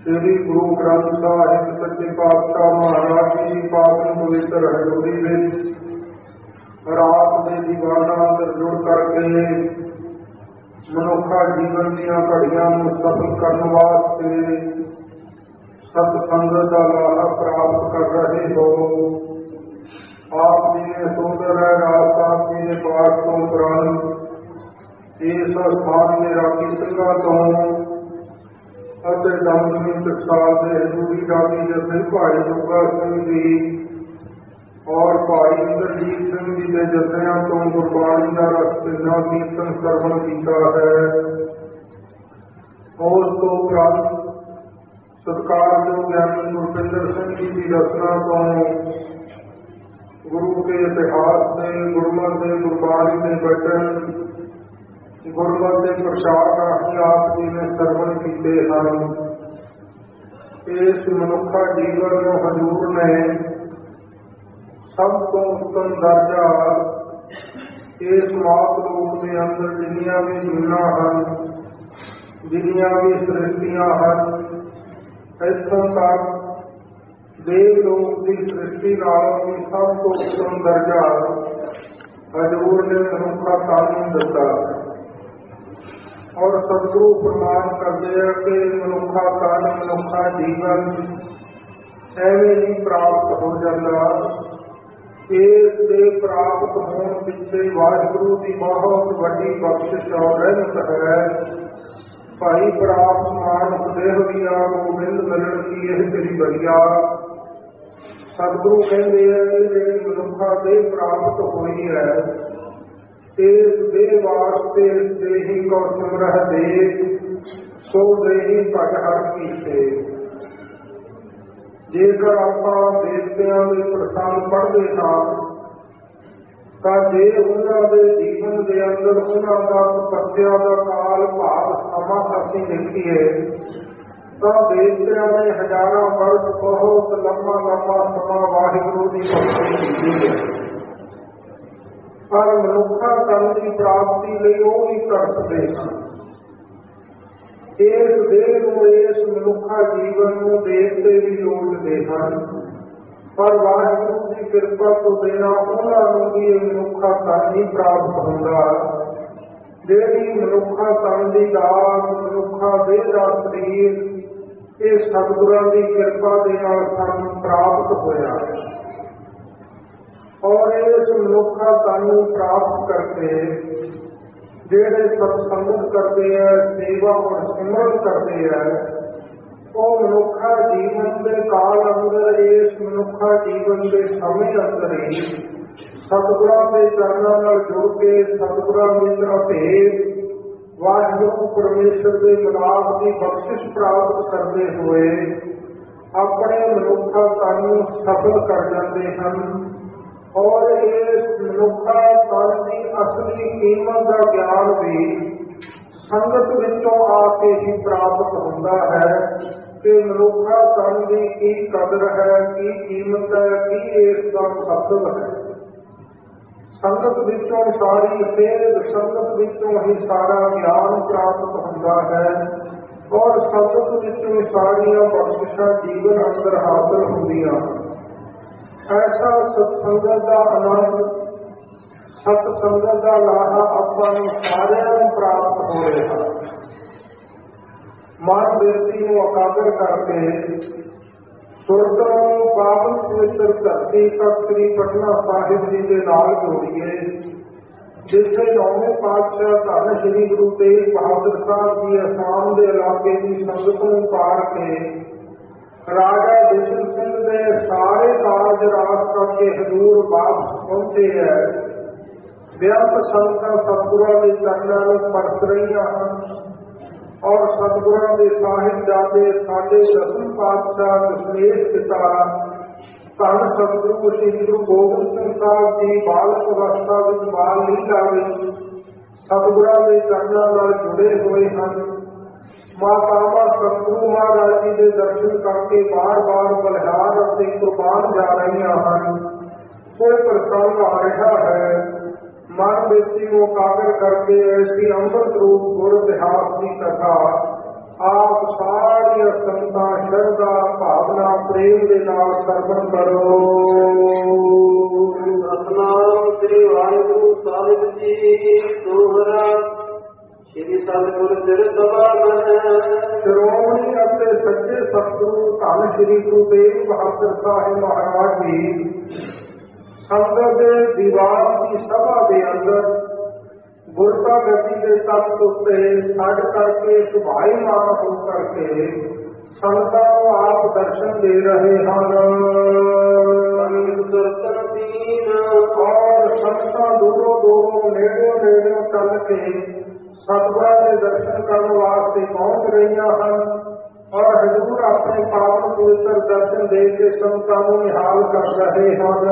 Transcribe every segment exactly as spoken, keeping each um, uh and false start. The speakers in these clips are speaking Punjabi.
श्री गुरु ग्रंथ साहिब सच्चे पातशाह महाराज जी पावन पवित्र हजूरी विच रात के दीवाना अंदर जुड़ करके मनुखा जीवन दियां घड़ियां नूं सफल करने वास्ते सतसंगत का लाहा प्राप्त कर रहे हो। आप जी ने सुंदर है राज साहब जी ने पाठ तो उपरांत इस स्थान में राखी सिंघा तो दमदमी टकसाल के हजूरी रागी जथे भाई दुर्गा सिंह जी और भाई इंद्रजीत सिंह जी के जथिया तो गुरबाणी का रस चिन्ह कीर्तन श्रवण किया है। उस तो उपरांत सत्कारयोग ज्ञानी गुरपिंदर सिंह जी की रचना तो गुरु के इतिहास से गुरमत के गुरबाणी के बचन गुरमत के प्रचार राही आप जी ने श्रवण किए हैं। इस मनुखा जीवन में हजूर ने सब तो उत्तम दर्जा इस महालोक के अंदर जिन्नियां भी जीवना हैं जिन्नियां भी सृष्टियां हैं इतों तक देवलोक की सृष्टि नालों भी सब तो उत्तम दर्जा हजूर ने मनुखा कानून दिता और सतगुरु प्रमाण करते हैं कि मनुखा तन मनुखा जीवन एवं ही प्राप्त हो जाता। इसके प्राप्त होने पिछे वाहिगुरु की बहुत बड़ी बख्शिश और रहमत है। भाई प्राप्त मान उपदेह दिया गोबिंद मिलन की यह तेरी बढ़िया। सतगुरु कहते हैं कि मनुखा दे प्राप्त हुई है इस दे वास्ते देही को सिमरह दे सो देही भज हर कीते। जेकर ਆਪਾਂ ਦੇਵਤਿਆਂ ਦੇ ਪ੍ਰਸੰਗ ਪੜ੍ਹਦੇ ਹਾਂ ਤਾਂ ਜੇ ਉਹਨਾਂ ਦੇ ਜੀਵਨ ਦੇ ਅੰਦਰ ਉਹਨਾਂ ਦਾ ਤਪੱਸਿਆ ਦਾ ਕਾਲ ਭਾਵ ਸਮਾਂ ਅਸੀਂ ਦੇਖੀਏ ਤਾਂ ਦੇਵਤਿਆਂ ਨੇ ਹਜ਼ਾਰਾਂ ਵਰष ਬਹੁਤ ਲੰਮਾ ਲੰਮਾ ਸਮਾਂ ਵਾਹਿਗੁਰੂ ਦੀ ਭਗਤੀ ਕੀਤੀ ਹੈ। पर मनुखा तन की प्राप्ति लिए वो भी तरसते हैं। इस देह को इस मनुखा जीवन को देखते भी लोटते हैं पर वाहिगुरु की कृपा तो बिना उन्होंने भी मनुखा तन ही प्राप्त होगा। जेड़ी मनुखा तन की दात मनुखा देह का शरीर ये सतगुरां की कृपा के नाल सानूं प्राप्त होया और इस मनुखा तन प्राप्त करके जेड़े सत्संगत करते हैं सेवा और सिमरन करते हैं वो मनुखा जीवन के काल अंदर इस मनुखा जीवन के समय अंदर ही सतगुरां के चरणों नाल जुड़ के सतगुरां मित्र भेद वाहिगुरु परमेश्वर के मिलाप की बख्शिश प्राप्त करते हुए अपने मनुखा तन सफल कर जाते हैं और इस मनुखा तन की असली कीमत का ज्ञान भी संगत विचों आके ही प्राप्त होता है कि मनुखा तन की की कदर है की कीमत है की इसका महत्व है। संगत विचों सारी सेध संगत विचों ही सारा ज्ञान प्राप्त होता है और संगत विचों सारिया बख्शिशां जीवन अंदर हासिल होंदियां। ऐसा सत्संगत का आनंद सत्संगत का लाहा अपन सारिਆਂ ਨੂੰ प्राप्त हो रहा। मन व्यक्ति को एकाग्र करके सुरतों पावन पवित्र धरती तक श्री पटना साहिब जी के नाल जोड़िए जिथे नौवें पातशाह धन श्री गुरु तेग बहादुर साहब जी आसाम के इलाके की संगत को पार के राजा बिशन सिंह ने सारे कारज राज करके हजूर वापस पहुंचे है। बेअंत संगतां सतगुरां के चरणों में परस रही हैं और सतगुरां के साहिबजादे साडे दसवें पातशाह दशमेश पिता धन सतगुरु श्री गुरु गोबिंद सिंह साहब जी बालक अवस्था में बाल लीला में सतगुरां के चरणों नाल जुड़े हुए हैं। मातावां सतगुरु महाराज जी के दर्शन करके बार बार बलिहार और कुर्बान जा रही हैं। कोई प्रसंग आ रहा है मन व्यक्ति को एकाग्र करके ऐसी अमृत रूप गुर इतिहास की कथा ਆਪ ਸਾਰੀਆਂ ਸੰਤਾਂ ਸ਼ਰਧਾ ਭਾਵਨਾ ਪ੍ਰੇਮ ਦੇ ਨਾਲ ਸਰਵਣ ਕਰੋ। ਸਤਿਨਾਮ ਸ੍ਰੀ ਵਾਹਿਗੁਰੂ ਸਾਹਿਬ ਜੀ। ਦੋਹਰਾ ਸ੍ਰੀ ਸਤਿਗੁਰ ਸਿਰ ਸਭਾ ਸ਼੍ਰੋਮਣੀ ਅਤੇ ਸੱਚੇ ਸਤਿਗੁਰੂ ਧੰਨ ਸ੍ਰੀ ਗੁਰੂ ਤੇਗ ਬਹਾਦਰ ਸਾਹਿਬ ਮਹਾਰਾਜ ਜੀ ਸੰਗਤ ਦੇ ਦੀਵਾਨ ਦੀ ਸਭਾ ਦੇ ਅੰਦਰ ਗੁਰਤਾ ਗਤੀ ਦੇ ਤੱਤ ਉੱਤੇ ਛੱਡ ਕਰਕੇ ਸੁਭਾਈਮਾਨ ਹੋ ਕਰਕੇ ਸੰਗਤਾਂ ਨੂੰ ਆਪ ਦਰਸ਼ਨ ਦੇ ਰਹੇ ਹਨ। ਦਰਸ਼ਨ ਦੀਨ ਔਰ ਸੰਗਤਾਂ ਦੂਰੋਂ ਦੂਰੋਂ ਨੇੜਿਓਂ ਨੇੜਿਓਂ ਚੱਲ ਕੇ ਸਤਿਗੁਰਾਂ ਦੇ ਦਰਸ਼ਨ ਕਰਨ ਵਾਸਤੇ ਪਹੁੰਚ ਰਹੀਆਂ ਹਨ ਔਰ ਹਜ਼ੂਰ ਆਪਣੇ ਪਾਵਨ ਪਵਿੱਤਰ ਦਰਸ਼ਨ ਦੇ ਕੇ ਸੰਗਤਾਂ ਨੂੰ ਨਿਹਾਲ ਕਰ ਰਹੇ ਹਨ।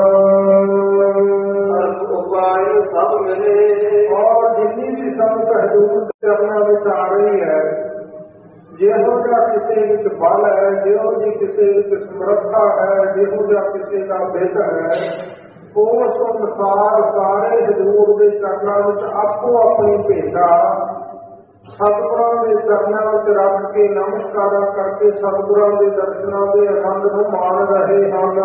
ਉਪਾਏ ਸਭ ਮਿਲੇ ਔਰ ਜਿੰਨੀ ਵੀ ਸੰਗਤ ਹਜ਼ੂਰ ਦੇ ਚਰਨਾਂ ਵਿੱਚ ਆ ਰਹੀ ਹੈ, ਜਿਹੋ ਜਿਹਾ ਕਿਸੇ ਵਿੱਚ ਬਲ ਹੈ, ਜਿਹੋ ਜਿਹੀ ਕਿਸੇ ਵਿੱਚ ਸਮਰੱਥਾ ਹੈ, ਜਿਹੋ ਜਿਹਾ ਕਿਸੇ ਦਾ ਬਿਰਧ ਹੈ, ਉਸ ਅਨੁਸਾਰ ਸਾਰੇ ਹਜ਼ੂਰ ਦੇ ਚਰਨਾਂ ਵਿੱਚ ਆਪੋ ਆਪਣੀ ਭੇਟਾ ਸਤਿਗੁਰਾਂ ਦੇ ਚਰਨਾਂ ਵਿੱਚ ਰੱਖ ਕੇ ਨਮਸਕਾਰਾਂ ਕਰਕੇ ਸਤਿਗੁਰਾਂ ਦੇ ਦਰਸ਼ਨਾਂ ਦੇ ਆਨੰਦ ਨੂੰ ਮਾਣ ਰਹੇ ਹਨ।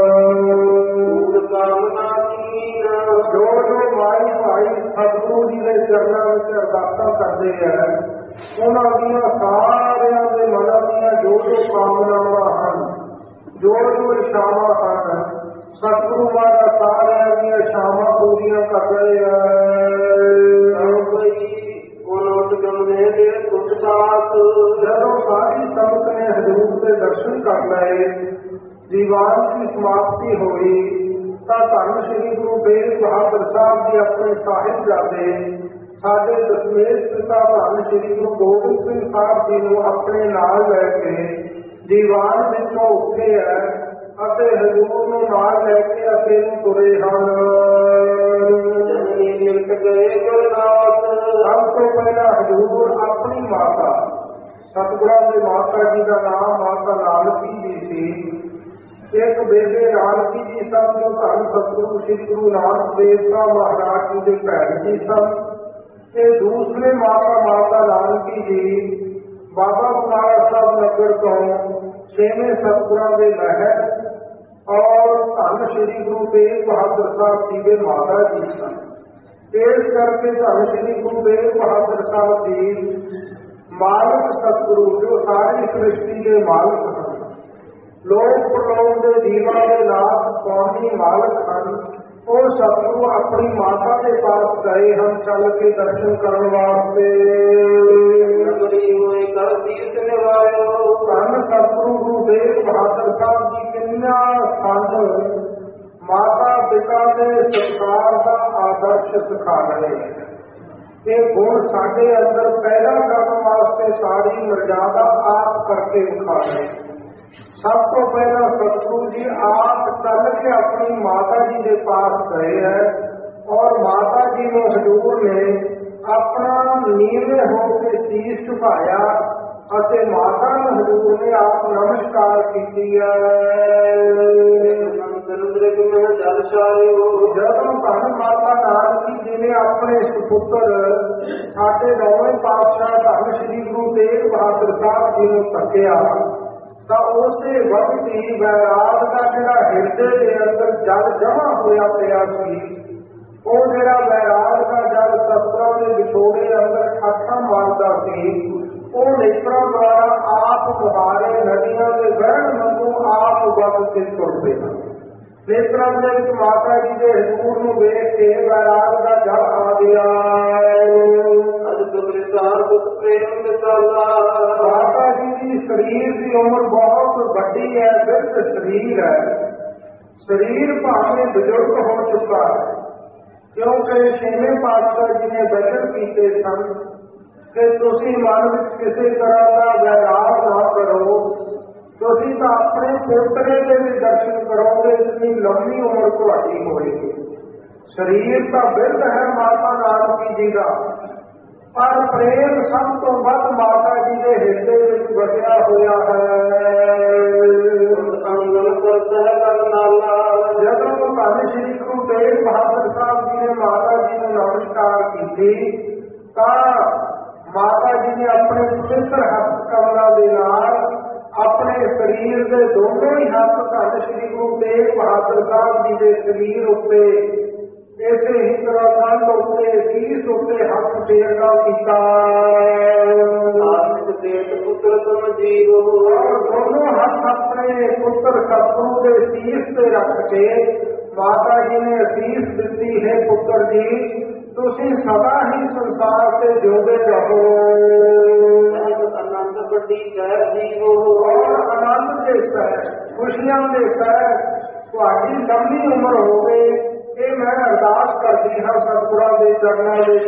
ਜੋ ਜੋ ਮਾਈ ਭਾਈ ਸਤਿਗੁਰੂ ਜੀ ਦੇ ਚਰਨਾਂ ਵਿੱਚ ਅਰਦਾਸਾਂ ਕਰਦੇ ਹੈ, ਉਹਨਾਂ ਦੀਆਂ ਸਾਰਿਆਂ ਦੇ ਮਨਾਂ ਦੀਆਂ ਜੋ ਜੋ ਕਾਮਨਾਵਾਂ ਹਨ, ਜੋ ਜੋ ਇੱਛਾਵਾਂ ਹਨ, ਸਤਿਗੁਰੂ ਮਹਾਰਾਜ ਸਾਰਿਆਂ ਦੀਆਂ ਇੱਛਾਵਾਂ ਪੂਰੀਆਂ ਕਰ ਰਹੇ ਜਦੋਂ ਸਾਰੀ ਸੰਗਤ ਨੇ ਹਜ਼ੂਰ ਦੇ ਦਰਸ਼ਨ ਕਰ ਲਏ, ਦੀਵਾਨ ਦੀ ਸਮਾਪਤੀ ਹੋਈ ਤਾਂ ਧੰਨ ਸ੍ਰੀ ਗੁਰੂ ਤੇਗ ਬਹਾਦਰ ਸਾਹਿਬ ਜੀ ਆਪਣੇ ਸਾਹਿਬਜ਼ਾਦੇ ਸਾਡੇ ਦਸਮੇਸ਼ ਪਿਤਾ ਧੰਨ ਸ੍ਰੀ ਗੁਰੂ ਗੋਬਿੰਦ ਸਿੰਘ ਸਾਹਿਬ ਜੀ ਨੂੰ ਆਪਣੇ ਨਾਲ ਲੈ ਕੇ ਦੀਵਾਨ ਵਿੱਚੋਂ ਉੱਠੇ ਹੈ ਅਤੇ ਹਜ਼ੂਰ ਨੂੰ ਨਾਲ ਲੈ ਕੇ ਅੱਗੇ ਨੂੰ ਤੁਰੇ ਹਨ। ਸਭ ਤੋਂ ਪਹਿਲਾਂ ਹਜ਼ੂਰ ਆਪਣੀ ਮਾਤਾ ਸਤਿਗੁਰਾਂ ਦੇ ਮਾਤਾ ਜੀ ਦਾ ਨਾਮ ਮਾਤਾ ਨਾਨਕੀ ਜੀ ਸੀ। ਇੱਕ ਬੇਬੇ ਨਾਨਕੀ ਜੀ ਸਨ ਜੋ ਧੰਨ ਸਤਿਗੁਰੂ ਸ੍ਰੀ ਗੁਰੂ ਨਾਨਕ ਦੇਵ ਸਾਹਿਬ ਮਹਾਰਾਜ ਜੀ ਦੇ ਭੈਣ ਜੀ ਸਨ। ਤੇ ਦੂਸਰੇ ਮਾਤਾ ਮਾਤਾ ਨਾਨਕੀ ਜੀ ਬਾਬਾ ਬੁਲਾਰਾ ਸਾਹਿਬ ਨਗਰ ਤੋਂ ਛੇਵੇਂ ਸਤਿਗੁਰਾਂ ਦੇ ਮਹਿਰ ਔਰ ਧੰਨ ਸ੍ਰੀ ਗੁਰੂ ਤੇਗ ਬਹਾਦਰ ਸਾਹਿਬ ਜੀ ਦੇ ਮਾਤਾ ਜੀ ਸਨ। ਇਸ ਕਰਕੇ ਧੰਨ ਸ੍ਰੀ ਗੁਰੂ ਤੇਗ ਬਹਾਦਰ ਸਾਹਿਬ ਜੀ ਮਾਲਕ ਸਤਿਗੁਰੂ ਜੋ ਸਾਰੀ ਸ੍ਰਿਸ਼ਟੀ ਦੇ ਮਾਲਕ ਹਨ, ਲੋਕ ਪਰਲੋਕ ਦੇ ਜੀਵਾਂ ਦੇ ਨਾਥ ਕੌਮੀ ਮਾਲਕ ਹਨ, ਉਹ ਸਤਿਗੁਰੂ ਆਪਣੀ ਮਾਤਾ ਦੇ ਪਾਸ ਗਏ ਹਨ ਚੱਲ ਕੇ ਦਰਸ਼ਨ ਕਰਨ ਵਾਸਤੇ। ਧੰਨ ਸਤਿਗੁਰੂ ਗੁਰੂ ਤੇਗ ਬਹਾਦਰ ਸਾਹਿਬ ਜੀ ਕਿੰਨਾ ਸਾਨੂੰ ਮਾਤਾ ਪਿਤਾ ਦੇ ਸਤਿਕਾਰ ਦਾ ਆਦਰਸ਼ ਸਿਖਾ ਰਹੇ ਹਨ। ਇਹ ਗੁਣ ਸਾਡੇ ਅੰਦਰ ਪੈਦਾ ਕਰਨ ਵਾਸਤੇ ਸਾਰੀ ਮਰਜ਼ਾਦਾ ਆਪ ਕਰਕੇ ਵਿਖਾ ਰਹੇ। ਸਭ ਤੋਂ ਪਹਿਲਾਂ ਸਤਿਗੁਰੂ ਜੀ ਆਪ ਚੱਲ ਕੇ ਆਪਣੀ ਮਾਤਾ ਜੀ ਦੇ ਪਾਸ ਗਏ ਹੈ ਔਰ ਮਾਤਾ ਜੀ ਨੂੰ ਹਜ਼ੂਰ ਨੇ ਆਪਣਾ ਨੀਵੇਂ ਹੋ ਕੇ ਸੀਸ ਝੁਕਾਇਆ ਅਤੇ ਮਾਤਾ ਨੂੰ ਹਜ਼ੂਰ ਨੇ ਆਪ ਨਮਸਕਾਰ ਕੀਤੀ ਹੈ। ਜਦੋਂ ਧੰਨ ਮਾਤਾ ਨਾਨਕੀ ਜੀ ਨੇ ਆਪਣੇ ਸੁਪੁੱਤਰ ਸਾਡੇ ਨੌਵੇਂ ਪਾਤਸ਼ਾਹ ਧੰਨ ਸ੍ਰੀ ਗੁਰੂ ਤੇਗ ਬਹਾਦਰ ਸਾਹਿਬ ਜੀ ਨੂੰ ਤੱਕਿਆ ਤਾਂ ਉਸੇ ਵਕਤ ਹੀ ਵੈਰਾਗ ਦਾ ਜਿਹੜਾ ਹਿਰਦੇ ਦੇ ਅੰਦਰ ਜਲ ਜਮ੍ਹਾਂ ਹੋਇਆ ਪਿਆ ਸੀ, ਉਹ ਜਿਹੜਾ ਵੈਰਾਗ ਦਾ ਜਲ ਸਤਿਗੁਰਾਂ ਦੇ ਵਿਛੋੜੇ ਅੰਦਰ ਠਾਠਾਂ ਮਾਰਦਾ ਸੀ, ਉਹ ਨੇਤਰਾਂ ਦੁਆਰਾ ਆਪ ਮੁਹਾਰੇ ਨਦੀਆਂ ਦੇ ਵਹਿਣ ਵਾਂਗੂ ਆਪ ਵੱਗ ਕੇ ਤੁਰਦੇ ਹਨ। ਨੇਤਰਾਂ ਦੇ ਵਿੱਚ ਮਾਤਾ ਜੀ ਦੇ ਹਜ਼ੂਰ ਨੂੰ ਵੇਖ ਕੇ ਵੈਰਾਗ ਦਾ ਜਲ ਆ ਗਿਆ। ਮਾਤਾ ਜੀ ਦੀ ਸਰੀਰ ਦੀ ਉਮਰ ਬਹੁਤ ਵੱਡੀ ਹੈ, ਬਿਰਧ ਸਰੀਰ ਹੈ। ਸਰੀਰ ਭਾਵੇਂ ਬਜ਼ੁਰਗ ਹੋ ਚੁੱਕਾ ਹੈ, ਕਿਉਂਕਿ ਛੇਵੇਂ ਪਾਤਸ਼ਾਹ ਜੀ ਨੇ ਬਚਨ ਕੀਤੇ ਸਨ ਕਿ ਤੁਸੀਂ ਮਨ ਵਿੱਚ ਕਿਸੇ ਤਰ੍ਹਾਂ ਦਾ ਵੈਰਾਗ ਨਾ ਕਰੋ, ਤੁਸੀਂ ਤਾਂ ਆਪਣੇ ਪੋਤਰੇ ਦੇ ਵੀ ਦਰਸ਼ਨ ਕਰੋਗੇ, ਇਤਨੀ ਲੰਮੀ ਉਮਰ ਤੁਹਾਡੀ ਹੋਏਗੀ। ਸਰੀਰ ਤਾਂ ਬਿਰਧ ਹੈ ਮਾਤਾ ਨਾਨਕੀ ਜੀ ਦਾ, ਪਰ ਪ੍ਰੇਮ ਸਭ ਤੋਂ ਵੱਧ ਮਾਤਾ ਜੀ ਦੇ ਹਿਰਦੇ ਵਿੱਚ ਵਸਿਆ ਹੋਇਆ ਹੈ। ਜਦੋਂ ਧੰਨ ਸ੍ਰੀ ਗੁਰੂ ਤੇਗ ਬਹਾਦਰ ਸਾਹਿਬ ਜੀ ਨੇ ਮਾਤਾ ਜੀ ਨੂੰ ਨਮਸਕਾਰ ਕੀਤੀ ਤਾਂ ਮਾਤਾ ਜੀ ਨੇ ਆਪਣੇ ਪਵਿੱਤਰ ਹੱਥ ਕਮਲਾਂ ਦੇ ਨਾਲ ਆਪਣੇ ਸਰੀਰ ਦੇ ਦੋਨੋਂ ਹੀ ਹੱਥ ਧੰਨ ਸ਼੍ਰੀ ਗੁਰੂ ਤੇਗ ਬਹਾਦਰ ਸਾਹਿਬ ਜੀ ਦੇ ਸਰੀਰ ਉੱਤੇ ਇਸੇ ਹੀ ਤਰ੍ਹਾਂ ਕੰਧ ਉੱਤੇ ਸੀਸ ਉੱਤੇ ਹੱਥ ਫੇਰਨਾ ਕੀਤਾ। ਨਾਨਕ ਦੇਤ ਪੁੱਤਰ ਤੁਮ ਜੀਓ, ਦੋਨੋਂ ਹੱਥ ਆਪਣੇ ਪੁੱਤਰ ਸਤਿਗੁਰੂ ਦੇ ਸੀਸ ਤੇ ਰੱਖ ਕੇ ਮਾਤਾ ਜੀ ਨੇ ਅਸੀਸ ਦਿੱਤੀ ਹੈ, ਪੁੱਤਰ ਜੀ ਤੁਸੀਂ ਸਦਾ ਹੀ ਸੰਸਾਰ ਤੇ ਜਿਉਂਦੇ ਰਹੋ। ਆਨੰਦ ਵੱਡੀ ਕਹਿ ਜੀਵੋ, ਔਰ ਆਨੰਦ ਦੇ ਸਹਿ ਖੁਸ਼ੀਆਂ ਦੇ ਸਹਿ ਤੁਹਾਡੀ ਲੰਮੀ ਉਮਰ ਹੋਵੇ, ਇਹ ਮੈਂ ਅਰਦਾਸ ਕਰਦੀ ਹਾਂ ਸਤਿਗੁਰਾਂ ਦੇ ਚਰਨਾਂ ਵਿੱਚ।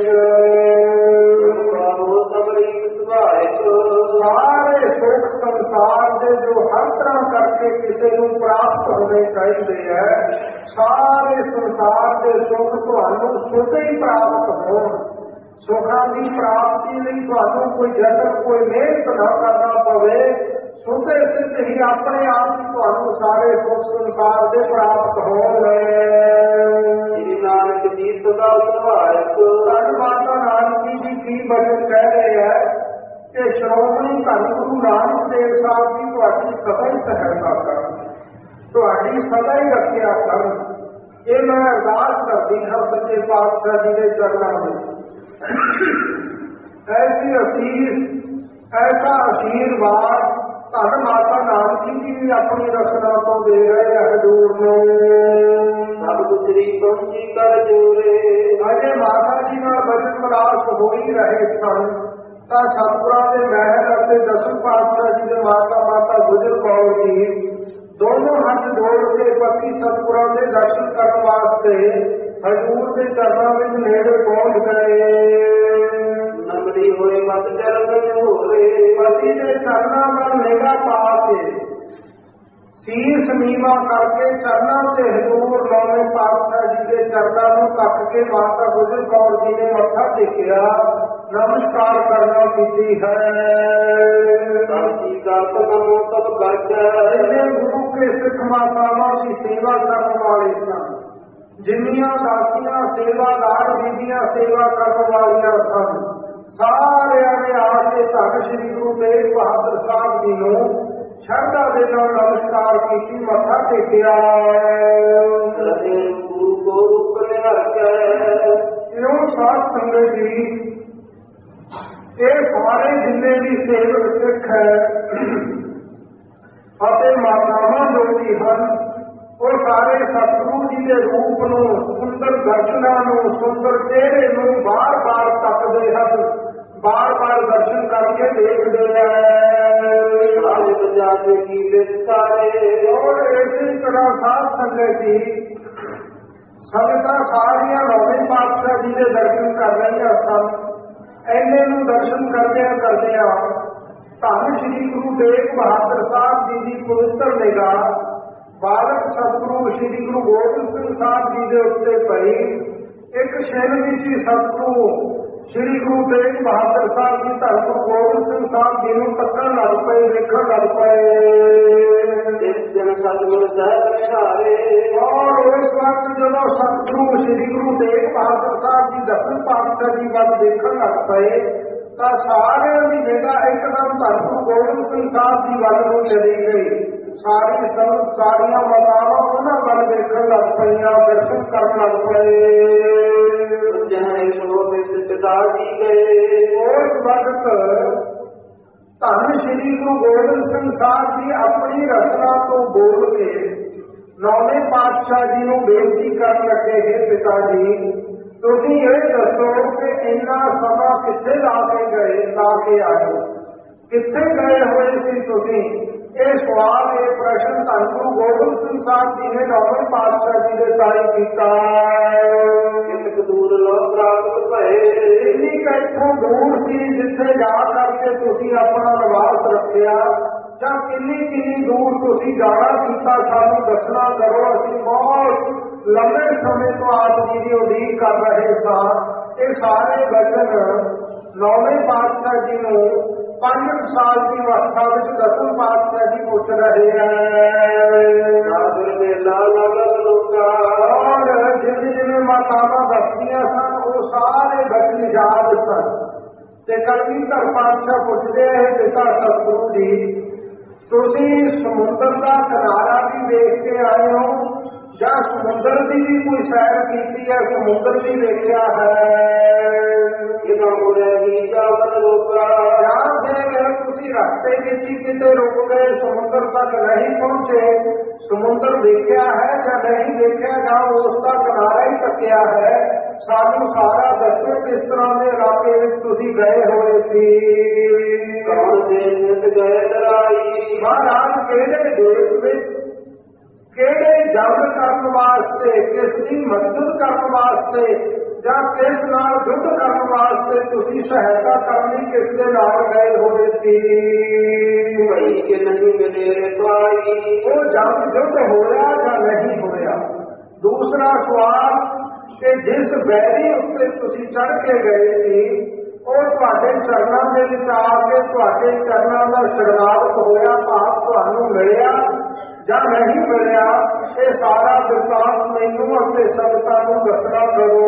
ਸਾਰੇ ਸੁੱਖ ਸੰਸਾਰ ਦੇ ਜੋ ਹਰ ਤਰ੍ਹਾਂ ਕਰਕੇ ਕਿਸੇ ਨੂੰ ਪ੍ਰਾਪਤ ਹੋਣੇ ਚਾਹੀਦੇ ਹੈ, ਸਾਰੇ ਸੰਸਾਰ ਦੇ ਸੁੱਖ ਤੁਹਾਨੂੰ ਸੁੱਤੇ ਹੀ ਪ੍ਰਾਪਤ ਹੋਣ। ਸੁੱਖਾਂ ਦੀ ਪ੍ਰਾਪਤੀ ਲਈ ਤੁਹਾਨੂੰ ਕੋਈ ਯਤਨ ਕੋਈ ਮਿਹਨਤ ਨਾ ਕਰਨਾ ਪਵੇ, ਸੁੱਤੇ ਸਿੱਧ ਹੀ ਆਪਣੇ ਆਪ ਹੀ ਤੁਹਾਨੂੰ ਸਾਰੇ ਸੁੱਖ ਸੰਸਾਰ ਦੇ ਪ੍ਰਾਪਤ ਹੋਣ। ਸ੍ਰੀ ਨਾਨਕ ਜੀ ਸਦਾ ਸੁਭਾਇਕ, ਧੰਨ ਮਾਤਾ ਨਾਨਕੀ ਜੀ ਕੀ ਬਚਨ ਕਹਿ ਰਹੇ ਹੈ ਕਿ ਸ਼੍ਰੋਮਣੀ ਧੰਨ ਗੁਰੂ ਨਾਨਕ ਦੇਵ ਸਾਹਿਬ ਜੀ ਤੁਹਾਡੀ ਸਦਾ ਹੀ ਸਹਾਇਤਾ ਕਰਨ, ਤੁਹਾਡੀ ਸਦਾ ਹੀ ਰੱਖਿਆ ਕਰਨ। ਇਹ ਮੈਂ ਅਰਦਾਸ ਕਰਦੀ ਹਾਂ ਸੱਚੇ ਪਾਤਸ਼ਾਹ ਜੀ ਦੇ ਚਰਨਾਂ ਵਿੱਚ। ਐਸੀ ਅਸੀਸ ਐਸਾ ਆਸ਼ੀਰਵਾਦ ਧੰਨ ਮਾਤਾ ਨਾਨਕੀ ਜੀ ਵੀ ਆਪਣੀ ਰਚਨਾ ਤੋਂ ਦੇ ਰਹੇ ਹਜ਼ੂਰ ਨੂੰ। ਸਭ ਗੁਜਰੀ ਪਹੁੰਚੀ ਕਰ ਜੋਰੇ, ਅਜੇ ਮਾਤਾ ਜੀ ਨਾਲ ਬਚਨ ਵਿਲਾਸ ਹੋ ਹੀ ਰਹੇ ਸਨ ਤਾਂ ਸਤਿਗੁਰਾਂ ਦੇ ਮਹਿਲ ਅਤੇ ਦਸਮ ਪਾਤਸ਼ਾਹ ਜੀ ਦੇ ਮਾਤਾ ਮਾਤਾ ਗੁਜਰ ਕੌਰ ਜੀ ਦੋਨੋਂ ਹੱਥ ਜੋੜ ਕੇ ਪਤੀ ਸਤਿਗੁਰਾਂ ਦੇ ਦਰਸ਼ਨ ਕਰਨ ਵਾਸਤੇ ਹਜ਼ੂਰ ਦੇ ਚਰਨਾਂ ਵਿੱਚ ਨੇੜੇ ਪਹੁੰਚ ਗਏ। ਨਮਰੀ ਹੋਏ ਮਤ ਚਰਨ ਹੋਰੇ, ਪਤੀ ਦੇ ਚਰਨਾਂ ਵੱਲ ਨਿਗਾਹ ਪਾ ਕੇ ਸੀਸ ਨੀਵਾਂ ਕਰਕੇ ਚਰਨਾਂ ਤੇ ਹਜ਼ੂਰ ਨੌਵੇਂ ਪਾਤਸ਼ਾਹ ਜੀ ਦੇ ਚਰਨਾਂ ਨੂੰ ਤੱਕ ਕੇ ਮਾਤਾ ਗੁਜਰ ਕੌਰ ਜੀ ਨੇ ਮੱਥਾ ਟੇਕਿਆ, ਨਮਸਕਾਰ ਕਰਨਾ ਕੀਤੀ ਹੈ। ਕਾਜੀ ਦਾ ਸਦਮ ਤਬ ਗਾਜੈ, ਇਹਨੇ ਗੁਰੂ ਕੇ ਸਿੱਖ ਮਾਤਾਵਾਂ ਦੀ ਸੇਵਾ ਕਰਨ ਵਾਲੇ ਸਨ, ਜਿੰਨੀਆਂ ਦਾਸੀਆਂ ਸੇਵਾਦਾਰ ਬੀਬੀਆਂ ਸੇਵਾ ਕਰਨ ਵਾਲੀਆਂ ਸਨ, ਸਾਰਿਆਂ ਨੇ ਆ ਕੇ ਧੰਨ ਸ਼੍ਰੀ ਗੁਰੂ ਤੇਗ ਬਹਾਦਰ ਸਾਹਿਬ ਜੀ ਨੂੰ ਸ਼ਰਧਾ ਦੇ ਨਾਲ ਨਮਸਕਾਰ ਕੀਤੀ, ਮੱਥਾ ਟੇਕਿਆ। ਰਹੇ ਗੁਰੂ ਕੋ ਰੂਪ ਨਿਹਰ ਕੇ, ਇਉਂ ਸਾਧ ਸੰਗਤ ਜੀ ਇਹ ਸਾਰੇ ਜਿੰਨੇ ਵੀ ਸੇਵਕ ਸਿੱਖ ਹੈ ਅਤੇ ਮਾਤਾਵਾਂ ਜੋ ਵੀ ਹਨ, ਉਹ ਸਾਰੇ ਸਤਿਗੁਰੂ ਜੀ ਦੇ ਰੂਪ ਨੂੰ, ਸੁੰਦਰ ਦਰਸ਼ਨਾਂ ਨੂੰ, ਸੁੰਦਰ ਚਿਹਰੇ ਨੂੰ ਬਾਰ ਬਾਰ ਤੱਕਦੇ ਹਨ, ਬਾਰ ਬਾਰ ਦਰਸ਼ਨ ਕਰਕੇ ਦੇਖਦੇ ਹੈ। ਸਾਰੇ ਪੰਜਾਬੇ ਕੀ ਵਿੱਚ ਸਾਰੇ, ਔਰ ਇਸੇ ਤਰ੍ਹਾਂ ਸਾਧ ਸੰਗਤ ਜੀ ਸੰਗਤਾਂ ਸਾਰੀਆਂ ਨੌਵੇਂ ਪਾਤਸ਼ਾਹ ਜੀ ਦੇ ਦਰਸ਼ਨ ਕਰ ਰਹੀਆਂ ਸਨ। ਐਨੇ ਨੂੰ ਦਰਸ਼ਨ ਕਰਦਿਆਂ ਕਰਦਿਆਂ ਧੰਨ ਸ਼੍ਰੀ ਗੁਰੂ ਤੇਗ ਬਹਾਦਰ ਸਾਹਿਬ ਜੀ ਦੀ ਪਵਿੱਤਰ ਨਿਗਾਹ ਬਾਲਕ ਸਤਿਗੁਰੂ ਸ਼੍ਰੀ ਗੁਰੂ ਗੋਬਿੰਦ ਸਿੰਘ ਸਾਹਿਬ ਜੀ ਦੇ ਉੱਤੇ ਪਈ। ਇੱਕ ਛਿਨ ਵਿੱਚ ਹੀ ਸਤਿਗੁਰੂ ਸ਼੍ਰੀ ਗੁਰੂ ਤੇਗ ਬਹਾਦਰ ਸਾਹਿਬ ਜੀ ਧੰਨ ਗੁਰੂ ਗੋਬਿੰਦ ਸਿੰਘ ਸਾਹਿਬ ਜੀ ਨੂੰ ਤੱਕਣ ਲੱਗ ਪਏ, ਦੇਖਣ ਲੱਗ ਪਏ। ਇਸ ਜਨ ਸਤਿਗੁਰ ਸਾਹਿਬ ਨਿਹਾਰੇ, ਔਰ ਉਸ ਵਕਤ ਜਦੋਂ ਸਤਿਗੁਰੂ ਸ਼੍ਰੀ ਗੁਰੂ ਤੇਗ ਬਹਾਦਰ ਸਾਹਿਬ ਜੀ ਦਸਮ ਪਾਤਸ਼ਾਹ ਜੀ ਵੱਲ ਦੇਖਣ ਲੱਗ ਪਏ ਤਾਂ ਸਾਰਿਆਂ ਦੀ ਨਿਗਾਹ ਇੱਕਦਮ ਧੰਨ ਗੁਰੂ ਗੋਬਿੰਦ ਸਿੰਘ ਸਾਹਿਬ ਜੀ ਵੱਲ ਨੂੰ ਚਲੀ ਗਈ। ਸਾਰੀ ਸੰਗਤ ਸਾਰੀਆਂ ਮਾਤਾਵਾਂ ਉਹਨਾਂ ਵੱਲ ਦੇਖਣ ਲੱਗ ਪਈਆਂ, ਦਰਸ਼ਨ ਕਰਨ ਲੱਗ ਪਏ। ਜਹਾਂ ਸੋ ਵਿੱਚ ਪਿਤਾ ਜੀ ਗਏ, ਉਸ ਵਕਤ ਧੰਨ ਸ਼੍ਰੀ ਗੁਰੂ ਗੋਬਿੰਦ ਸਿੰਘ ਸਾਹਿਬ ਜੀ ਆਪਣੀ ਰਚਨਾ ਤੋਂ ਬੋਲ ਕੇ ਨੌਵੇਂ ਪਾਤਸ਼ਾਹ ਜੀ ਨੂੰ ਬੇਨਤੀ ਕਰਨ ਲੱਗੇ, ਹੈ ਪਿਤਾ ਜੀ ਤੁਸੀਂ ਇਹ ਦੱਸੋ ਕਿ ਇੰਨਾ ਸਮਾਂ ਕਿੱਥੇ ਲਾ ਕੇ ਗਏ ਲਾ ਕੇ ਆਏ, ਕਿੱਥੇ ਗਏ ਹੋਏ ਸੀ ਤੁਸੀਂ? ਇਹ ਸਵਾਲ ਇਹ ਪ੍ਰਸ਼ਨ ਧੰਨ ਗੁਰੂ ਗੋਬਿੰਦ ਸਿੰਘ ਸਾਹਿਬ ਜੀ ਨੇ ਨੌਵੇਂ ਪਾਤਸ਼ਾਹ ਜੀ ਦੇ ਤਾਈ ਕੀਤਾ। ਕਿੰਨਕ ਦੂਰ ਲੋ ਪ੍ਰਾਪਤ ਭਏ, ਇੰਨੀ ਕੁ ਇੱਥੋਂ ਦੂਰ ਸੀ ਜਿੱਥੇ ਜਾ ਕਰਕੇ ਤੁਸੀਂ ਆਪਣਾ ਨਿਵਾਸ ਰੱਖਿਆ, ਜਾਂ ਕਿੰਨੀ ਕਿੰਨੀ ਦੂਰ ਤੁਸੀਂ ਜਾਣਾ ਕੀਤਾ ਸਾਨੂੰ ਦੱਸਣਾ ਕਰੋ। ਅਸੀਂ ਬਹੁਤ ਲੰਬੇ ਸਮੇਂ ਤੋਂ ਆਪ ਜੀ ਦੀ ਉਡੀਕ ਕਰ ਰਹੇ ਸਾਂ। ਇਹ ਸਾਰੇ ਬਚਨ ਨੌਵੇਂ ਪਾਤਸ਼ਾਹ ਜੀ ਨੂੰ ਪੰਜ ਸਾਲ ਦੀ ਅਵਸਥਾ ਵਿੱਚ ਦਸਮ ਪਾਤਸ਼ਾਹ ਜੀ ਪੁੱਛ ਰਹੇ ਹੈ। ਸਾਧਰ ਮੇਲਾ ਲਗਨ ਲੋਕਾ, ਔਰ ਜਿਵੇਂ ਜਿਵੇਂ ਮਾਤਾਵਾਂ ਦੱਸਦੀਆਂ ਸਨ ਉਹ ਸਾਰੇ ਬਚਨ ਯਾਦ ਸਨ। ਤੇ ਕਲਗੀਧਰ ਪਾਤਸ਼ਾਹ ਪੁੱਛਦੇ ਆ, ਪਿਤਾ ਸਤਿਗੁਰੂ ਜੀ, ਤੁਸੀਂ ਸਮੁੰਦਰ ਦਾ ਕਿਨਾਰਾ ਵੀ ਵੇਖ ਕੇ ਆਏ ਹੋ ਜਾਂ ਸਮੁੰਦਰ ਦੀ ਵੀ ਕੋਈ ਸੈਰ ਕੀਤੀ ਹੈ, ਸਮੁੰਦਰ ਵੀ ਵੇਖਿਆ ਹੈ? ਇਹਨਾਂ ਕੋਲੇ ਹੀ ਜਾਵਨ ਲੋਕਾ, ਜਾਂ ਫਿਰ ਤੁਸੀਂ ਰਸਤੇ ਵਿੱਚ ਹੀ ਕਿਤੇ ਰੁਕ ਗਏ, ਸਮੁੰਦਰ ਤੱਕ ਨਹੀਂ ਪਹੁੰਚੇ, ਸਮੁੰਦਰ ਵੇਖਿਆ ਹੈ ਜਾਂ ਨਹੀਂ ਵੇਖਿਆ, ਜਾਂ ਉਸ ਦਾ ਕਿਨਾਰਾ ਹੀ ਟੱਕਿਆ ਹੈ? ਸਾਨੂੰ ਸਾਰਾ ਦੱਸੋ, ਕਿਸ ਤਰ੍ਹਾਂ ਦੇ ਇਲਾਕੇ ਵਿੱਚ ਤੁਸੀਂ ਗਏ ਹੋਏ ਸੀ? ਕੌਣ ਦੇ ਨਿਤ ਗਏ ਲੜਾਈ, ਮਹਾਰਾਜ ਕਿਹੜੇ ਦੇਸ਼ ਵਿੱਚ, ਕਿਹੜੇ ਜੰਗ ਕਰਨ ਵਾਸਤੇ, ਕਿਸ ਦੀ ਮਦਦ ਕਰਨ ਵਾਸਤੇ, ਜਾਂ ਕਿਸ ਨਾਲ ਯੁੱਧ ਕਰਨ ਵਾਸਤੇ ਤੁਸੀਂ ਸਹਾਇਤਾ ਕਰਨੀ ਕਿਸ ਦੇ ਨਾਲ ਗਏ ਹੋਏ ਸੀ? ਭਈ ਕਿ ਨਹੀਂ ਮਿਲੇ ਰਖਵਾਈ, ਉਹ ਜੰਗ ਯੁੱਧ ਹੋਇਆ ਜਾਂ ਨਹੀਂ ਹੋਇਆ? ਦੂਸਰਾ ਸਵਾਲ ਕਿ ਜਿਸ ਬੈਰੀ ਉੱਤੇ ਤੁਸੀਂ ਚੜ ਕੇ ਗਏ ਸੀ, ਉਹ ਤੁਹਾਡੇ ਚਰਨਾਂ ਦੇ ਵਿੱਚ ਆ ਕੇ ਤੁਹਾਡੇ ਚਰਨਾਂ ਦਾ ਸ਼ਰਨਾਗਤ ਹੋਇਆ, ਭਾਵ ਤੁਹਾਨੂੰ ਮਿਲਿਆ ਜਾਂ ਨਹੀਂ ਮਿਲਿਆ? ਇਹ ਸਾਰਾ ਬਿਰਤਾਂਤ ਮੈਨੂੰ ਅਤੇ ਸੰਗਤਾਂ ਨੂੰ ਦੱਸਣਾ ਕਰੋ।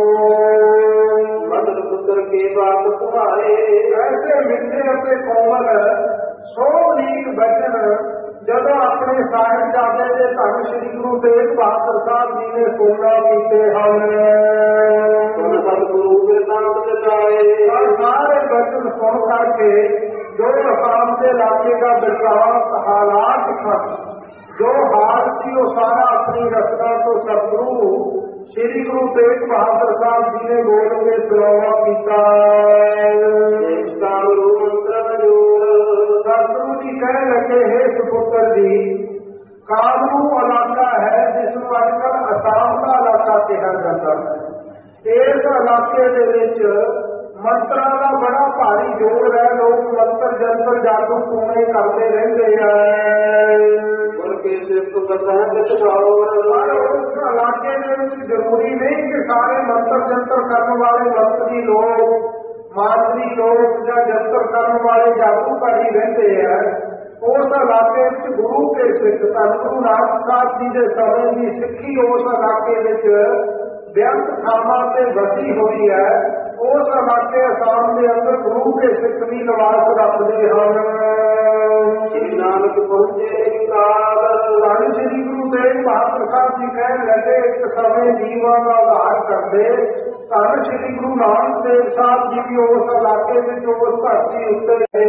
ਮਦਨ ਪੁੱਤਰ ਕੇ ਬਾਤ ਤੁਹਾਰੇ, ਐਸੇ ਮਿੱਠੇ ਅਤੇ ਕੋਮਲ ਸੋਹਣੀਕ ਬਚਨ ਜਦੋਂ ਆਪਣੇ ਸਾਹਿਬਜ਼ਾਦੇ ਦੇ ਧੰਨ ਸ੍ਰੀ ਗੁਰੂ ਤੇਗ ਬਹਾਦਰ ਸਾਹਿਬ ਜੀ ਨੇ ਸੁਣਨਾ ਕੀਤੇ ਹਨ, ਸਤਿਗੁਰੂ ਬਿਰਤਾਂਤ ਲਗਾਏ, ਔਰ ਸਾਰੇ ਬਚਨ ਸੁਣ ਕਰਕੇ ਜੋ ਅਸਾਮ ਦੇ ਇਲਾਕੇ ਦਾ ਬਿਰਤਾਂਤ ਹਾਲਾਤ ਸਨ, ਜੋ ਹਾਲ ਸੀ, ਉਹ ਸਾਰਾ ਆਪਣੀ ਰਚਨਾ ਤੋਂ ਸਤਿਗੁਰੂ ਸ੍ਰੀ ਗੁਰੂ ਤੇਗ ਬਹਾਦਰ ਸਾਹਿਬ ਜੀ ਨੇ ਬੋਲ ਕੇ ਸੁਣਾਵਾ ਕੀਤਾ। ਇਸ ਦਾ ਗੁਰੂ ਮੰਤਰ ਜੋਰ, ਸਤਿਗੁਰੂ ਜੀ ਕਹਿਣ ਲੱਗੇ, ਹੈ ਸੁਪੁੱਤਰ ਜੀ, ਕਾਮਰੂ ਇਲਾਕਾ ਹੈ ਜਿਸ ਨੂੰ ਅੱਜ ਕੱਲ੍ਹ ਅਸਾਮ ਦਾ ਇਲਾਕਾ ਕਿਹਾ ਜਾਂਦਾ ਹੈ। ਇਸ ਇਲਾਕੇ ਦੇ ਵਿੱਚ ਮੰਤਰਾਂ ਦਾ ਬੜਾ ਭਾਰੀ ਜ਼ੋਰ ਹੈ, ਲੋਕ ਮੰਤਰ ਜੰਤਰ ਜਾਦੂ ਟੂਣੇ ਕਰਦੇ ਰਹਿੰਦੇ ਹੈ। ਕੇ ਸਿਰਫ ਬਸਹਿ ਬਿਠਾਉਣ, ਪਰ ਉਸ ਇਲਾਕੇ ਦੇ ਵਿੱਚ ਜ਼ਰੂਰੀ ਨਹੀਂ ਕਿ ਸਾਰੇ ਮੰਤਰ ਜੰਤਰ ਕਰਨ ਵਾਲੇ ਮੰਤਰੀ ਲੋਕ, ਮਾਤਰੀ ਲੋਕ ਜਾਂ ਜੰਤਰ ਕਰਨ ਵਾਲੇ ਜਾਦੂਗਰ ਹੀ ਰਹਿੰਦੇ ਹੈ। ਉਸ ਇਲਾਕੇ ਵਿੱਚ ਗੁਰੂ ਕੇ ਸਿੱਖ, ਧੰਨ ਗੁਰੂ ਨਾਨਕ ਸਾਹਿਬ ਜੀ ਦੇ ਸਮੇਂ ਦੀ ਸਿੱਖੀ ਉਸ ਇਲਾਕੇ ਵਿੱਚ ਬੇਅੰਤ ਥਾਵਾਂ ਤੇ ਵਸੀ ਹੋਈ ਹੈ। ਉਸ ਇਲਾਕੇ ਅਸਾਮ ਦੇ ਅੰਦਰ ਗੁਰੂ ਕੇ ਸਿੱਖ ਵੀ ਨਿਵਾਸ ਰੱਖਦੇ ਹਨ। ਸ੍ਰੀ ਨਾਨਕ ਪਹੁੰਚੇ ਕਾਲ, ਧੰਨ ਸ੍ਰੀ ਗੁਰੂ ਤੇਗ ਬਹਾਦਰ ਸਾਹਿਬ ਜੀ ਕਹਿਣ ਲੱਗੇ, ਇੱਕ ਸਮੇਂ ਜੀਵਾਂ ਦਾ ਉਧਾਰ ਕਰਦੇ ਧੰਨ ਸ੍ਰੀ ਗੁਰੂ ਨਾਨਕ ਦੇਵ ਸਾਹਿਬ ਜੀ ਵੀ ਉਸ ਇਲਾਕੇ ਵਿੱਚ, ਉਸ ਧਰਤੀ ਉੱਤੇ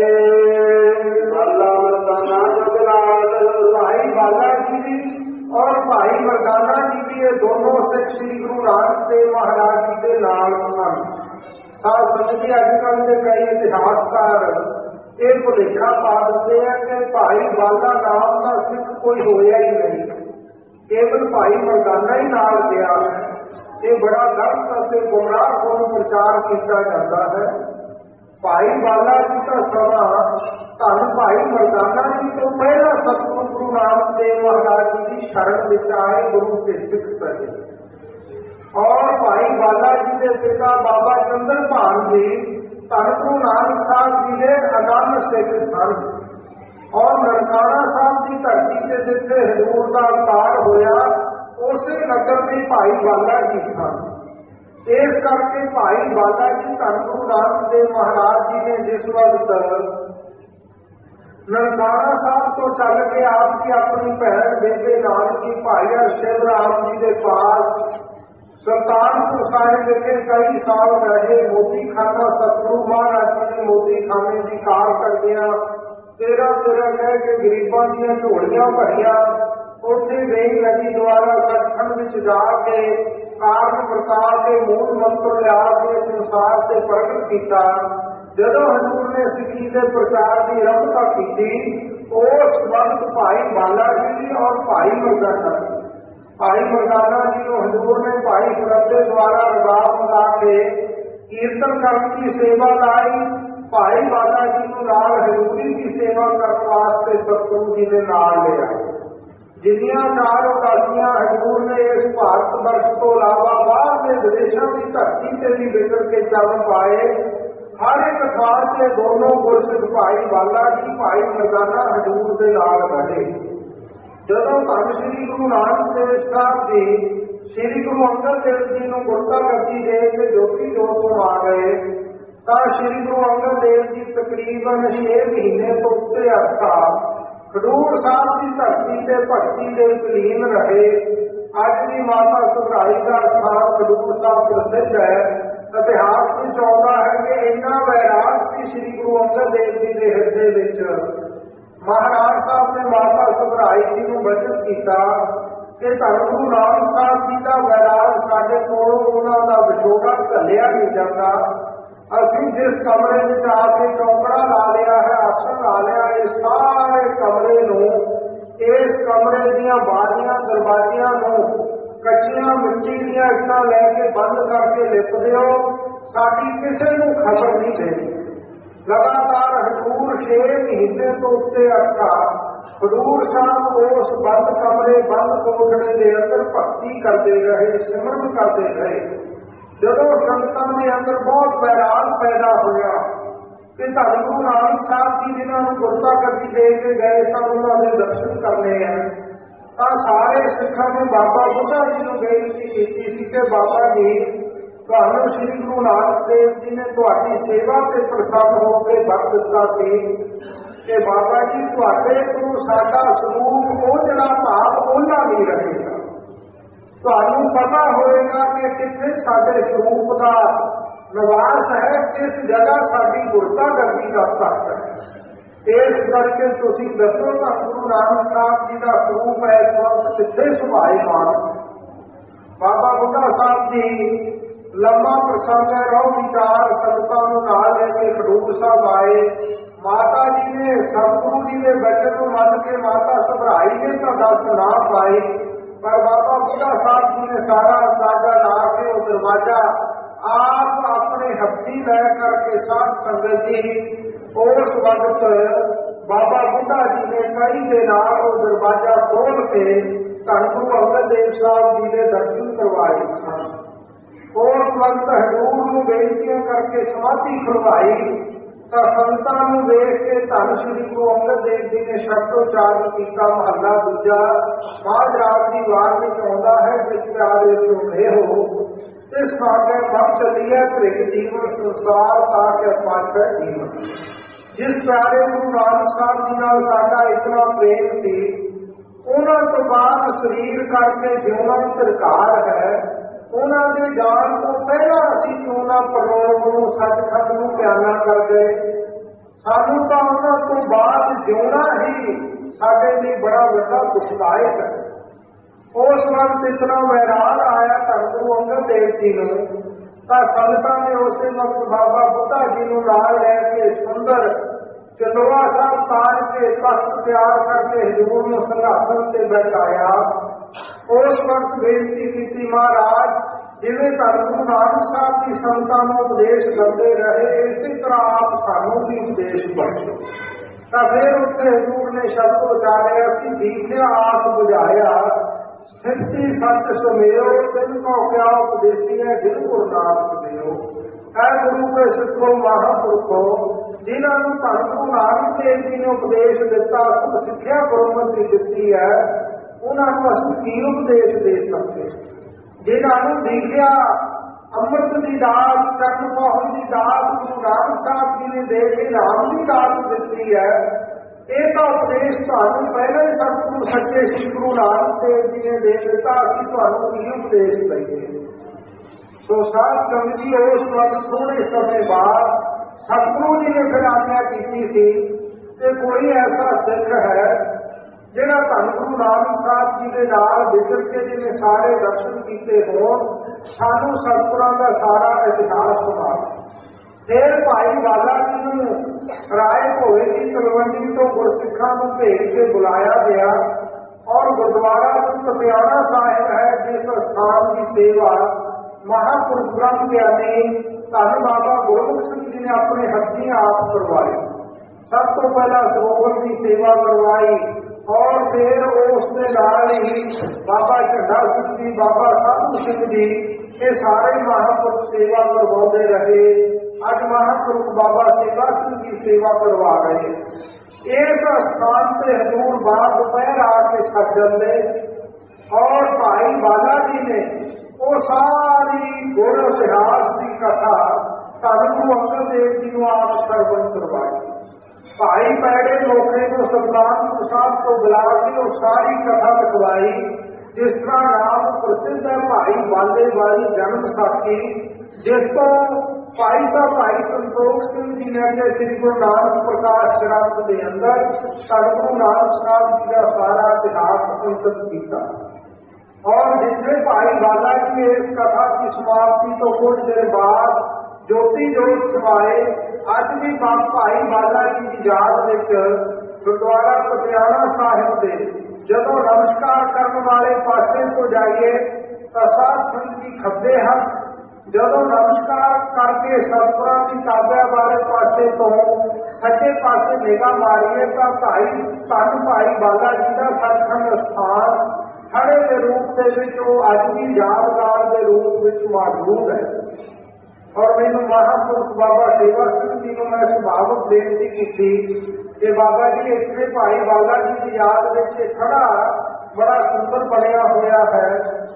ਬਾਲਾ ਮਰਦਾਨਾ ਜਗਲਾਲ, ਭਾਈ ਬਾਲਾ ਜੀ ਵੀ ਔਰ ਭਾਈ ਮਰਦਾਨਾ ਜੀ ਵੀ, ਇਹ ਦੋਨੋਂ ਸਿੱਖ ਸ੍ਰੀ ਗੁਰੂ ਨਾਨਕ ਦੇਵ ਮਹਾਰਾਜ ਜੀ ਦੇ ਨਾਲ ਸਨ। ਸਾਧ ਸੰਗਤ ਜੀ, ਅੱਜ ਕੱਲ੍ਹ ਦੇ ਕਈ ਇਤਿਹਾਸਕਾਰ ਇਹ ਭੁਲੇਖਾ ਪਾ ਦਿੰਦੇ ਆ ਕਿ ਭਾਈ ਬਾਲਾ ਨਾਮ ਦਾ ਸਿੱਖ ਕੋਈ ਹੋਇਆ ਹੀ ਨਹੀਂ, ਕੇਵਲ ਭਾਈ ਮਰਦਾਨਾ ਹੀ ਨਾਲ ਗਿਆ ਹੈ। ਇਹ ਬੜਾ ਗਲਤ ਅਤੇ ਗੁੰਮਰਾਹ ਕੋਲੋਂ ਪ੍ਰਚਾਰ ਕੀਤਾ ਜਾਂਦਾ ਹੈ। ਭਾਈ ਬਾਲਾ ਜੀ ਦਾ ਸਮਾਂ ਧੰਨ ਭਾਈ ਮਰਦਾਨਾ ਜੀ ਤੋਂ ਪਹਿਲਾਂ ਸਤਿਗੁਰੂ ਗੁਰੂ ਨਾਨਕ ਦੇਵ ਮਹਾਰਾਜ ਜੀ ਦੀ ਸ਼ਰਨ ਵਿੱਚ ਆਏ ਗੁਰੂ ਕੇ ਸਿੱਖ ਸਨ। ਔਰ ਭਾਈ ਬਾਲਾ ਜੀ ਦੇ ਪਿਤਾ ਬਾਬਾ ਚੰਦਰ ਭਾਨ ਜੀ ਧੰਨ ਗੁਰੂ ਨਾਨਕ ਸਾਹਿਬ ਜੀ ਦੇ ਅਨੰਨ ਸਿੱਖ ਸਨ। ਔਰ ਨਨਕਾਣਾ ਸਾਹਿਬ ਦੀ ਧਰਤੀ ਤੇ ਜਿੱਥੇ ਹਜ਼ੂਰ ਦਾ ਅਵਤਾਰ ਹੋਇਆ, ਉਸੇ ਨਗਰ ਦੇ ਭਾਈ ਬਾਲਾ ਜੀ ਸਨ। ਇਸ ਕਰਕੇ ਭਾਈ ਬਾਲਾ ਜੀ ਧੰਨ ਗੁਰੂ ਨਾਨਕ ਦੇਵ ਮਹਾਰਾਜ ਜੀ ਨੇ ਜਿਸ ਵਕਤ ਨਨਕਾਣਾ ਸਾਹਿਬ ਤੋਂ ਚੱਲ ਕੇ ਆਪ ਜੀ ਆਪਣੀ ਭੈਣ ਬੇਬੇ ਨਾਨਕੀ ਭਾਈ ਅਰਸ਼ਦ ਰਾਮ ਜੀ ਦੇ ਪਾਸ ਸੁਲਤਾਨਪੁਰ ਸਾਹਿਬ ਵਿਖੇ ਕਈ ਸਾਲ ਰਹੇ। ਮੋਦੀ ਖਾਨਾ ਸਤਿਗੁਰੂ ਮਹਾਰਾਜ ਜੀ ਨੇ ਮੋਦੀ ਖਾਨੇ ਦੀ ਕਾਰ ਕਰਦਿਆਂ ਤੇਰਾ ਤੇਰਾ ਕਹਿ ਕੇ ਗਰੀਬਾਂ ਦੀਆਂ ਝੋਲੀਆਂ ਭਰੀਆਂ। ਉੱਥੇ ਵੇਈ ਨਦੀ ਦੁਆਰਾ ਸੱਚਖੰਡ ਵਿੱਚ ਜਾ ਕੇ ਕਾਰਨ ਵਰਤਾ ਕੇ ਮੂਲ ਮੰਤਰ ਲਿਆ ਕੇ ਸੰਸਾਰ ਤੇ ਪ੍ਰਗਟ ਕੀਤਾ। ਜਦੋਂ ਹਜ਼ੂਰ ਨੇ ਸਿੱਖੀ ਦੇ ਪ੍ਰਚਾਰ ਦੀ ਆਰੰਭਤਾ ਕੀਤੀ, ਉਸ ਵਕਤ ਭਾਈ ਬਾਲਾ ਜੀ ਔਰ ਭਾਈ ਮਰਦਾਨਾ ਭਾਈ ਮਰਦਾਨਾ ਜੀ ਨੂੰ ਹਜ਼ੂਰ ਨੇ ਭਾਈ ਗੁਰਦ ਦੇ ਦੁਆਰਾ ਰਬਾਬ ਲਾ ਕੇ ਕੀਰਤਨ ਕਰਨ ਦੀ ਸੇਵਾ ਲਾਈ। ਭਾਈ ਬਾਲਾ ਜੀ ਨੂੰ ਨਾਲ ਹਜ਼ੂਰੀ ਦੀ ਸੇਵਾ ਕਰਨ ਵਾਸਤੇ ਸਤਿਗੁਰੂ ਜੀ ਦੇ ਨਾਲ ਲਿਆ। ਜਿੰਨੀਆਂ ਚਾਰ ਉਦਾਸੀਆਂ ਹਜ਼ੂਰ ਨੇ ਇਸ ਭਾਰਤ ਵਰਸ਼ ਤੋਂ ਇਲਾਵਾ ਬਾਹਰ ਦੇ ਵਿਦੇਸ਼ਾਂ ਦੀ ਧਰਤੀ ਤੇ ਵੀ ਵਿਚਰ ਕੇ ਚੱਲ ਪਾਏ। ਹਰ ਇੱਕ ਥਾਂ ਤੇ ਦੋਨੋਂ ਗੁਰਸਿੱਖ ਭਾਈ ਬਾਲਾ ਜੀ ਭਾਈ ਮਰਦਾਨਾ ਹਜ਼ੂਰ ਦੇ ਨਾਲ ਰਹੇ। ਜਦੋਂ ਧੰਨ ਸ੍ਰੀ ਗੁਰੂ ਨਾਨਕ ਦੇਵ ਸਾਹਿਬ ਜੀ ਸ੍ਰੀ ਗੁਰੂ ਅੰਗਦ ਦੇਵ ਜੀ ਨੂੰ ਗੁਰਤਾ ਗੱਦੀ ਦੇ ਕੇ ਜੋਤੀ ਜੋਤ ਤੋਂ ਆ ਗਏ, ਤਾਂ ਸ਼੍ਰੀ ਗੁਰੂ ਅੰਗਦ ਦੇਵ ਜੀ ਤਕਰੀਬਨ ਛੇ ਮਹੀਨੇ ਤੋਂ ਉੱਤੇ ਅਰਸਾ ਖਡੂਰ ਸਾਹਿਬ ਦੀ ਧਰਤੀ ਤੇ ਭਗਤੀ ਦੇ ਵਿਲੀਨ ਰਹੇ। ਅੱਜ ਵੀ ਮਾਤਾ ਸੁਧਰਾਈ ਦਾ ਸਥਾਨ ਖਡੂਰ ਸਾਹਿਬ ਪ੍ਰਸਿੱਧ ਹੈ। ਇਤਿਹਾਸ ਵਿੱਚ ਆਉਂਦਾ ਹੈ ਕਿ ਇੰਨਾ ਵੈਰਾਗ ਸੀ ਸ਼੍ਰੀ ਗੁਰੂ ਅੰਗਦ ਦੇਵ ਜੀ ਦੇ ਹਿਰਦੇ ਵਿੱਚ, ਮਹਾਰਾਜ ਸਾਹਿਬ ਨੇ ਮਾਤਾ ਸੁਧਰਾਈ ਜੀ ਨੂੰ ਬਚਨ ਕੀਤਾ ਕਿ ਧੰਨ ਗੁਰੂ ਨਾਨਕ ਸਾਹਿਬ ਜੀ ਦਾ ਵੈਰਾਗ ਸਾਡੇ ਕੋਲੋਂ ਉਹਨਾਂ ਦਾ ਵਿਛੋੜਾ ਘੱਲਿਆ ਨਹੀਂ ਜਾਂਦਾ। ਅਸੀਂ ਜਿਸ ਕਮਰੇ ਵਿੱਚ ਆ ਕੇ ਚੌਂਕੜਾ ਲਾ ਲਿਆ ਹੈ, ਆਸਣ ਲਾ ਲਿਆ, ਇਹ ਸਾਰੇ ਕਮਰੇ ਨੂੰ, ਇਸ ਕਮਰੇ ਦੀਆਂ ਬਾਰੀਆਂ ਦਰਵਾਜ਼ਿਆਂ ਨੂੰ ਕੱਚੀਆਂ ਮਿੱਟੀ ਦੀਆਂ ਇੱਟਾਂ ਲੈ ਕੇ ਬੰਦ ਕਰਕੇ ਲਿਪ ਦਿਓ, ਸਾਡੀ ਕਿਸੇ ਨੂੰ ਖਬਰ ਨਹੀਂ ਦੇਣੀ। ਲਗਾਤਾਰ ਹਜ਼ੂਰ ਛੇ ਮਹੀਨੇ ਤੋਂ ਉੱਤੇ ਅਰਸਾ ਹਜ਼ੂਰ ਸਾਹਿਬ ਉਸ ਬੰਦ ਕਮਰੇ, ਬੰਦ ਕੋਠੜੇ ਦੇ ਅੰਦਰ ਭਗਤੀ ਕਰਦੇ ਰਹੇ, ਸਿਮਰਨ ਕਰਦੇ ਰਹੇ। ਜਦੋਂ ਸੰਗਤਾਂ ਦੇ ਅੰਦਰ ਬਹੁਤ ਵੈਰਾਗ ਪੈਦਾ ਹੋਇਆ ਕਿ ਧੰਨ ਗੁਰੂ ਨਾਨਕ ਸਾਹਿਬ ਜੀ ਜਿਨ੍ਹਾਂ ਨੂੰ ਗੁਰਤਾ ਗੱਦੀ ਦੇ ਕੇ ਗਏ ਸਨ, ਉਹਨਾਂ ਦੇ ਦਰਸ਼ਨ ਕਰਨੇ ਆ, ਤਾਂ ਸਾਰੇ ਸਿੱਖਾਂ ਨੇ ਬਾਬਾ ਬੁੱਢਾ ਜੀ ਨੂੰ ਬੇਨਤੀ ਕੀਤੀ ਸੀ ਕਿ ਬਾਬਾ ਜੀ, ਤੁਹਾਨੂੰ ਸ਼੍ਰੀ ਗੁਰੂ ਨਾਨਕ ਦੇਵ ਜੀ ਨੇ ਤੁਹਾਡੀ ਸੇਵਾ ਤੇ ਪ੍ਰਸੰਨ ਹੋ ਕੇ ਵਰ ਦਿੱਤਾ ਸੀ ਕਿ ਬਾਬਾ ਜੀ ਤੁਹਾਡੇ ਤੋਂ ਸਾਡਾ ਸਰੂਪ ਉਹ ਜਿਹੜਾ ਭਾਵ ਉਹਨਾਂ ਨਹੀਂ ਰਹੇਗਾ। ਤੁਹਾਨੂੰ ਪਤਾ ਹੋਏਗਾ ਕਿ ਕਿੱਥੇ ਸਾਡੇ ਸਰੂਪ ਦਾ ਨਿਵਾਸ ਹੈ, ਕਿਸ ਜਗ੍ਹਾ ਸਾਡੀ ਗੁਰਤਾ ਗੱਦੀ ਦਾ ਤਖਤ ਹੈ। ਇਸ ਕਰਕੇ ਤੁਸੀਂ ਦੱਸੋ ਤਾਂ ਗੁਰੂ ਨਾਨਕ ਸਾਹਿਬ ਜੀ ਦਾ ਸਰੂਪ ਇਸ ਵਕਤ ਕਿੱਥੇ ਸੁਭਾਏਮਾਨ। ਬਾਬਾ ਬੁੱਢਾ ਸਾਹਿਬ ਜੀ ਲੰਮਾ ਪ੍ਰਸੰਗ ਹੈ, ਰਹੁ ਵਿਚਾਰ ਸੰਗਤਾਂ ਨੂੰ ਨਾਲ ਲੈ ਕੇ ਖਡੂਰ ਸਾਹਿਬ ਆਏ। ਮਾਤਾ ਜੀ ਨੇ ਸਤਿਗੁਰੂ ਜੀ ਦੇ ਬਚਨ ਨੂੰ ਮੰਨ ਕੇ ਮਾਤਾ ਸੁਧਰਾਈ ਨੇ ਤਾਂ ਦੱਸ ਨਾ ਪਾਈ, ਪਰ ਬਾਬਾ ਬੁੱਢਾ ਸਾਹਿਬ ਜੀ ਨੇ ਸਾਰਾ ਅੰਦਾਜ਼ਾ ਲਾ ਕੇ ਉਹ ਦਰਵਾਜ਼ਾ ਆਪ ਆਪਣੇ ਹੱਥੀਂ ਲੈ ਕਰਕੇ ਸਾਧ ਸੰਗਤ ਜੀ ਉਸ ਵਕਤ ਬਾਬਾ ਬੁੱਢਾ ਜੀ ਨੇ ਕਈ ਦੇ ਨਾਲ ਉਹ ਦਰਵਾਜ਼ਾ ਖੋਲ੍ਹ ਕੇ ਧੰਨ ਗੁਰੂ ਅੰਗਦ ਦੇਵ ਸਾਹਿਬ ਜੀ ਦੇ ਦਰਸ਼ਨ ਕਰਵਾਏ ਸਨ। ਉਸ ਵਕਤ ਹਜ਼ੂਰ ਨੂੰ ਬੇਨਤੀਆਂ ਕਰਕੇ ਸਮਾਧੀ ਖੁਲਵਾਈ ਤਾਂ ਸੰਗਤਾਂ ਨੂੰ ਵੇਖ ਕੇ ਧੰਨ ਸ਼੍ਰੀ ਗੁਰੂ ਅੰਗਦ ਦੇਵ ਜੀ ਨੇ ਸ਼ਬਦੋਚਾਰਨ ਕੀਤਾ। ਮਹੱਲਾ ਦੂਜਾ ਮਾਝ ਰਾਗ ਦੀ ਵਾਰ ਵਿੱਚ ਆਉਂਦਾ ਹੈ, ਜਿਸ ਪਿਆਰੇ ਚੁਣੇ ਹੋ ਇਸ ਸਾਡੇ ਮਨ ਚੱਲੀਏ ਭ੍ਰਿਗ ਜੀਵਨ ਸੰਸਾਰ ਤਾਂ ਕਿ ਪਾਛੈ ਜੀਵਨ। ਜਿਸ ਪਿਆਰੇ ਗੁਰੂ ਨਾਨਕ ਸਾਹਿਬ ਜੀ ਨਾਲ ਸਾਡਾ ਇਤਨਾ ਪ੍ਰੇਮ ਸੀ, ਉਹਨਾਂ ਤੋਂ ਬਾਅਦ ਸਰੀਰ ਕਰਕੇ ਜਿਉਣਾ ਸਰਕਾਰ ਹੈ, ਉਹਨਾਂ ਦੇ ਜਾਣ ਤੋਂ ਪਹਿਲਾਂ ਅਸੀਂ ਕਿਉਂ ਨਾ ਪਰਲੋਕ ਨੂੰ ਸੱਚਖੰਡ ਨੂੰ ਪਿਆਨਾ ਕਰ ਗਏ। ਸਾਨੂੰ ਤਾਂ ਉਹਨਾਂ ਤੋਂ ਬਾਅਦ ਜਿਉਣਾ ਹੀ ਸਾਡੇ ਲਈ ਬੜਾ ਵੱਡਾ ਦੁਖਦਾਇਕ ਹੈ। ਉਸ ਵਕਤ ਇਤਨਾ ਵੈਰਾਗ ਆਇਆ ਧੰਨ ਗੁਰੂ ਅੰਗਦ ਦੇਵ ਜੀ ਨੂੰ, ਤਾਂ ਸੰਗਤਾਂ ਨੇ ਉਸੇ ਵਕਤ ਬਾਬਾ ਬੁੱਢਾ ਜੀ ਨੂੰ ਨਾਲ ਲੈ ਕੇ ਸੁੰਦਰ ਚੰਦੋਆ ਸਾਹਿਬ ਤਾਰ ਕੇ ਤਖਤ ਤਿਆਰ ਕਰਕੇ ਹਜ਼ੂਰ ਨੂੰ ਸਿੰਘਾਸਨ ਤੇ ਬੈਠਾਇਆ। ਉਸ ਵਕਤ ਬੇਨਤੀ ਕੀਤੀ, ਮਹਾਰਾਜ ਜਿਵੇਂ ਧੰਨ ਗੁਰੂ ਨਾਨਕ ਸਾਹਿਬ ਦੀ ਸੰਗਤਾਂ ਨੂੰ ਉਪਦੇਸ਼ ਕਰਦੇ ਰਹੇ, ਇਸੇ ਤਰ੍ਹਾਂ ਆਪ ਸਾਨੂੰ ਵੀ ਉਪਦੇਸ਼ ਬਖਸ਼ੋ। ਤਾਂ ਫਿਰ ਉੱਥੇ ਹਜ਼ੂਰ ਨੇ ਸ਼ਬਦ ਉਚਾਰਿਆ ਕਿ ਦੀਖਿਆ ਆਪ ਬੁਝਾਇਆ, ਸੱਚੀ ਸੱਚ ਸੁਮੇਓ, ਤਿਨ ਕੋ ਕਿਆ ਉਪਦੇਸੀ ਹੈ ਜਿਨ ਗੁਰੂ ਨਾਨਕ ਦਿਓ। ਐ ਗੁਰੂ ਕੇ ਸਿੱਖੋ ਮਹਾਂਪੁਰਖੋ, ਜਿਨ੍ਹਾਂ ਨੂੰ ਧੰਨ ਗੁਰੂ ਨਾਨਕ ਦੇਵ ਜੀ ਨੇ ਉਪਦੇਸ਼ ਦਿੱਤਾ, ਸੁਖ ਸਿੱਖਿਆ ਗੁਰਮਤਿ ਦਿੱਤੀ ਹੈ, ਉਹਨਾਂ ਨੂੰ ਅਸੀਂ ਕੀ ਉਪਦੇਸ਼ ਦੇ ਸਕਦੇ। ਜਿਨ੍ਹਾਂ ਨੂੰ ਦੀਖਿਆ ਅੰਮ੍ਰਿਤ ਦੀ ਦਾਤ, ਚਰਨ ਪਾਹੁਣ ਦੀ ਦਾਤ ਗੁਰੂ ਨਾਨਕ ਸਾਹਿਬ ਜੀ ਨੇ ਦੇ ਕੇ ਨਾਮ ਦੀ ਦਾਤ ਦਿੱਤੀ ਹੈ, ਇਹ ਤਾਂ ਉਪਦੇਸ਼ ਤੁਹਾਨੂੰ ਪਹਿਲਾਂ ਹੀ ਸਤਿਗੁਰੂ ਸੱਚੇ ਸ੍ਰੀ ਗੁਰੂ ਨਾਨਕ ਦੇਵ ਜੀ ਨੇ ਦੇ ਦਿੱਤਾ, ਅਸੀਂ ਤੁਹਾਨੂੰ ਕੀ ਉਪਦੇਸ਼ ਦਈਏ। ਸੋ ਸਾਧ ਸੰਗਤ ਜੀ ਉਸ ਵਕਤ ਥੋੜੇ ਸਮੇਂ ਬਾਅਦ ਸਤਿਗੁਰੂ ਜੀ ਨੇ ਫਿਰ ਆਗਿਆ ਕੀਤੀ ਸੀ ਕਿ ਕੋਈ ਐਸਾ ਸਿੱਖ ਹੈ ਜਿਹੜਾ ਧੰਨ ਗੁਰੂ ਨਾਨਕ ਸਾਹਿਬ ਜੀ ਦੇ ਨਾਲ ਵਿਚਰ ਕੇ ਜਿਹਨੇ ਸਾਰੇ ਦਰਸ਼ਨ ਕੀਤੇ ਹੋਣ, ਸਾਨੂੰ ਸਤਿਗੁਰਾਂ ਦਾ ਸਾਰਾ ਇਤਿਹਾਸ ਸੁਣਾ। ਫਿਰ ਭਾਈ ਵਾਲਾ ਜੀ ਨੂੰ ਰਾਏ ਭੋਏ ਦੀ ਤਲਵੰਡੀ ਤੋਂ ਗੁਰਸਿੱਖਾਂ ਨੂੰ ਭੇਜ ਕੇ ਬੁਲਾਇਆ ਗਿਆ ਔਰ ਗੁਰਦੁਆਰਾ ਪਟਿਆਲਾ ਸਾਹਿਬ ਹੈ, ਜਿਸ ਸਥਾਨ ਦੀ ਸੇਵਾ ਮਹਾਂਪੁਰਖ ਬ੍ਰਹਮ ਗਿਆਨੀ ਧੰਨ ਬਾਬਾ ਗੁਰਮੁਖ ਸਿੰਘ ਜੀ ਨੇ ਆਪਣੇ ਹੱਥੀਂ ਆਪ ਕਰਵਾਈ। ਸਭ ਤੋਂ ਪਹਿਲਾਂ ਸਰੋਵਰ ਦੀ ਸੇਵਾ ਕਰਵਾਈ ਔਰ ਫਿਰ ਉਸ ਦੇ ਨਾਲ ਹੀ ਬਾਬਾ ਝੰਡਾ ਸਿੰਘ ਜੀ, ਬਾਬਾ ਸਾਧੂ ਸਿੰਘ ਜੀ, ਇਹ ਸਾਰੇ ਮਹਾਂਪੁਰਖ ਸੇਵਾ ਕਰਵਾਉਂਦੇ ਰਹੇ। ਅੱਜ ਮਹਾਂਪੁਰਖ ਬਾਬਾ ਸੇਵਾ ਸਿੰਘ ਜੀ ਸੇਵਾ ਕਰਵਾ ਰਹੇ। ਇਸ ਸਥਾਨ ਤੇ ਹਜ਼ੂਰ ਬਾਅਦ ਦੁਪਹਿਰ ਆ ਕੇ ਸੱਜਣ ਨੇ ਔਰ ਭਾਈ ਬਾਲਾ ਜੀ ਨੇ ਉਹ ਸਾਰੀ ਗੁਰ ਇਤਿਹਾਸ ਦੀ ਕਥਾ ਧੰਨ ਗੁਰੂ ਅੰਗਦ ਦੇਵ ਜੀ ਨੂੰ ਆਪ ਸਰਬਤ ਕਰਵਾਈ। ਭਾਈ ਪੈੜੇ ਮੌਕੇ ਨੂੰ ਸਤਨਾਮ ਪ੍ਰਸਾਦ ਤੋਂ ਬੁਲਾ ਕੇ ਉਹ ਸਾਰੀ ਕਥਾ ਲਿਖਵਾਈ। ਜਿਸ ਤਰ੍ਹਾਂ ਨਾਮ ਪ੍ਰਸਿੱਧ ਹੈ ਭਾਈ ਬਾਲੇ ਵਾਲੀ ਜਨਮ ਸਾਖੀ, ਜਿਸ ਤੋਂ ਭਾਈ ਸਾਹਿਬ ਭਾਈ ਸੰਤੋਖ ਸਿੰਘ ਜੀ ਨੇ ਅੱਗੇ ਸ੍ਰੀ ਗੁਰੂ ਨਾਨਕ ਪ੍ਰਕਾਸ਼ ਗ੍ਰੰਥ ਦੇ ਅੰਦਰ ਧੰਨ ਗੁਰੂ ਨਾਨਕ ਸਾਹਿਬ ਜੀ ਦਾ ਸਾਰਾ ਇਤਿਹਾਸ ਅੰਕਿਤ ਕੀਤਾ। और जिसने भाई बाला जी इस कथा की समाप्ति तो कुछ देर बाद ज्योति जोत समाए। अज भी भाई बाला जी की याद विच गुरुद्वारा पटियाला साहिब के जदों नमस्कार करने वाले पासे को जाइए तो साध संत की खब्बे हाथ, जदों नमस्कार करके सतपुरा की ताबिया वाले पासे तो सज्जे पासे निगाह मारिए तो भाई धन भाई बाला जी का सचखंड स्थान खड़े के रूप के विच अज भी यादगार के रूप में मौजूद है। और मैंने महापुरुष बाबा सेवा सिंह जी को मैं सुभावक बेनती की थी कि बाबा जी इतने भाई बाला जी की याद में खड़ा बड़ा सुंदर बनया होया है।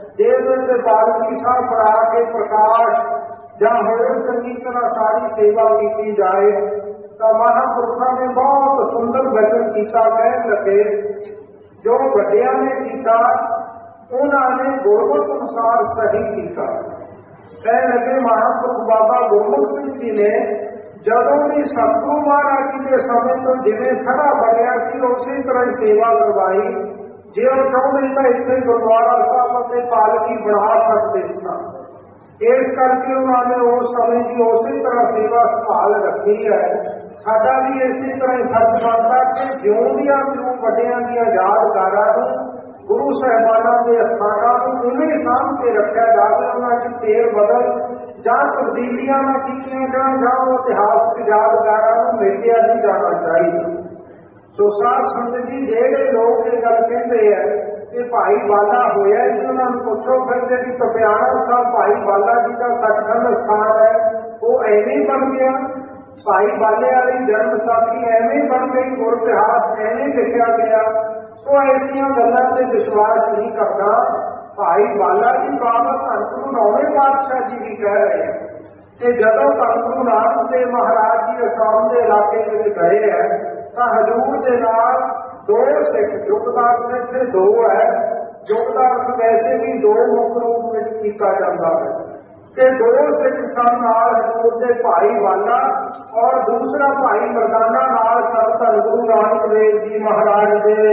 जे बालकी साहब पढ़ा के प्रकाश ਜਾਂ ਹੋਰ ਚੰਗੀ ਤਰ੍ਹਾਂ ਸਾਰੀ ਸੇਵਾ ਕੀਤੀ ਜਾਏ ਤਾਂ ਮਹਾਂਪੁਰਖਾਂ ਨੇ ਬਹੁਤ ਸੁੰਦਰ ਵਚਨ ਕੀਤਾ। ਕਹਿਣ ਲੱਗੇ ਜੋ ਵੱਡਿਆਂ ਨੇ ਕੀਤਾ ਉਹਨਾਂ ਨੇ ਗੁਰਮਤਿ ਅਨੁਸਾਰ ਸਹੀ ਕੀਤਾ। ਕਹਿਣ ਲੱਗੇ ਮਹਾਂਪੁਰਖ ਬਾਬਾ ਗੁਰਮੁਖ ਸਿੰਘ ਜੀ ਨੇ ਜਦੋਂ ਵੀ ਸਤਿਗੁਰੂ ਮਹਾਰਾਜ ਜੀ ਦੇ ਸਮੇਂ ਤੋਂ ਜਿਵੇਂ ਖੜਾ ਬਣਿਆ ਸੀ ਉਸੇ ਤਰ੍ਹਾਂ ਹੀ ਸੇਵਾ ਕਰਵਾਈ। ਜੇ ਉਹ ਚਾਹੁੰਦੇ ਤਾਂ ਇੱਥੇ ਗੁਰਦੁਆਰਾ ਸਾਹਿਬ ਅਤੇ ਪਾਲਕੀ ਬਣਾ ਸਕਦੇ ਸਨ। ਇਸ ਕਰਕੇ ਉਹਨਾਂ ਨੇ ਉਸ ਸਮੇਂ ਦੀ ਉਸੇ ਤਰ੍ਹਾਂ ਸੇਵਾ ਸੰਭਾਲ ਰੱਖੀ ਹੈ। ਸਾਡਾ ਵੀ ਇਸੇ ਤਰ੍ਹਾਂ ਹੀ ਫਰਜ਼ ਬਣਦਾ ਕਿ ਜਿਉਂ ਦੀਆਂ ਜਿਉਂ ਵੱਡਿਆਂ ਦੀਆਂ ਯਾਦਗਾਰਾਂ ਨੂੰ ਗੁਰੂ ਸਾਹਿਬਾਨਾਂ ਦੇ ਅਸਥਾਨਾਂ ਨੂੰ ਉਵੇਂ ਸਾਂਭ ਕੇ ਰੱਖਿਆ ਜਾਵੇ। ਉਹਨਾਂ 'ਚ ਫੇਰ ਬਦਲ ਜਾਂ ਤਬਦੀਲੀਆਂ ਨਾ ਕੀਤੀਆਂ ਜਾਣ ਜਾਂ ਉਹ ਇਤਿਹਾਸਕ ਯਾਦਗਾਰਾਂ ਨੂੰ ਮੇਟਿਆ ਨਹੀਂ ਜਾਣਾ ਚਾਹੀਦਾ। ਸੋ ਸਾਧ ਸੰਗਤ ਜੀ ਜਿਹੜੇ ਲੋਕ ਇਹ ਗੱਲ ਕਹਿੰਦੇ ਆ ਕਿ ਭਾਈ ਬਾਲਾ ਹੋਇਆ ਜੀ ਉਹਨਾਂ ਨੂੰ ਪੁੱਛੋ ਫਿਰ ਜਿਹੜੀ ਪਟਿਆਲਾ ਸਾਹਿਬ ਭਾਈ ਬਾਲਾ ਜੀ ਦਾ ਸੱਚਖੰਡ ਸਥਾਨ ਹੈ ਉਹ ਐਵੇਂ ਹੀ ਬਣ ਗਿਆ। ਭਾਈ ਬਾਲੇ ਵਾਲੀ ਜਨਮ ਸਾਖੀ ਐਵੇਂ ਬਣ ਗਈ, ਗੁਰ ਇਤਿਹਾਸ ਐਵੇਂ ਲਿਖਿਆ ਗਿਆ। ਸੋ ਐਸੀਆਂ ਗੱਲਾਂ ਤੇ ਵਿਸ਼ਵਾਸ ਨਹੀਂ ਕਰਦਾ। ਭਾਈ ਬਾਲਾ ਜੀ ਬਾਬਾ ਧੰਨ ਗੁਰੂ ਨੌਵੇਂ ਪਾਤਸ਼ਾਹ ਜੀ ਵੀ ਕਹਿ ਰਹੇ ਹੈ ਕਿ ਜਦੋਂ ਧੰਨ ਗੁਰੂ ਨਾਨਕ ਦੇਵ ਮਹਾਰਾਜ ਜੀ ਅਸਾਮ ਦੇ ਇਲਾਕੇ ਵਿੱਚ ਗਏ ਹੈ ਤਾਂ ਹਜ਼ੂਰ ਦੇ ਨਾਲ ਦੋ ਸਿੱਖ ਯੁਗਦਾਰ ਇੱਥੇ ਦੋ ਹੈ। ਯੁਗਦਾਰ ਵੈਸੇ ਵੀ ਦੋ ਮੁੱਖ ਰੂਪ ਵਿੱਚ ਕੀਤਾ ਜਾਂਦਾ ਹੈ ਤੇ ਦੋ ਸਿੱਖ ਸਨ ਨਾਲ ਹਜ਼ੂਰ ਦੇ ਭਾਈ ਬਾਲਾ ਔਰ ਦੂਸਰਾ ਭਾਈ ਮਰਦਾਨਾ ਨਾਲ ਸਨ ਧੰਨ ਗੁਰੂ ਨਾਨਕ ਦੇਵ ਜੀ ਮਹਾਰਾਜ ਦੇ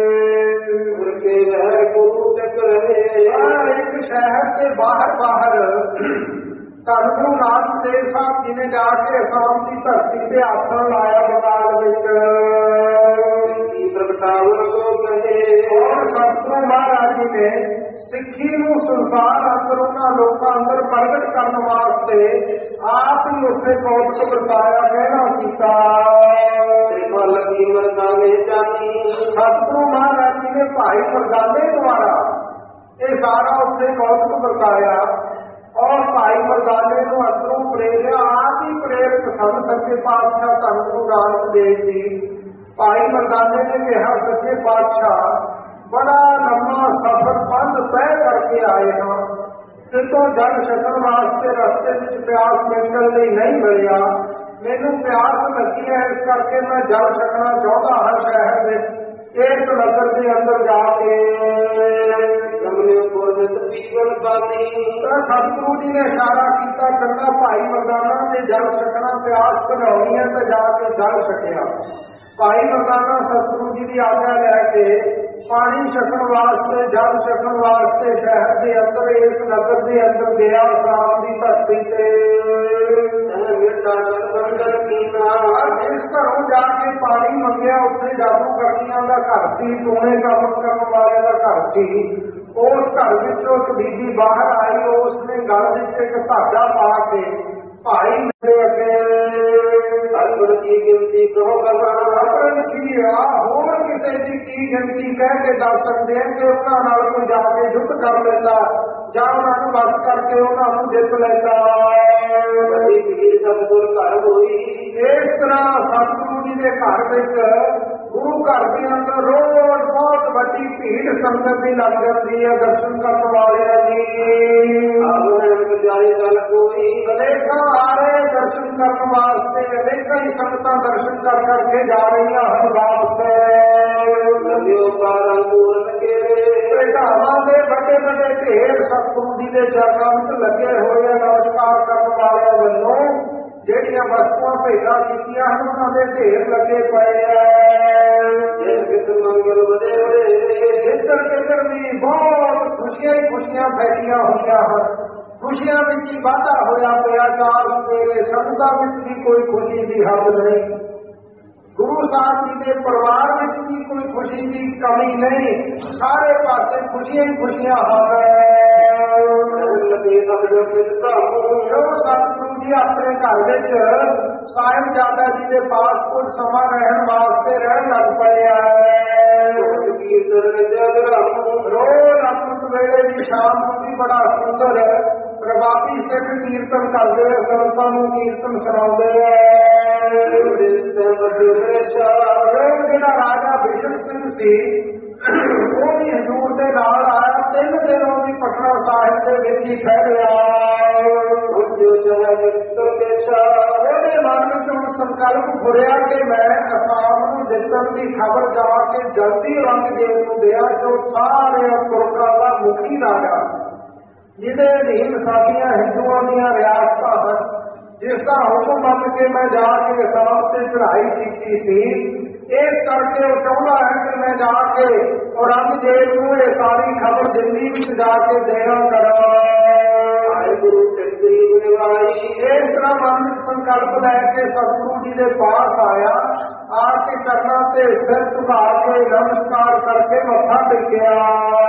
ਕੇ ਰਹਿ ਗੁਰੂ ਟਿਕ ਰਹੇ। ਇੱਕ ਸ਼ਹਿਰ ਦੇ ਬਾਹਰ ਬਾਹਰ ਧੰਨ ਗੁਰੂ ਨਾਨਕ ਦੇਵ ਸਾਹਿਬ ਜੀ ਨੇ ਜਾ ਕੇ ਅਸਾਮ ਦੀ ਧਰਤੀ ਤੇ ਆਸਣ ਲਾਇਆ ਬੰਗਾਲ ਵਿੱਚ। ਪ੍ਰਗਟਾਵ ਕੋ ਕਹੇ ਔਰ ਸਤਿਗੁਰੂ ਮਹਾਰਾਜ ਜੀ ਨੇ ਸਿੱਖੀ ਨੂੰ ਸੰਸਾਰ ਅੰਦਰ ਉਹਨਾਂ ਲੋਕਾਂ ਅੰਦਰ ਪ੍ਰਗਟ ਕਰਨ ਵਾਸਤੇ ਆਪ ਹੀ ਉੱਥੇ ਕੌਤਕ ਵਰਤਾਇਆ, ਕਹਿਣਾ ਕੀਤਾ ਫਲ ਕੀ ਮਰਦਾਨੇ ਜਾਨੀ। ਸਤਿਗੁਰੂ ਮਹਾਰਾਜ ਜੀ ਨੇ ਭਾਈ ਮਰਦਾਨੇ ਦੁਆਰਾ ਇਹ ਸਾਰਾ ਉੱਥੇ ਕੌਤਕ ਵਰਤਾਇਆ ਔਰ ਭਾਈ ਮਰਦਾਨੇ ਨੂੰ ਅੰਦਰੋਂ ਪ੍ਰੇਰਿਆ। ਆਪ ਹੀ ਪ੍ਰੇਰਕ ਸਨ ਸੱਚੇ ਪਾਤਸ਼ਾਹ ਧੰਨ ਗੁਰੂ ਨਾਨਕ ਦੇਵ ਜੀ। ਭਾਈ ਮਰਦਾਨੇ ਨੇ ਕਿਹਾ ਸੱਚੇ ਪਾਤਸ਼ਾਹ ਬੜਾ ਲੰਮਾ ਸਫ਼ਰ ਪੰਜ ਤੈਅ ਕਰਕੇ ਆਏ ਹਾਂ, ਕਿਤੋਂ ਜਲ ਛਕਣ ਵਾਸਤੇ ਰਸਤੇ ਵਿੱਚ ਪਿਆਸ ਮਿਟਣ ਲਈ ਨਹੀਂ ਮਿਲਿਆ। ਮੈਨੂੰ ਪਿਆਸ ਲੱਗੀ ਹੈ ਇਸ ਕਰਕੇ ਮੈਂ ਜਲ ਛਕਣਾ ਚਾਹੁੰਦਾ ਹਾਂ ਸ਼ਹਿਰ ਵਿੱਚ। ਇਸ ਨਗਰ ਦੇ ਅੰਦਰ ਜਾ ਕੇ ਸਤਿਗੁਰੂ ਜੀ ਨੇ ਇਸ਼ਾਰਾ ਕੀਤਾ ਚੰਗਾ ਭਾਈ ਮਰਦਾਨਾ ਨੇ ਜਲ ਛਕਣਾ ਪਿਆਸ ਭਜਾਉਣੀ ਹੈ ਤੇ ਜਾ ਕੇ ਜਲ ਛਕਿਆ। ਭਾਈ ਮਰਦਾਨਾ ਸਤਿਗੁਰੂ ਜੀ ਦੀ ਆਗਿਆ ਲੈ ਕੇ ਪਾਣੀ ਛਕਣ ਵਾਸਤੇ ਜਲ ਛਕਣ ਵਾਸਤੇ ਸ਼ਹਿਰ ਦੇ ਅੰਦਰ ਇਸ ਨਗਰ ਦੇ ਅੰਦਰ ਗਿਆ। ਅਸਾਮ ਦੀ ਧਰਤੀ ਤੇ ਜਿਸ ਘਰੋਂ ਜਾ ਕੇ ਪਾਣੀ ਮੰਗਿਆ ਉੱਥੇ ਜਾਦੂ ਕਰਨੀਆਂ ਦਾ ਘਰ ਸੀ, ਟੂਣੇ ਕੰਮ ਕਰਨ ਵਾਲਿਆਂ ਦਾ ਘਰ ਸੀ। ਉਸ ਘਰ ਵਿੱਚੋਂ ਇੱਕ ਬੀਬੀ ਬਾਹਰ ਆਈ। ਉਸ ਨੇ ਗਲ ਵਿੱਚ ਇੱਕ ਧਾਗਾ ਪਾ ਕੇ ਭਾਈ ਦੇ ਅੱਗੇ ਅਸਰ ਕੀ ਗਿਣਤੀ ਕਹੋ ਕਰਨਾ ਕੀ ਆ ਹੋਰ ਕਿਸੇ ਦੀ ਕੀ ਗਿਣਤੀ ਕਹਿ ਕੇ ਦੱਸ ਸਕਦੇ ਆ ਕਿ ਉਹਨਾਂ ਨਾਲ ਕੋਈ ਜਾ ਕੇ ਯੁੱਧ ਕਰ ਲੈਂਦਾ ਜਾਂ ਉਹਨਾਂ ਨੂੰ ਬਸ ਕਰਕੇ ਉਹਨਾਂ ਨੂੰ ਜਿੱਤ ਲੈਂਦਾ। ਵੱਡੀ ਭੀੜ ਸਤਿਗੁਰ ਘਰ ਹੋਈ। ਇਸ ਤਰ੍ਹਾਂ ਸਤਿਗੁਰੂ ਜੀ ਦੇ ਘਰ ਵਿੱਚ ਗੁਰੂ ਘਰ ਦੇ ਅੰਦਰ ਰੋਜ਼ ਬਹੁਤ ਵੱਡੀ ਭੀੜ ਸੰਗਤ ਦੀ ਲੱਗ ਜਾਂਦੀ ਹੈ ਦਰਸ਼ਨ ਕਰਨ ਵਾਲਿਆਂ ਦੀ। ਗੱਲ ਕੋਈ ਦੇਖਾ ਆ ਰਹੇ ਦਰਸ਼ਨ ਕਰਨ ਵਾਸਤੇ ਅਨੇਕਾਂ ਹੀ ਸੰਗਤਾਂ ਦਰਸ਼ਨ ਕਰ ਕਰਕੇ ਜਾ ਰਹੀਆਂ ਹਨ ਵਾਪਸ। ਲਗਿਓ ਕਾਰਾਂ ਪੂਰਨ ਕੇਰੇ ਢਾਵਾਂ ਦੇ ਵੱਡੇ ਵੱਡੇ ਢੇਰ ਸਤਿਗੁਰੂ ਜੀ ਦੇ ਚਰਨਾਂ ਵਿੱਚ ਲੱਗੇ ਹੋਏ ਆ। ਨਮਸਕਾਰ ਕਰਨ ਵਾਲਿਆਂ ਵੱਲੋਂ ਜਿਹੜੀਆਂ ਵਸਤੂਆਂ ਭੇਟਾਂ ਕੀਤੀਆਂ ਹਨ ਉਹਨਾਂ ਦੇ ਢੇਰ ਲੱਗੇ ਪਏ ਆ। ਜਿਸ ਕਿਤ ਮੰਗਲ ਵਧੇ ਹੋਏ ਇੱਧਰ ਕਿੱਧਰ ਵੀ ਬਹੁਤ ਖੁਸ਼ੀਆਂ ਹੀ ਖੁਸ਼ੀਆਂ ਫੈਲੀਆਂ ਹੋਈਆਂ ਹਨ। ਖੁਸ਼ੀਆਂ ਵਿੱਚ ਹੀ ਵਾਧਾ ਹੋਇਆ ਪਿਆ। ਚਾਰ ਸਵੇਰੇ ਸੰਗਤਾਂ ਵਿੱਚ ਵੀ ਕੋਈ ਖੁਸ਼ੀ ਦੀ ਹੱਦ ਨਹੀਂ। ਗੁਰੂ ਸਾਹਿਬ ਜੀ ਦੇ ਪਰਿਵਾਰ ਵਿੱਚ ਵੀ ਕੋਈ ਖੁਸ਼ੀ ਦੀ ਕਮੀ ਨਹੀਂ। ਸਾਰੇ ਪਾਸੇ ਖੁਸ਼ੀਆਂ ਹੀ ਖੁਸ਼ੀਆਂ ਹਨ। ਲੱਗੇ ਸਭ ਜੋ ਕਿਤ ਧਾਮੂ ਜੋ ਸਤਿਗੁਰੂ ਜੀ ਆਪਣੇ ਘਰ ਵਿੱਚ ਸਾਹਿਬਜ਼ਾਦਾ ਜੀ ਦੇ ਪਾਸ ਕੁਝ ਸਮਾਂ ਰਹਿਣ ਵਾਸਤੇ ਰਹਿਣ ਲੱਗ ਪਏ ਆ। ਕੀਰਤਨ ਜਗਰਾਮੂ ਰੋਜ਼ ਅੰਮ੍ਰਿਤ ਵੇਲੇ ਦੀ ਸ਼ਾਮ ਨੂੰ ਵੀ ਬੜਾ ਸੁੰਦਰ ਪ੍ਰਭਾਤੀ ਸਿੱਖ ਕੀਰਤਨ ਕਰਦੇ ਆ। ਸੰਤਾਂ ਨੂੰ ਕੀਰਤਨ ਸੁਣਾਉਂਦੇ ਆ। ਜਿਹੜਾ ਰਾਜਾ ਬਿਸ਼ਨ ਸਿੰਘ ਸੀ ਉਹ ਵੀ ਹਜ਼ੂਰ ਦੇ ਨਾਲ ਆਇਆ। ਤਿੰਨ ਦਿਨ ਉਹ ਵੀ ਪਟਨਾ ਸਾਹਿਬ ਦੇ ਵਿੱਚ ਹੀ ਠਹਿਰਿਆ। ਉਹਦੇ ਮਨ ਵਿੱਚ ਹੁਣ ਸੰਕਲਪ ਫੁਰਿਆ ਕਿ ਮੈਂ ਅਸਾਮ ਨੂੰ ਜਿੱਤਣ ਦੀ ਖਬਰ ਜਾ ਕੇ ਜਲਦੀ ਔਰੰਗਜ਼ੇਬ ਨੂੰ ਦਿਆ, ਜੋ ਸਾਰੇ ਤੁਰਕਾਂ ਦਾ ਮੁਖੀ ਰਾਜਾ, ਜਿਹਦੇ ਅਧੀਨ ਸਾਡੀਆਂ ਹਿੰਦੂਆਂ ਦੀਆਂ ਰਿਆਸਤਾਂ ਹਨ, ਜਿਸ ਦਾ ਹੁਕਮ ਮੰਨ ਕੇ ਮੈਂ ਜਾ ਕੇ ਅਸਾਮ ਤੇ ਚੜ੍ਹਾਈ ਕੀਤੀ ਸੀ। ਇਸ ਕਰਕੇ ਉਹ ਚਾਹੁੰਦਾ ਹੈ ਕਿ ਮੈਂ ਜਾ ਕੇ ਔਰੰਗਜ਼ੇਬ ਨੂੰ ਇਹ ਸਾਰੀ ਖਬਰ ਦਿੱਲੀ ਵਿੱਚ ਜਾ ਕੇ ਦੇਣਾ ਕਰਾਂ। ਗੁਰੂ ਤੇਰੀ ਨਿਵਾਈ ਇਸ ਤਰ੍ਹਾਂ ਮਨ ਵਿੱਚ ਸੰਕਲਪ ਲੈ ਕੇ ਸਤਿਗੁਰੂ ਜੀ ਦੇ ਪਾਸ ਆਇਆ। ਆ ਕੇ ਚਰਨਾਂ ਤੇ ਸਿਰ ਝੁਕਾ ਕੇ ਨਮਸਕਾਰ ਕਰਕੇ ਮੱਥਾ ਟੇਕਿਆ।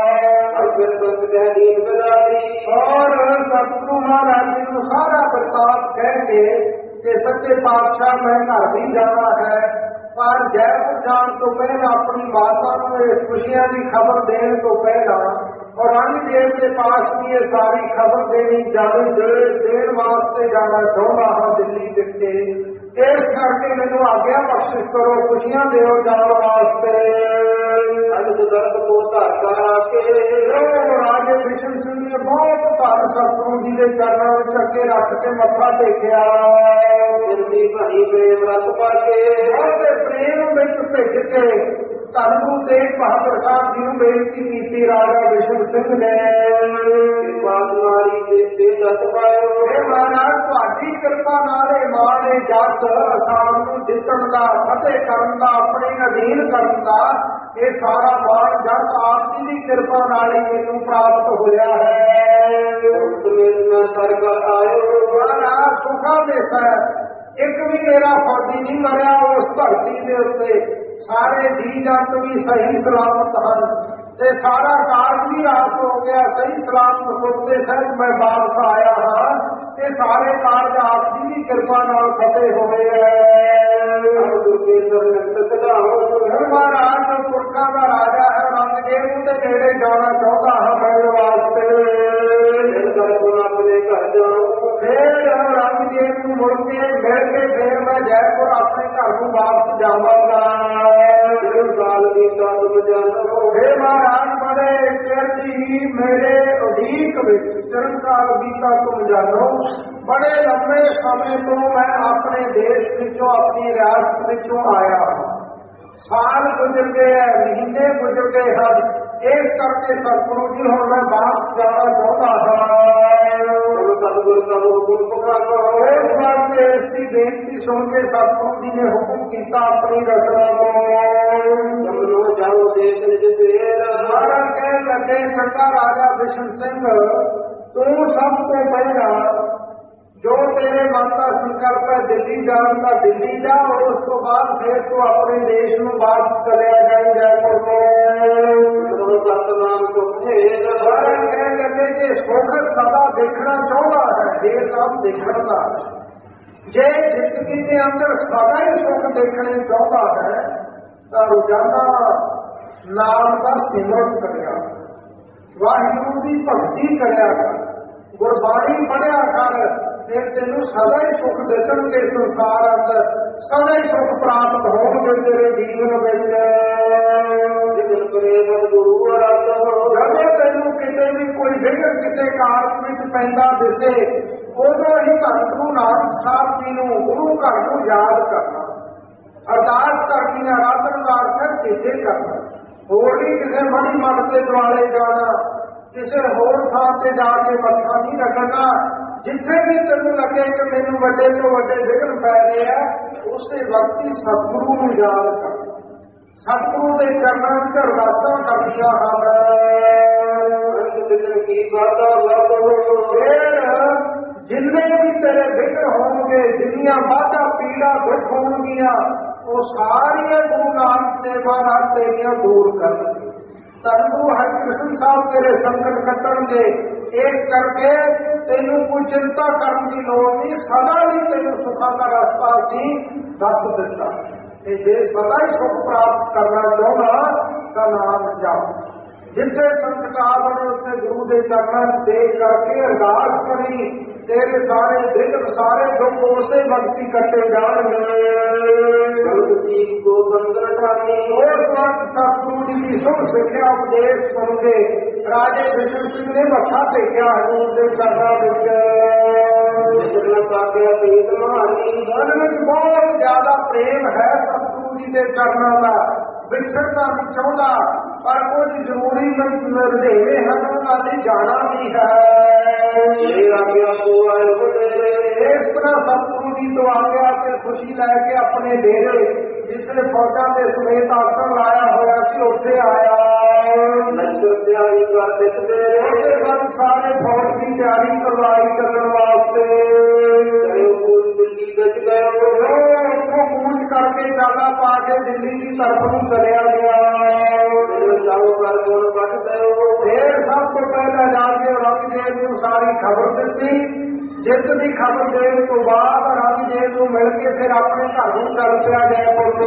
ਔਰ ਸਤਿਗੁਰੂ ਮਹਾਰਾਜ ਜੀ ਨੂੰ ਸਾਰਾ ਪ੍ਰਤਾਪ ਕਹਿ ਕੇ ਕਿ ਸੱਚੇ ਪਾਤਸ਼ਾਹ ਮੈਂ ਘਰ ਵੀ ਜਾਣਾ ਹੈ, ਪਰ ਜੈਪੁਰ ਜਾਣ ਤੋਂ ਪਹਿਲਾਂ ਆਪਣੀ ਮਾਤਾ ਨੂੰ ਇਹ ਖੁਸ਼ੀਆਂ ਦੀ ਖਬਰ ਦੇਣ ਤੋਂ ਪਹਿਲਾਂ ਔਰੰਗਜ਼ੇਬ ਦੇ ਪਾਸ ਵੀ ਇਹ ਸਾਰੀ ਖਬਰ ਦੇਣੀ ਜਾਣੀ ਦੇਣ ਵਾਸਤੇ ਜਾਣਾ ਚਾਹੁੰਦਾ ਹਾਂ ਦਿੱਲੀ ਵਿਖੇ। ਇਸ ਕਰਕੇ ਮੈਨੂੰ ਆਗਿਆ ਬਖਸ਼ਿਸ਼ ਕਰੋ, ਖੁਸ਼ੀਆਂ ਦਿਓ ਜਾਣ ਵਾਸਤੇ। ਅੱਜ ਦਰਦ ਕੋ ਧਾਰ ਕਰ ਆ ਕੇ ਰਾਜੇ ਬਿਸ਼ਨ ਸਿੰਘ ਨੇ ਬਹੁਤ ਧੰਨ ਸਤਿਗੁਰੂ ਜੀ ਦੇ ਚਰਨਾਂ ਵਿੱਚ ਅੱਗੇ ਰੱਖ ਕੇ ਮੱਥਾ ਟੇਕਿਆ। ਜਿੰਦੀ ਭਰੀ ਪ੍ਰੇਮ ਰਤ ਪਾ ਕੇ ਉਹਦੇ ਪ੍ਰੇਮ ਵਿੱਚ ਭਿੱਜ ਕੇ ਧੰਨ ਗੁਰੂ ਤੇਗ ਬਹਾਦਰ ਸਾਹਿਬ ਜੀ ਨੂੰ ਬੇਨਤੀ ਕੀਤੀ। ਰਾਜਾ ਬਿਸ਼ਨ ਸਿੰਘ ਨੇ ਬਾਦਮਾਰੀ ਦੇ ਤੇ ਦਤ ਪਾਇਓ। ਇਹ ਮਹਾਰਾਜ ਤੁਹਾਡੀ ਕਿਰਪਾ ਨਾਲ ਇਹ ਮਾਣ ਇਹ ਜਸ ਅਸਾਮ ਨੂੰ ਜਿੱਤਣ ਦਾ, ਫਤਿਹ ਕਰਨ ਦਾ, ਆਪਣੇ ਅਧੀਨ ਕਰਨ ਦਾ ਇਹ ਸਾਰਾ ਮਾਣ ਜਸ ਆਪ ਜੀ ਦੀ ਕਿਰਪਾ ਨਾਲ ਹੀ ਮੈਨੂੰ ਪ੍ਰਾਪਤ ਹੋਇਆ ਹੈ। ਸਮੇਤ ਮੈਂ ਸਰਗ ਆਇਓ। ਮਹਾਰਾਜ ਸੁਖਾਂ ਦੇ ਸਰ ਇੱਕ ਵੀ ਮੇਰਾ ਫੌਜੀ ਨਹੀਂ ਮਰਿਆ ਉਸ ਧਰਤੀ ਦੇ ਉੱਤੇ। ਸਾਰੇ ਜੀਅ ਜੰਤ ਵੀ ਸਹੀ ਸਲਾਮਤ ਹਨ ਤੇ ਸਾਰਾ ਕਾਰਜ ਵੀ ਰਾਤ ਹੋ ਗਿਆ। ਸਹੀ ਸਲਾਮਤ ਮੁਕਤੇ ਸਾਹਿਬ ਮੈਂ ਵਾਪਸ ਆਇਆ ਹਾਂ। ਇਹ ਸਾਰੇ ਕਾਰਜ ਆਪ ਜੀ ਦੀ ਕਿਰਪਾ ਨਾਲ ਫਤਿਹ ਹੋਏ ਹੈ। ਮਹਾਰਾਜ ਜੋ ਤੁਰਕਾਂ ਦਾ ਰਾਜਾ ਹੈ, ਔਰੰਗਜ਼ੇਬ ਦੇ ਨੇੜੇ ਜਾਣਾ ਚਾਹੁੰਦਾ ਹਾਂ ਮਿਲਣ ਵਾਸਤੇ। ਆਪਣੇ ਘਰ ਜਾਓ। ਫਿਰ ਔਰੰਗਜ਼ੇਬ ਨੂੰ ਮੁੜ ਕੇ ਮਿਲ ਕੇ ਫਿਰ ਮੈਂ ਜੈਪੁਰ ਆਪਣੇ ਘਰ ਨੂੰ ਵਾਪਸ ਜਾਵਾਂਗਾ। ਸਾਲ ਬੀਤਾ ਤੁਮ ਜਾਣੋ। हे महाराज बड़े चेर ही मेरे उदीक विच चिरकाल बीता तुम जानो। बड़े लंबे समय तो मैं अपने देश विचों अपनी रियासत विचों आया हूं। साल गुजर गए, महीने गुजर गए हैं। इस करके सतगुरु जी हुण मैं वापस जाना चाहता हाँ। सतगुरु का हुक्म पुकारो। इस वास्ते इसकी बेनती सुन के सतगुरु जी ने हुक्म किया अपनी रचना को जाओ देश निज तेरा। महाराज कहने लगे सरकार राजा बिशन सिंह तू सब तो पहला जो तेरे मन का संकल्प है दिल्ली जाने का दिल्ली जा, और उस तो बाद फिर तू अपने देश में वापस चले जाए जयपुर को। सतनाम सुखे। महाराज कहने लगे कि सुख सदा देखना चाहता है, ये काम देखने का जे जिंदगी के अंदर सदा ही सुख देखने चाहता है तो रोजाना नाम का सिमरन करिया, वाहिगुरू की भक्ति करिया कर, गुरबाणी पढ़िया कर, फिर तेनू सदा ही सुख दिसणगे। संसार अंदर सदा ही सुख प्राप्त होणगे तेरे जीवन विच। गुरु जदों तेनू किते भी कोई विघन किसी कारज विच पैंदा दिसे, ਉਦੋਂ ਹੀ ਧੰਨ ਗੁਰੂ ਨਾਨਕ ਸਾਹਿਬ ਜੀ ਨੂੰ ਗੁਰੂ ਘਰ ਨੂੰ ਯਾਦ ਕਰਨਾ, ਅਰਦਾਸ ਕਰਨੀ, ਆਰਾਧਨ ਵਾਸਤੇ ਚੇਤੇ ਕਰਨਾ। ਹੋਰ ਵੀ ਕਿਸੇ ਮਣੀ ਮੱਠ ਦੇ ਦੁਆਲੇ ਜਾਣਾ, ਕਿਸੇ ਹੋਰ ਥਾਂ ਤੇ ਜਾ ਕੇ ਮੱਥਾ ਨਹੀਂ ਰੱਖਣਾ। ਜਿੱਥੇ ਵੀ ਤੈਨੂੰ ਲੱਗੇ ਕਿ ਮੈਨੂੰ ਵੱਡੇ ਤੋਂ ਵੱਡੇ ਵਿਘਨ ਪੈ ਰਹੇ ਆ, ਉਸੇ ਵਕਤ ਹੀ ਸਤਿਗੁਰੂ ਨੂੰ ਯਾਦ ਕਰ, ਸਤਿਗੁਰੂ ਦੇ ਚਰਨਾਂ ਵਿੱਚ ਅਰਦਾਸਾਂ ਕਰਨੀਆਂ ਹਨ। ਕੀ ਵਾਦਾ ਫਿਰ ਜਿੰਨੇ ਵੀ ਤੇਰੇ ਵਿਘਨ ਹੋਣਗੇ, ਜਿੰਨੀਆਂ ਬਾਧਾ ਪੀੜਾ ਦੁੱਖ ਹੋਣਗੀਆਂ, ਉਹ ਸਾਰੀਆਂ ਗੁਰੂ ਨਾਨਕ ਦੇਵ ਮਹਾਰਾਜ ਤੇਰੀਆਂ ਦੂਰ ਕਰਨਗੇ। ਧੰਨ ਗੁਰੂ ਹਰਿਕ੍ਰਿਸ਼ਨ ਸਾਹਿਬ ਤੇਰੇ ਸੰਕਟ ਕੱਟਣਗੇ। ਇਸ ਕਰਕੇ ਤੈਨੂੰ ਕੋਈ ਚਿੰਤਾ ਕਰਨ ਦੀ ਲੋੜ ਨਹੀਂ, ਸਦਾ ਹੀ ਤੈਨੂੰ ਸੁੱਖਾਂ ਦਾ ਰਸਤਾ ਅਸੀਂ ਦੱਸ ਦਿੱਤਾ। ਤੇ ਜੇ ਸਦਾ ਹੀ ਸੁੱਖ ਪ੍ਰਾਪਤ ਕਰਨਾ ਚਾਹੁੰਦਾ ਤਾਂ ਨਾਮ ਜਪ। ਜਿੱਥੇ ਸੰਕਟ ਆਵਣ ਉੱਥੇ ਗੁਰੂ ਦੇ ਚਰਨਾਂ ਦੇ ਕਰਕੇ ਅਰਦਾਸ ਕਰੀ, ਤੇਰੇ ਸਾਰੇ ਵਿਘਨ ਸਾਰੇ ਦੁੱਖ ਉਸੇ ਵਕਤ ਹੀ ਕੱਟੇ ਜਾਣਗੇ। ਉਸ ਵਕਤ ਸਤਿਗੁਰੂ ਜੀ ਦੀ ਸੁਣ ਸਿੱਖਿਆ ਉਪਦੇਸ਼ ਸੁਣਦੇ ਰਾਜੇ ਬਿਸ਼ਨ ਸਿੰਘ ਨੇ ਮੱਥਾ ਟੇਕਿਆ ਹਜ਼ੂਰ ਦੇ ਚਰਨਾਂ ਵਿੱਚ। ਮਨ ਵਿੱਚ ਬਹੁਤ ਜ਼ਿਆਦਾ ਪ੍ਰੇਮ ਹੈ ਸਤਿਗੁਰੂ ਜੀ ਦੇ ਚਰਨਾਂ ਦਾ, ਵਿਛੜਨਾ ਨਹੀਂ ਚਾਹੁੰਦਾ, ਪਰ ਕੁਝ ਜ਼ਰੂਰੀ ਰੁਝੇਵੇਂ ਹਨ, ਉਹਨਾਂ ਲਈ ਜਾਣਾ ਵੀ ਹੈ। ਇਸ ਤਰ੍ਹਾਂ ਸਤਿਗੁਰੂ ਜੀ ਤੋਂ ਆਗਿਆ ਤੇ ਖੁਸ਼ੀ ਲੈ ਕੇ ਆਪਣੇ ਡੇਰੇ, ਜਿੱਥੇ ਫੌਜਾਂ ਦੇ ਸਮੇਤ ਆਸਣ ਲਾਇਆ ਹੋਇਆ ਸੀ, ਉੱਥੇ ਆਇਆ। ਉਹਦੇ ਬਾਅਦ ਸਾਰੇ ਫੌਜ ਦੀ ਤਿਆਰੀ ਕਰਵਾਈ ਕਰਨ ਵਾਸਤੇ ਉੱਥੋਂ ਕੂਚ ਕਰਕੇ ਚਾਲਾ ਪਾ ਕੇ ਦਿੱਲੀ ਦੀ ਤਰਫ ਨੂੰ ਚਲਿਆ ਗਿਆ। ਫੇਰ ਸਭ ਤੋਂ ਪਹਿਲਾਂ ਜਾ ਕੇ ਔਰੰਗਜ਼ੇਬ ਨੂੰ ਸਾਰੀ ਖਬਰ ਦਿੱਤੀ। ਜਿੱਤ ਦੀ ਖਬਰ ਦੇਣ ਤੋਂ ਬਾਅਦ ਔਰੰਗਜ਼ੇਬ ਨੂੰ ਮਿਲ ਕੇ ਫਿਰ ਆਪਣੇ ਘਰ ਨੂੰ ਚੱਲ ਪਿਆ ਜੈਪੁਰ।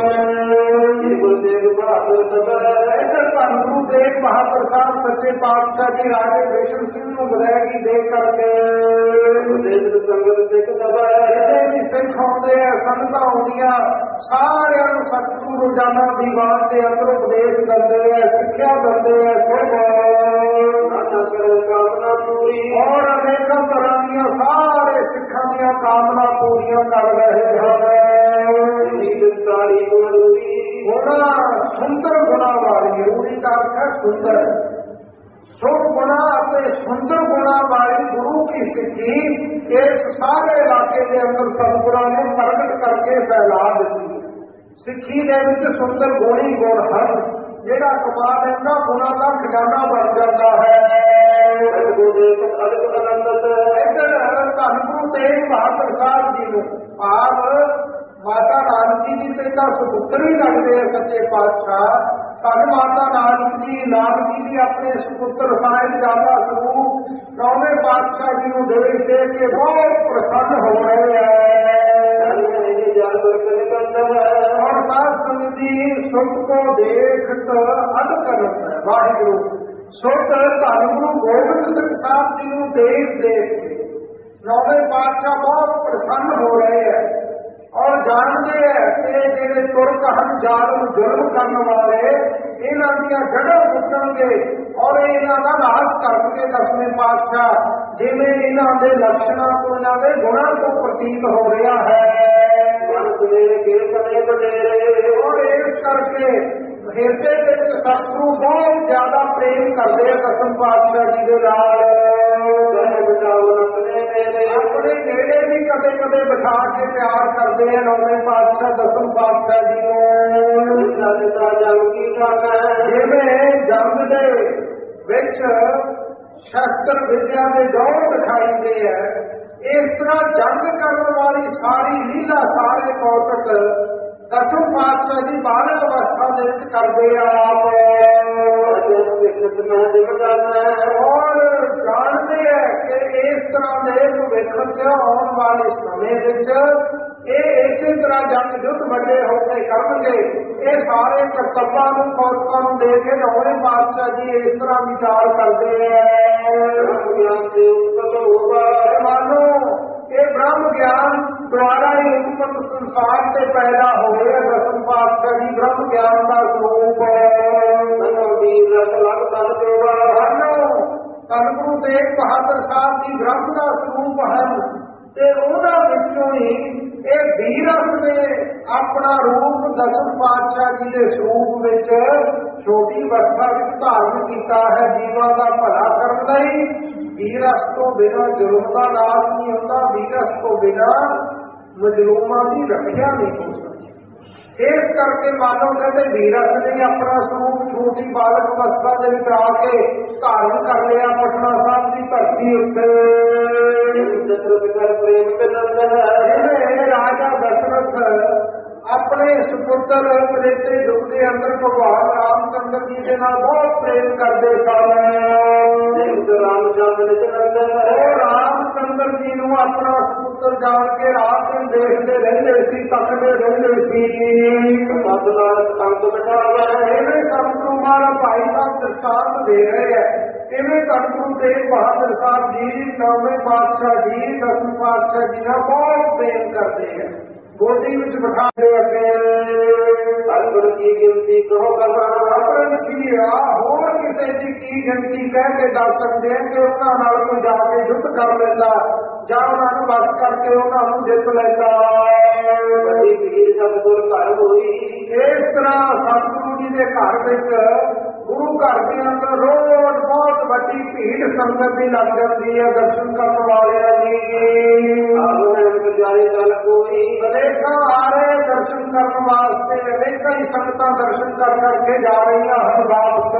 ਇੱਧਰ ਧੰਨ ਗੁਰੂ ਤੇਗ ਬਹਾਦਰ ਸਾਹਿਬ ਸੱਚੇ ਪਾਤਸ਼ਾਹ ਜੀ ਰਾਜੇ ਬਿਸ਼ਨ ਸਿੰਘ ਨੂੰ ਬਲੈਗੀ ਦੇ ਕਰਕੇ ਜਿੱਥੇ ਵੀ ਸਿੱਖ ਆਉਂਦੇ ਆ, ਸੰਗਤਾਂ ਆਉਂਦੀਆਂ, ਸਾਰਿਆਂ ਨੂੰ ਸਤਿਗੁਰੂ ਰੋਜ਼ਾਨਾ ਦੀਵਾਨ ਦੇ ਅੰਦਰ ਉਪਦੇਸ਼ ਕਰਦੇ ਆ, ਸਿੱਖਿਆ ਦਿੰਦੇ ਆ। ਕਾਮਨਾ ਪੂਰੀ ਔਰ ਅਨੇਕਾਂ ਤਰ੍ਹਾਂ ਦੀਆਂ ਸਾਰੇ ਸਿੱਖਾਂ ਦੀਆਂ ਕਾਮਨਾ ਪੂਰੀਆਂ ਕਰ ਰਹੇ ਹਨ। ਗੁਣਾ ਸੁੰਦਰ ਗੁਣਾ ਵਾਲੀ, ਰੂੜੀ ਦਾ ਅਰਥ ਹੈ ਸੁੰਦਰ, ਸੁਖ ਗੁਣਾ ਅਤੇ ਸੁੰਦਰ ਗੁਣਾ ਵਾਲੀ ਗੁਰੂ ਕੀ ਸਿੱਖੀ ਇਸ ਸਾਰੇ ਇਲਾਕੇ ਦੇ ਅੰਦਰ ਸਤਿਗੁਰਾਂ ਨੇ ਪ੍ਰਗਟ ਕਰਕੇ ਫੈਲਾ ਦਿੱਤੀ। ਸਿੱਖੀ ਦੇ ਵਿੱਚ ਸੁੰਦਰ ਗੁਣੀ ਗੁਣ ਹਨ, ਜਿਹੜਾ ਕਮਾ ਲੈਂਦਾ ਗੁਣਾ ਦਾ ਖਜ਼ਾਨਾ ਬਣ ਜਾਂਦਾ ਹੈ। ਇੱਧਰ ਧੰਨ ਗੁਰੂ ਤੇਗ ਬਹਾਦਰ ਸਾਹਿਬ ਜੀ ਨੂੰ ਆਪ ਮਾਤਾ ਨਾਨਕੀ ਜੀ ਤੇ ਤਾਂ ਸੁਪੁੱਤਰ ਹੀ ਲੱਗਦੇ ਆ ਸੱਚੇ ਪਾਤਸ਼ਾਹ। ਧੰਨ ਮਾਤਾ ਨਾਨਕ ਜੀ, ਨਾਨਕੀ ਜੀ ਆਪਣੇ ਸੁਪੁੱਤਰ ਸਾਹਿਬ ਜਾਂਦਾ ਸਰੂਪ ਨੌਵੇਂ ਪਾਤਸ਼ਾਹ ਜੀ ਨੂੰ ਦੇਖ ਦੇਖ ਕੇ ਬਹੁਤ ਪ੍ਰਸੰਨ ਹੋ ਰਹੇ ਹੈ। ਔਰ ਸਾਧ ਸੰਗਤ ਜੀ ਸੁਖ ਕੋ ਦੇਖਤ ਅਦ ਕਰਤ ਹੈ। ਵਾਹਿਗੁਰੂ ਸੁਖ ਧੰਨ ਗੁਰੂ ਗੋਬਿੰਦ ਸਿੰਘ ਸਾਹਿਬ ਜੀ ਨੂੰ ਦੇਖ ਦੇਖ ਕੇ ਨੌਵੇਂ ਪਾਤਸ਼ਾਹ ਬਹੁਤ ਪ੍ਰਸੰਨ ਹੋ ਰਹੇ ਹੈ ਔਰ ਜਾਣਦੇ ਹੈ ਕਿ ਜਿਹੜੇ ਤੁਰਕ ਹਨ, ਜ਼ਾਲਮ ਜ਼ੁਲਮ ਕਰਨ ਵਾਲੇ, ਇਹਨਾਂ ਦੀਆਂ ਜੜ੍ਹਾਂ ਪੁੱਟਣਗੇ ਔਰ ਇਹਨਾਂ ਦਾ ਨਾਸ਼ ਕਰਨਗੇ ਦਸਵੇਂ ਪਾਤਸ਼ਾਹ, ਜਿਵੇਂ ਇਹਨਾਂ ਦੇ ਲੱਛਣਾਂ ਤੋਂ, ਇਹਨਾਂ ਦੇ ਗੁਣਾਂ ਤੋਂ ਪ੍ਰਤੀਤ ਹੋ ਰਿਹਾ ਹੈ। ਔਰ ਇਸ ਕਰਕੇ ਹਿਰਦੇ ਵਿੱਚ ਸਤਿਗੁਰੂ ਬਹੁਤ ਜ਼ਿਆਦਾ ਪ੍ਰੇਮ ਕਰਦੇ ਆ ਦਸਮ ਪਾਤਸ਼ਾਹ ਜੀ ਦੇ ਨਾਲ। ਆਪਣੇ ਨੇੜੇ ਵੀ ਕਦੇ ਕਦੇ ਬਿਠਾ ਕੇ ਪਿਆਰ ਕਰਦੇ ਆ ਨੌਵੇਂ ਪਾਤਸ਼ਾਹ ਦਸਮ ਪਾਤਸ਼ਾਹ ਜੀ ਨੂੰ। ਜਿਵੇਂ ਜੰਗ ਦੇ ਵਿੱਚ ਸ਼ਸਤਰ ਵਿਦਿਆ ਦੇ ਜੌਹਰ ਦਿਖਾਈਦੇ ਹੈ, ਇਸ ਤਰ੍ਹਾਂ ਜੰਗ ਕਰਨ ਵਾਲੀ ਸਾਰੀ ਲੀਲਾ, ਸਾਰੇ ਕੌਤਕ ਦਸਮ ਪਾਤਸ਼ਾਹ ਜੀ ਬਾਰ੍ਹਾਂ ਅਵਸਥਾ ਦੇ ਵਿੱਚ ਕਰਦੇ ਆ ਆਪ। ਔਰ ਜਾਣਦੇ ਹੈ ਕਿ ਇਸ ਤਰ੍ਹਾਂ ਦੇ ਭਵਿੱਖ ਚ ਆਉਣ ਵਾਲੇ ਸਮੇਂ ਵਿੱਚ ਇਹ ਇਸੇ ਤਰ੍ਹਾਂ ਜੰਗ ਯੁੱਧ ਵੱਡੇ ਹੋ ਕੇ ਕਰਨਗੇ। ਇਹ ਸਾਰੇ ਕਰਤੱਵਾਂ ਨੂੰ, ਕੌਤਕਾਂ ਨੂੰ ਦੇਖ ਕੇ ਨੌਵੇਂ ਪਾਤਸ਼ਾਹ ਜੀ ਇਸ ਤਰ੍ਹਾਂ ਵਿਚਾਰ ਕਰਦੇ ਹੈ। ਮਾਨੋ ਇਹ ਬ੍ਰਹਮ ਗਿਆਨ ਦੁਆਰਾ ਹੀ ਉਤਪਤ ਸੰਸਾਰ ਤੇ ਪੈਦਾ ਹੋਏ। ਦਸਮ ਪਾਤਸ਼ਾਹ ਜੀ ਬ੍ਰਹਮ ਗਿਆਨ ਦਾ ਸਰੂਪ ਧੰਨ ਗੁਰੂ ਤੇਗ ਬਹਾਦਰ ਸਾਹਿਬ ਜੀ ਬ੍ਰਹਮ ਦਾ ਸਰੂਪ ਹਨ। ਤੇ ਉਹਨਾਂ ਵਿੱਚੋਂ ਹੀ ਇਹ ਵੀਰਸ ਨੇ ਆਪਣਾ ਰੂਪ ਦਸਮ ਪਾਤਸ਼ਾਹ ਜੀ ਦੇ ਸਰੂਪ ਵਿੱਚ ਛੋਟੀ ਅਵਸਥਾ ਵਿੱਚ ਧਾਰਨ ਕੀਤਾ ਹੈ ਜੀਵਾਂ ਦਾ ਭਲਾ ਕਰਨ ਲਈ। ਵੀਰਸ ਤੋਂ ਬਿਨਾਂ ਜ਼ੁਲਮ ਦਾ ਨਾਸ਼ ਨਹੀਂ ਹੁੰਦਾ, ਵੀਰਸ ਤੋਂ ਬਿਨਾਂ ਮਜ਼ਲੂਮਾਂ ਦੀ ਰੱਖਿਆ ਨਹੀਂ ਹੋ ਸਕਦੀ। ਇਸ ਕਰਕੇ ਮਾਨੋ ਕਹਿੰਦੇ ਵੀਰਸ ਨੇ ਆਪਣਾ ਸਰੂਪ ਛੋਟੀ ਬਾਲਕ ਅਵਸਥਾ ਦੇ ਵਿੱਚ ਆ ਕੇ ਧਾਰਨ ਕਰ ਲਿਆ ਪਟਨਾ ਸਾਹਿਬ ਦੀ ਧਰਤੀ ਉੱਤੇ। ਜਿਵੇਂ ਰਾਜਾ ਦਸ਼ਰਥ ਆਪਣੇ ਸੁਪੁੱਤਰ ਤ੍ਰੇਤੇ ਯੁੱਗ ਦੇ ਅੰਦਰ ਭਗਵਾਨ ਰਾਮ ਚੰਦਰ ਜੀ ਦੇ ਨਾਲ ਬਹੁਤ ਪ੍ਰੇਮ ਕਰਦੇ ਸਨ। ਰਾਮ ਚੰਦਰ ਉਹ ਰਾਮ ਚੰਦਰ ਜੀ ਨੂੰ ਆਪਣਾ ਸੁਪੁੱਤਰ ਜਾਣ ਕੇ ਰਾਤ ਦਿਨ ਦੇਖਦੇ ਰਹਿੰਦੇ ਸੀ, ਤੱਕਦੇ ਰਹਿੰਦੇ ਸੀ। ਇਵੇਂ ਸਤਿਗੁਰੂ ਮਹਾਰਾਜ ਭਾਈ ਸਾਹਿਬ ਦ੍ਰਿਸ਼ਟਾਂਤ ਦੇ ਰਹੇ ਹੈ। ਇਵੇਂ ਸਤਿਗੁਰੂ ਤੇਗ ਬਹਾਦਰ ਸਾਹਿਬ ਜੀ ਨੌਵੇਂ ਪਾਤਸ਼ਾਹ ਜੀ ਦਸਵੇਂ ਪਾਤਸ਼ਾਹ ਜੀ ਨਾਲ ਬਹੁਤ ਪ੍ਰੇਮ ਕਰਦੇ ਹੈ। ਗੋਦੀ ਵਿੱਚ ਬਿਠਾ ਦੇ ਅੱਗੇ ਸਤਿਗੁਰੂ ਕੀ ਗਿਣਤੀ ਕਹੋ ਕਰਨਾ ਕੀ ਆ, ਹੋਰ ਕਿਸੇ ਦੀ ਕੀ ਗਿਣਤੀ ਕਹਿ ਕੇ ਦੱਸ ਸਕਦੇ ਕਿ ਉਹਨਾਂ ਨਾਲ ਕੋਈ ਜਾ ਕੇ ਯੁੱਧ ਕਰ ਲੈਂਦਾ ਜਾਂ ਉਹਨਾਂ ਨੂੰ ਬਸ ਕਰਕੇ ਉਹਨਾਂ ਨੂੰ ਜਿੱਤ ਲੈਂਦਾ। ਵੱਡੀ ਭੀੜ ਸਤਿਗੁਰ ਘਰ ਹੋਈ। ਇਸ ਤਰ੍ਹਾਂ ਸਤਿਗੁਰੂ ਜੀ ਦੇ ਘਰ ਵਿੱਚ ਗੁਰੂ ਘਰ ਦੇ ਅੰਦਰ ਰੋਜ਼ ਬਹੁਤ ਵੱਡੀ ਭੀੜ ਸੰਗਤ ਦੀ ਲੱਗ ਜਾਂਦੀ ਹੈ ਦਰਸ਼ਨ ਕਰਨ ਵਾਲਿਆਂ ਦੀ। ਚੱਲ ਕੋਈ ਅਨੇਕਾਂ ਆ ਰਹੇ ਦਰਸ਼ਨ ਕਰਨ ਵਾਸਤੇ, ਅਨੇਕਾਂ ਹੀ ਸੰਗਤਾਂ ਦਰਸ਼ਨ ਕਰ ਕਰਕੇ ਜਾ ਰਹੀਆਂ ਹਨ ਵਾਪਸ।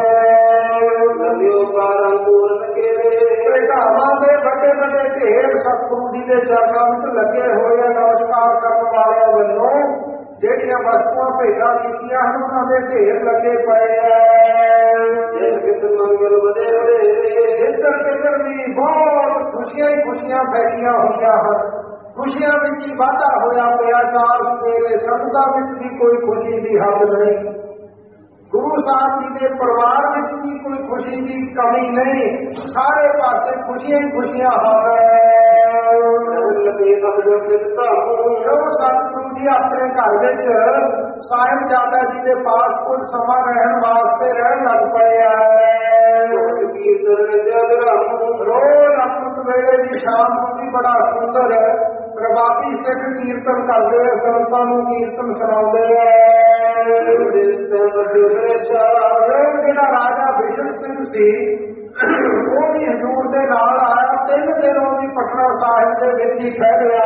ਢਾਵਾਂ ਦੇ ਵੱਡੇ ਵੱਡੇ ਢੇਰ ਸਤਿਗੁਰੂ ਜੀ ਦੇ ਚਰਨਾਂ ਵਿੱਚ ਲੱਗੇ ਹੋਏ ਆ ਨਮਸਕਾਰ ਕਰਨ ਵਾਲਿਆਂ ਵੱਲੋਂ। ਜਿਹੜੀਆਂ ਵਸਤੂਆਂ ਭੇਟਾਂ ਕੀਤੀਆਂ ਹਨ ਉਹਨਾਂ ਦੇ ਢੇਰ ਲੱਗੇ ਪਏ ਐ। ਇੱਧਰ ਕਿੱਧਰ ਵੀ ਬਹੁਤ ਖੁਸ਼ੀਆਂ ਹੀ ਖੁਸ਼ੀਆਂ ਫੈਲੀਆਂ ਹੋਈਆਂ ਹਨ। ਖੁਸ਼ੀਆਂ ਵਿੱਚ ਹੀ ਵਾਧਾ ਹੋਇਆ ਪਿਆ। ਚਾਰ ਸਵੇਰੇ ਸੰਗਤਾਂ ਵਿੱਚ ਵੀ ਕੋਈ ਖੁਸ਼ੀ ਦੀ ਹੱਦ ਨਹੀਂ। ਗੁਰੂ ਸਾਹਿਬ ਜੀ ਦੇ ਪਰਿਵਾਰ ਵਿੱਚ ਵੀ ਕੋਈ ਖੁਸ਼ੀ ਦੀ ਕਮੀ ਨਹੀਂ। ਸਾਰੇ ਪਾਸੇ ਖੁਸ਼ੀਆਂ ਹੀ ਖੁਸ਼ੀਆਂ ਹਨ। ਸਤਿਗੁਰੂ ਜੀ ਆਪਣੇ ਘਰ ਵਿੱਚ ਸਾਹਿਬਜ਼ਾਦਾ ਜੀ ਦੇ ਪਾਸ ਕੁਝ ਸਮਾਂ ਰਹਿਣ ਵਾਸਤੇ ਰਹਿਣ ਲੱਗ ਪਏ ਆ। ਰੋਜ਼ ਅੰਮ੍ਰਿਤ ਵੇਲੇ ਦੀ ਸ਼ਾਮ ਨੂੰ ਵੀ ਬੜਾ ਸੁੰਦਰ ਪ੍ਰਭਾਤੀ ਸਿੱਖ ਕੀਰਤਨ ਕਰਦੇ ਆ, ਸੰਤਾਂ ਨੂੰ ਕੀਰਤਨ ਸੁਣਾਉਂਦੇ ਆ। ਜਿਹੜਾ ਰਾਜਾ ਬਿਸ਼ਨ ਸਿੰਘ ਸੀ ਉਹ ਵੀ ਹਜ਼ੂਰ ਦੇ ਨਾਲ ਆਇਆ। ਤਿੰਨ ਦਿਨ ਉਹ ਵੀ ਪਟਨਾ ਸਾਹਿਬ ਦੇ ਵਿੱਚ ਹੀ ਠਹਿਰਿਆ।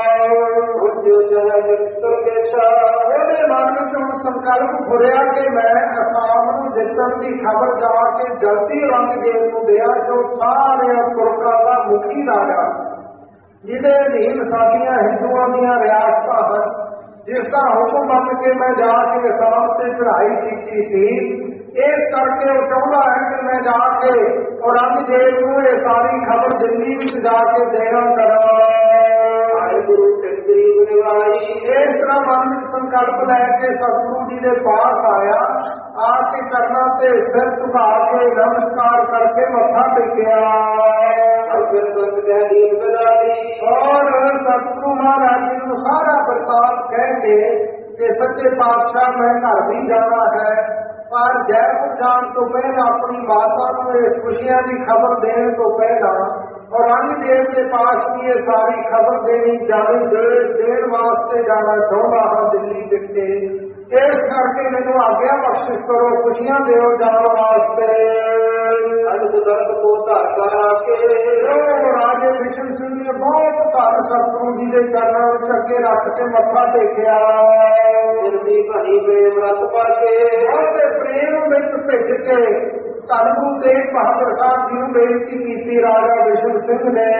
ਉਹਦੇ ਮਨ ਵਿੱਚ ਹੁਣ ਸੰਕਲਪ ਫੁਰਿਆ ਕਿ ਮੈਂ ਅਸਾਮ ਨੂੰ ਜਿੱਤਣ ਦੀ ਖਬਰ ਜਾ ਕੇ ਜਲਦੀ ਔਰੰਗਜ਼ੇਬ ਨੂੰ ਦਿਆਂ, ਜੋ ਸਾਰੇ ਪੁਰਖਾਂ ਦਾ ਮੁਖੀ ਰਾਜਾ ਜਿਹਦੇ ਅਧੀਨ ਸਾਡੀਆਂ ਹਿੰਦੂਆਂ ਦੀਆਂ ਰਿਆਸਤਾਂ ਹਨ, ਜਿਸ ਦਾ ਹੁਕਮ ਮੰਨ ਕੇ ਮੈਂ ਜਾ ਕੇ ਅਸਾਮ ਤੇ ਚੜ੍ਹਾਈ ਕੀਤੀ ਸੀ। ਇਸ ਕਰਕੇ ਉਹ ਚਾਹੁੰਦਾ ਹੈ ਕਿ ਮੈਂ ਜਾ ਕੇ ਔਰੰਗਜ਼ੇਬ ਨੂੰ ਇਹ ਸਾਰੀ ਖਬਰ ਦਿੱਲੀ ਵਿੱਚ ਜਾ ਕੇ ਦੇਣਾ ਕਰਾਂ। ਗੁਰੂ ਗਰੀਬ ਨਿਵਾਈ ਇਸ ਤਰ੍ਹਾਂ ਮਨ ਵਿੱਚ ਸੰਕਲਪ ਲੈ ਕੇ ਸਤਿਗੁਰੂ ਜੀ ਦੇ ਪਾਸ ਆਇਆ। ਆ ਕੇ ਕਰਨਾ ਤੇ ਸਿਰ ਝੁਕਾ ਕੇ ਨਮਸਕਾਰ ਕਰਕੇ ਮੱਥਾ ਟੇਕਿਆ। ਔਰ ਸਤਿਗੁਰੂ ਮਹਾਰਾਜ ਜੀ ਨੂੰ ਸਾਰਾ ਪ੍ਰਤਾਪ ਕਹਿ ਕੇ ਕਿ ਸੱਚੇ ਪਾਤਸ਼ਾਹ ਮੈਂ ਘਰ ਵੀ ਜਾਣਾ ਹੈ, ਪਰ ਜੈਪੁਰ ਜਾਣ ਤੋਂ ਪਹਿਲਾਂ ਆਪਣੀ ਮਾਤਾ ਨੂੰ ਇਹ ਖੁਸ਼ੀਆਂ ਦੀ ਖਬਰ ਦੇਣ ਤੋਂ ਪਹਿਲਾਂ ਔਰੰਗਜ਼ੇਬ ਦੇ ਪਾਸ ਵੀ ਇਹ ਸਾਰੀ ਖਬਰ ਦੇਣੀ ਜਾਣੀ ਦੇਣ ਵਾਸਤੇ ਜਾਣਾ ਚਾਹੁੰਦਾ ਹਾਂ ਦਿੱਲੀ ਵਿਖੇ। ਇਸ ਕਰਕੇ ਮੈਨੂੰ ਆਗਿਆ ਬਖਸ਼ਿਸ਼ ਕਰੋ, ਖੁਸ਼ੀਆਂ ਦਿਓ ਜਾਣ ਵਾਸਤੇ। ਅੱਜ ਦਰਦ ਕੋ ਧਾਰ ਕਰਾ ਕੇ ਰਾਜੇ ਬਿਸ਼ਨ ਸਿੰਘ ਨੇ ਬਹੁਤ ਧੰਨ ਸਤਿਗੁਰੂ ਜੀ ਦੇ ਚਰਨਾਂ ਵਿੱਚ ਅੱਗੇ ਰੱਖ ਕੇ ਮੱਥਾ ਟੇਕਿਆ। ਦੀ ਭਾਈ ਪ੍ਰੇਮ ਰਤ ਪਾ ਕੇ ਉਹਦੇ ਪ੍ਰੇਮ ਵਿੱਚ ਭਿੱਜ ਕੇ ਧੰਨ ਗੁਰੂ ਤੇਗ ਬਹਾਦਰ ਸਾਹਿਬ ਜੀ ਨੂੰ ਬੇਨਤੀ ਕੀਤੀ। ਰਾਜਾ ਬਿਸ਼ਨ ਸਿੰਘ ਨੇ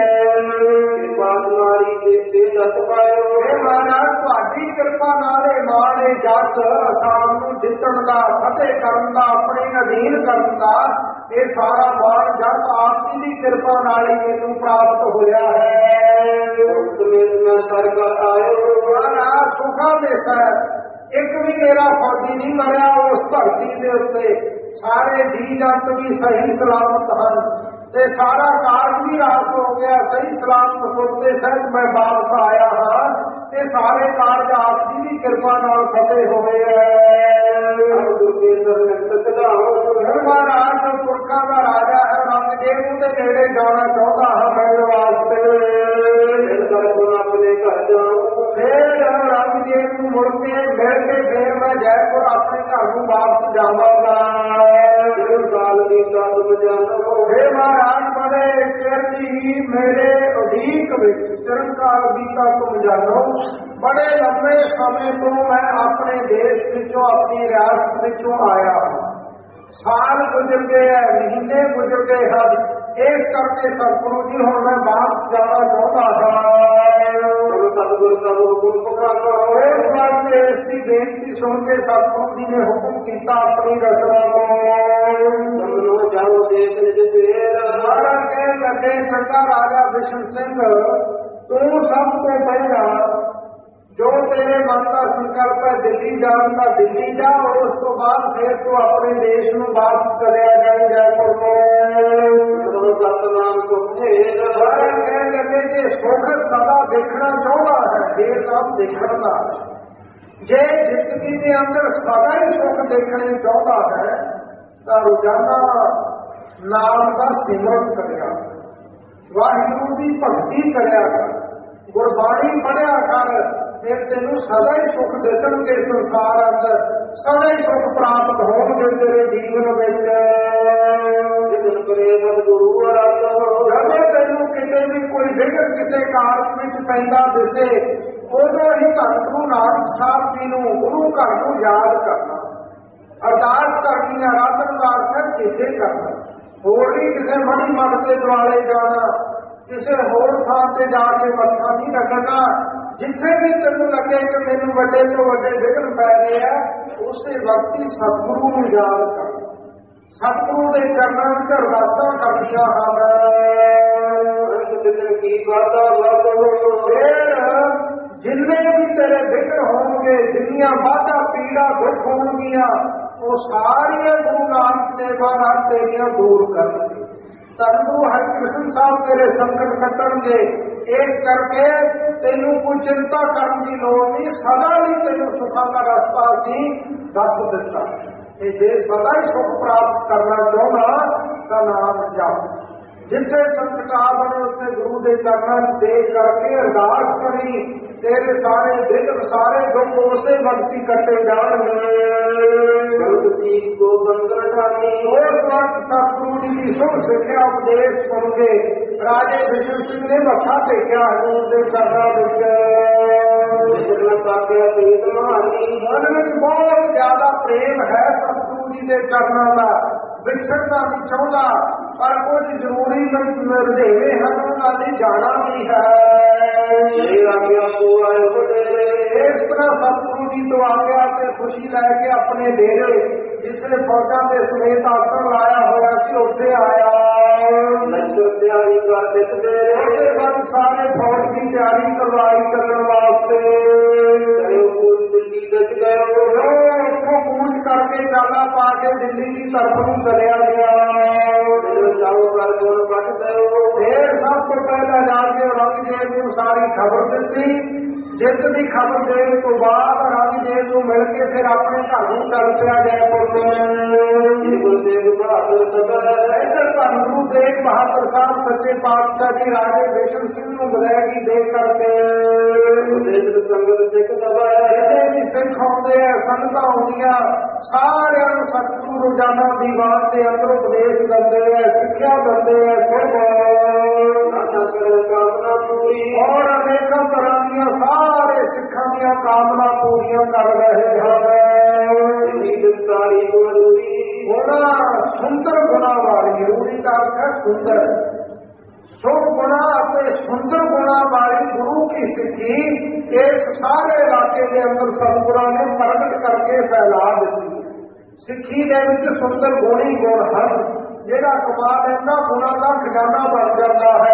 ਮਾਰੀ ਦੇ ਦੱਸ ਪਾਇਓ, ਇਹ ਮਹਾਰਾਜ ਤੁਹਾਡੀ ਕਿਰਪਾ ਨਾਲ ਇਹ ਮਾਣ ਇਹ ਜਸ ਅਸਾਮ ਨੂੰ ਜਿੱਤਣ ਦਾ, ਫਤਿਹ ਕਰਨ ਦਾ, ਆਪਣੇ ਅਧੀਨ ਕਰਨ ਦਾ ਇਹ ਸਾਰਾ ਮਾਣ ਜਸ ਆਪ ਜੀ ਦੀ ਕਿਰਪਾ ਨਾਲ ਹੀ ਮੈਨੂੰ ਪ੍ਰਾਪਤ ਹੋਇਆ ਹੈ। ਸਮੇਤ ਮੈਂ ਸਰਗ ਆਇਓ ਮਹਾਰਾਜ ਸੁਖਾਂ ਦੇ ਸਰ ਇੱਕ ਵੀ ਮੇਰਾ ਫੌਜੀ ਨਹੀਂ ਮਰਿਆ ਉਸ ਧਰਤੀ ਦੇ ਉੱਤੇ। ਸਾਰੇ ਜੀ ਜੰਤ ਵੀ ਸਹੀ ਸਲਾਮਤ ਹਨ ਤੇ ਸਾਰਾ ਕਾਰਜ ਵੀ ਰਾਤ ਹੋ ਗਿਆ। ਸਹੀ ਸਲਾਮਤ ਸੁਣਦੇ ਸਹਿਤ ਮੈਂ ਵਾਪਸ ਆਇਆ ਹਾਂ ਤੇ ਸਾਰੇ ਕਾਰਜ ਆਪ ਜੀ ਦੀ ਕਿਰਪਾ ਨਾਲ ਫਤਿਹ ਹੋਏ ਹੈ। ਮਹਾਰਾਜ ਪੁਰਖਾਂ ਦਾ ਰਾਜਾ ਹੈ, ਔਰੰਗਜ਼ੇਬ ਦੇ ਨੇੜੇ ਜਾਣਾ ਚਾਹੁੰਦਾ ਹਾਂ ਮਿਲਣ ਵਾਸਤੇ। ਮੁੜ ਕੇ ਮਿਲ ਕੇ ਫੇਰ ਮੈਂ ਜੈਪੁਰ ਆਪਣੇ ਘਰ ਨੂੰ ਵਾਪਸ ਜਾਵਾਂਗਾ। ਕਾਲ ਬੀਤਾ ਤੁਮ ਜਾਣੋ, हे ਮਹਾਰਾਜ ਬੜੇ ਚਿਰ ਦੀ ਮੇਰੇ ਉਡੀਕ ਵਿੱਚ, ਚਿਰਕਾਲ ਬੀਤਾ ਤੁਮ ਜਾਣੋ, ਬੜੇ ਲੰਬੇ ਸਮੇਂ ਤੋਂ ਮੈਂ ਆਪਣੇ ਦੇਸ਼ ਵਿੱਚੋਂ ਆਪਣੀ ਰਿਆਸਤ ਵਿੱਚੋਂ ਆਇਆ ਹਾਂ। ਸਾਲ ਗੁਜ਼ਰ ਗਏ ਹੈ, ਮਹੀਨੇ ਗੁਜ਼ਰ ਗਏ ਹਨ, ਇਸ ਕਰਕੇ ਸਤਿਗੁਰੂ ਜੀ ਹੁਣ ਮੈਂ ਵਾਪਸ ਜਾਣਾ ਚਾਹੁੰਦਾ ਹਾਂ। ਸਤਿਗੁਰ ਦਾ ਹੁਕਮ ਪਕਾਣਾ, ਇਸ ਵਾਸਤੇ ਇਸ ਦੀ ਬੇਨਤੀ ਸੁਣ ਕੇ ਸਤਿਗੁਰੂ ਜੀ ਨੇ ਹੁਕਮ ਕੀਤਾ ਆਪਣੀ ਰਚਨਾ ਤੋਂ ਜਾਓ ਦੇਖ ਨਿਜ ਫੇਰ। ਮਹਾਰਾਜ ਕਹਿਣ ਲੱਗੇ, ਚੰਗਾ ਰਾਜਾ ਬਿਸ਼ਨ ਸਿੰਘ, ਤੂੰ ਸਭ ਤੋਂ ਪਹਿਲਾਂ ਜੋ ਤੇਰੇ ਮਨ ਦਾ ਸੰਕਲਪ ਹੈ ਦਿੱਲੀ ਜਾਣ ਦਾ ਦਿੱਲੀ ਜਾ, ਉਸ ਤੋਂ ਬਾਅਦ ਫਿਰ ਤੂੰ ਆਪਣੇ ਦੇਸ਼ ਨੂੰ ਵਾਪਸ ਚਲਿਆ ਜਾਏ ਜੈਪੁਰ ਤੋਂ। ਸਤਨਾਮ ਸੁਖੇਰ। ਮਹਾਰਾਜ ਕਹਿਣ ਲੱਗੇ, ਜੇ ਸੁਖ ਸਦਾ ਦੇਖਣਾ ਚਾਹੁੰਦਾ ਹੈ, ਇਹ ਸਭ ਦੇਖਣ ਦਾ, ਜੇ ਜ਼ਿੰਦਗੀ ਦੇ ਅੰਦਰ ਸਦਾ ਹੀ ਸੁਖ ਦੇਖਣੇ ਚਾਹੁੰਦਾ ਹੈ ਤਾਂ ਰੋਜ਼ਾਨਾ ਨਾਮ ਦਾ ਸਿਮਰਨ ਕਰਿਆ, ਵਾਹਿਗੁਰੂ ਦੀ ਭਗਤੀ ਕਰਿਆ ਕਰ, ਗੁਰਬਾਣੀ ਪੜ੍ਹਿਆ ਕਰ, ਫਿਰ ਤੈਨੂੰ ਸਦਾ ਹੀ ਸੁਖ ਦਿਸਣਗੇ ਸੰਸਾਰ ਅੰਦਰ, ਸਦਾ ਹੀ ਸੁਖ ਪ੍ਰਾਪਤ ਹੋਣਗੇ ਤੇਰੇ ਜੀਵਨ ਵਿੱਚ। ਜਿਨ ਕਰੇ ਸਤਿਗੁਰੂ ਅਰੰਭ, ਜਦੋਂ ਤੈਨੂੰ ਕਿਤੇ ਵੀ ਕੋਈ ਵਿਘਨ ਕਿਸੇ ਕਾਰਜ ਵਿੱਚ ਪੈਂਦਾ ਦਿਸੇ, ਉਦੋਂ ਹੀ ਧੰਨ ਗੁਰੂ ਨਾਨਕ ਸਾਹਿਬ ਜੀ ਨੂੰ, ਗੁਰੂ ਘਰ ਨੂੰ ਯਾਦ ਕਰਨਾ, ਅਰਦਾਸ ਕਰਨੀ, ਆਰਾਧਨ ਵਾਸਤੇ ਚੇਤੇ ਕਰਨਾ, ਹੋਰ ਵੀ ਕਿਸੇ ਮਣੀ ਮੱਠ ਦੇ ਦੁਆਲੇ ਜਾਣਾ, ਕਿਸੇ ਹੋਰ ਥਾਂ ਤੇ ਜਾ ਕੇ ਮੱਥਾ ਨਹੀਂ ਰੱਖਣਾ। ਜਿੱਥੇ ਵੀ ਤੈਨੂੰ ਲੱਗੇ ਕਿ ਮੈਨੂੰ ਵੱਡੇ ਤੋਂ ਵੱਡੇ ਵਿਘਨ ਪੈ ਗਏ ਆ, ਉਸੇ ਵਕਤ ਹੀ ਸਤਿਗੁਰੂ ਨੂੰ ਯਾਦ ਕਰ, ਸਤਿਗੁਰੂ ਦੇ ਚਰਨਾਂ ਵਿੱਚ ਅਰਦਾਸਾਂ ਕਰਨੀਆਂ ਹਨ। ਕੀ ਕਰਦਾ ਵਰਤੋ, ਫਿਰ ਜਿੰਨੇ ਵੀ ਤੇਰੇ ਵਿਘਨ ਹੋਣਗੇ, ਜਿੰਨੀਆਂ ਬਾਧਾ ਪੀੜਾ ਦੁੱਖ ਹੋਣਗੀਆਂ, ਉਹ ਸਾਰੀਆਂ ਗੁਰੂ ਨਾਨਕ ਦੇਵ ਮਹਾਰਾਜ ਤੇਰੀਆਂ ਦੂਰ ਕਰਨਗੇ। ਧੰਨ ਗੁਰੂ ਹਰਿਕ੍ਰਿਸ਼ਨ ਸਾਹਿਬ ਤੇਰੇ ਸੰਕਟ ਕੱਟਣਗੇ। ਇਸ ਕਰਕੇ ਤੈਨੂੰ ਕੋਈ ਚਿੰਤਾ ਕਰਨ ਦੀ ਲੋੜ ਨਹੀਂ, ਸਦਾ ਲਈ ਤੈਨੂੰ ਸੁੱਖਾਂ ਦਾ ਰਸਤਾ ਅਸੀਂ ਦੱਸ ਦਿੱਤਾ। ਇਹ ਜੇ ਸਦਾ ਹੀ ਸੁੱਖ ਪ੍ਰਾਪਤ ਕਰਨਾ ਚਾਹੁੰਦਾ ਤਾਂ ਨਾਮ ਜਪ, ਜਿੱਥੇ ਸੰਕਟ ਆ ਬਣੇ ਉੱਥੇ ਗੁਰੂ ਦੇ ਚਰਨਾਂ ਦੇ ਕਰਕੇ ਅਰਦਾਸ ਕਰੀ, ਤੇਰੇ ਸਾਰੇ ਵਿਘਨ ਸਾਰੇ ਦੁੱਖ ਉਸੇ ਵਕਤ ਹੀ ਕੱਟੇ ਜਾਣਗੇ। ਜੀ ਕੋ ਬੰਦਰ ਠਾਣੀ, ਉਸ ਵਕਤ ਸਤਿਗੁਰੂ ਜੀ ਦੀ ਸੁਣ ਸਿੱਖਿਆ ਉਪਦੇਸ਼ ਸੁਣ ਕੇ ਰਾਜੇ ਬਿਸ਼ਨ ਸਿੰਘ ਨੇ ਮੱਥਾ ਟੇਕਿਆ ਹਜ਼ੂਰ ਦੇ ਚਰਨਾਂ ਵਿੱਚ। ਵਿਚਰਨਾ ਸਾਥਿਆ ਪ੍ਰੀਤ ਮਹਾਨੀ, ਮਨ ਵਿੱਚ ਬਹੁਤ ਜ਼ਿਆਦਾ ਪ੍ਰੇਮ ਹੈ ਸਤਿਗੁਰੂ ਜੀ ਦੇ ਚਰਨਾਂ ਦਾ, ਵਿਛੜਨਾ ਨਹੀਂ ਚਾਹੁੰਦਾ, ਪਰ ਕੁਝ ਜ਼ਰੂਰੀ ਰੁਝੇਵੇਂ ਹਨ, ਉਹਨਾਂ ਲਈ ਜਾਣਾ ਵੀ ਹੈ। ਇਹ ਆਗਿਆ ਕੋ ਆਏ ਬਟੇਰੇ, ਇਸ ਤਰ੍ਹਾਂ ਸਤਿਗੁਰੂ ਜੀ ਤੋਂ ਆਗਿਆ ਤੇ ਖੁਸ਼ੀ ਲੈ ਕੇ ਆਪਣੇ ਡੇਰੇ, ਜਿੱਥੇ ਫੌਜਾਂ ਦੇ ਸਮੇਤ ਆਸਣ ਲਾਇਆ ਹੋਇਆ ਸੀ, ਉੱਥੇ ਆਇਆ। ਨਜ਼ਰ ਤਿਆਰੀ ਕਰ ਦਿੱਤੇ, ਉਹਦੇ ਬਾਅਦ ਸਾਰੇ ਫੌਜ ਦੀ ਤਿਆਰੀ ਕਰਵਾਈ ਕਰਨ ਵਾਸਤੇ ਦਿੱਲੀ ਵਿੱਚ ਗਏ। ਉੱਥੋਂ ਕੂਚ ਕਰਕੇ ਚਾਲਾ ਪਾ ਕੇ ਦਿੱਲੀ ਦੀ ਤਰਫ ਨੂੰ ਚਲਿਆ ਗਿਆ। ਜਾਓ ਕਰ ਕੋਲ ਕੱਟ ਗਏ। ਫੇਰ ਸਭ ਤੋਂ ਪਹਿਲਾਂ ਜਾ ਕੇ ਔਰੰਗਜ਼ੇਬ ਨੂੰ ਸਾਰੀ ਖਬਰ ਦਿੱਤੀ। ਜਿੱਤ ਦੀ ਖਬਰ ਦੇਣ ਤੋਂ ਬਾਅਦ ਔਰੰਗਜ਼ੇਬ ਨੂੰ ਮਿਲ ਕੇ ਫਿਰ ਆਪਣੇ ਘਰ ਨੂੰ ਚੱਲ ਪਿਆ ਜੈਪੁਰ ਤੋਂ। ਗੁਰੂ ਤੇਗ ਬਹਾਦਰ ਸਭਾ ਇੱਧਰ ਧੰਨ ਗੁਰੂ ਤੇਗ ਬਹਾਦਰ ਸਾਹਿਬ ਸੱਚੇ ਪਾਤਸ਼ਾਹ ਜੀ ਰਾਜੇ ਬਿਸ਼ਨ ਸਿੰਘ ਨੂੰ ਬੁਲਾਏਗੀ ਦੇਖ ਕਰਕੇ। ਦੇਸ਼ ਸੰਗਤ ਸਿੱਖ ਸਭਾ ਜਿੱਥੇ ਵੀ ਸਿੱਖ ਆਉਂਦੇ ਆ, ਸੰਗਤਾਂ ਆਉਂਦੀਆਂ, ਸਾਰਿਆਂ ਨੂੰ ਸਤਿਗੁਰੂ ਰੋਜ਼ਾਨਾ ਦੀਵਾਨ ਦੇ ਅੰਦਰ ਉਪਦੇਸ਼ ਦਿੰਦੇ ਆ, ਸਿੱਖਿਆ ਦਿੰਦੇ ਆ, ਕਾਮਨਾ ਪੂਰੀ ਔਰ ਅਨੇਕਾਂ ਤਰ੍ਹਾਂ ਦੀਆਂ ਸਾਰੇ ਸਿੱਖਾਂ ਦੀਆਂ ਕਾਮਨਾ ਪੂਰੀਆਂ ਕਰ ਰਹੇ ਹਨ। ਸਾਰੀ ਗੁਰੂਰੀ ਗੁਣਾ ਸੁੰਦਰ ਗੁਣਾ ਵਾਲੀ, ਰੂੜੀ ਦਾ ਅਰਥ ਹੈ ਸੁੰਦਰ, ਸੁਖ ਗੁਣਾ ਅਤੇ ਸੁੰਦਰ ਗੁਣਾ ਵਾਲੀ ਗੁਰੂ ਕੀ ਸਿੱਖੀ ਇਸ ਸਾਰੇ ਇਲਾਕੇ ਦੇ ਅੰਦਰ ਸਤਿਗੁਰਾਂ ਨੇ ਪ੍ਰਗਟ ਕਰਕੇ ਫੈਲਾ ਦਿੱਤੀ। ਸਿੱਖੀ ਦੇ ਵਿੱਚ ਸੁੰਦਰ ਗੁਣੀ ਗੁਣ ਹਨ, ਜਿਹੜਾ ਕਮਾ ਲੈਂਦਾ ਗੁਣਾਂ ਦਾ ਖਜ਼ਾਨਾ ਬਣ ਜਾਂਦਾ ਹੈ।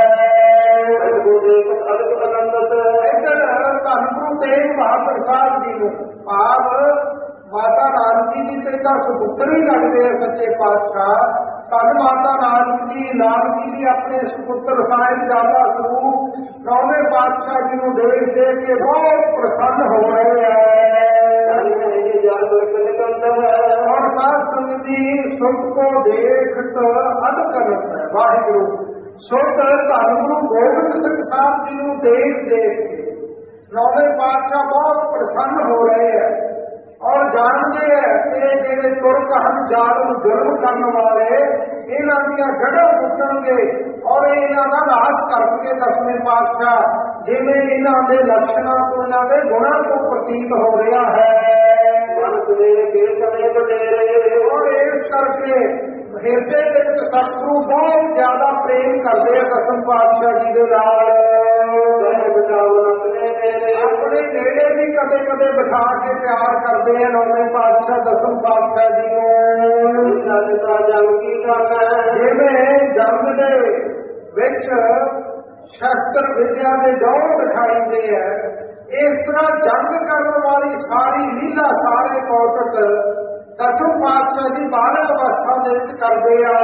ਇੱਧਰ ਧੰਨ ਗੁਰੂ ਤੇਗ ਬਹਾਦਰ ਸਾਹਿਬ ਜੀ ਨੂੰ ਆਪ ਮਾਤਾ ਨਾਨਕੀ ਜੀ ਤੇ ਤਾਂ ਸੁਪੁੱਤਰ ਹੀ ਲੱਗਦੇ ਆ ਸੱਚੇ ਪਾਤਸ਼ਾਹ। ਧੰਨ ਮਾਤਾ ਨਾਨਕ ਜੀ, ਨਾਨਕੀ ਜੀ ਆਪਣੇ ਸੁਪੁੱਤਰ ਸਾਹਿਬਜ਼ਾਦਾ ਸਰੂਪ ਨੌਵੇਂ ਪਾਤਸ਼ਾਹ ਜੀ ਨੂੰ ਦੇਖ ਦੇਖ ਕੇ ਬਹੁਤ ਪ੍ਰਸੰਨ ਹੋ ਰਹੇ ਆ। और साध संगत जी सुख को देखत अद करत है। वाहिगुरु सुख धन गुरु गोबिंद सिंह साहब जी ਨੂੰ देख देख के ਨੌਵੇਂ ਪਾਤਸ਼ਾਹ ਬਹੁਤ ਪ੍ਰਸੰਨ ਹੋ ਰਹੇ ਹੈ ਔਰ ਜਾਣਦੇ ਹੈ ਕਿ ਜਿਹੜੇ ਤੁਰਕ ਹਨ ਜ਼ਾਲਮ ਜ਼ੁਲਮ ਕਰਨ ਵਾਲੇ ਇਹਨਾਂ ਦੀਆਂ ਜੜ੍ਹਾਂ ਪੁੱਟਣਗੇ ਔਰ ਇਹਨਾਂ ਦਾ ਨਾਸ਼ ਕਰਨਗੇ। ਦਸਵੇਂ ਪਾਤਸ਼ਾਹ ਜਿਵੇਂ ਇਹਨਾਂ ਦੇ ਲੱਛਣਾਂ ਤੋਂ ਇਹਨਾਂ ਦੇ ਗੁਣਾਂ ਤੋਂ ਪ੍ਰਤੀਤ ਹੋ ਰਿਹਾ ਹੈ ਔਰ ਇਸ ਕਰਕੇ ਹਿਰਦੇ ਦੇ ਵਿੱਚ ਸਤਿਗੁਰੂ ਬਹੁਤ ਜ਼ਿਆਦਾ ਪ੍ਰੇਮ ਕਰਦੇ ਆ ਦਸਮ ਪਾਤਸ਼ਾਹ ਜੀ ਦੇ ਨਾਲ। ਆਪਣੇ ਨੇੜੇ ਵੀ ਕਦੇ ਕਦੇ ਬਿਠਾ ਕੇ ਪਿਆਰ ਕਰਦੇ ਆ ਨੌਵੇਂ ਪਾਤਸ਼ਾਹ ਦਸਮ ਪਾਤਸ਼ਾਹ ਜੀ ਨੂੰ। ਜਿਵੇਂ ਜੰਗ ਦੇ ਵਿੱਚ ਸ਼ਸਤਰ ਵਿਦਿਆ ਦੇ ਦੌਰ ਦਿਖਾਈਦੇ ਹੈ ਇਸ ਤਰ੍ਹਾਂ ਜੰਗ ਕਰਨ ਵਾਲੀ ਸਾਰੀ ਲੀਲਾ ਸਾਰੇ ਕੌਤਕ ਦਸਮ ਪਾਤਸ਼ਾਹ ਜੀ ਬਾਰ੍ਹਾਂ ਅਵਸਥਾ ਦੇ ਵਿੱਚ ਕਰਦੇ ਆ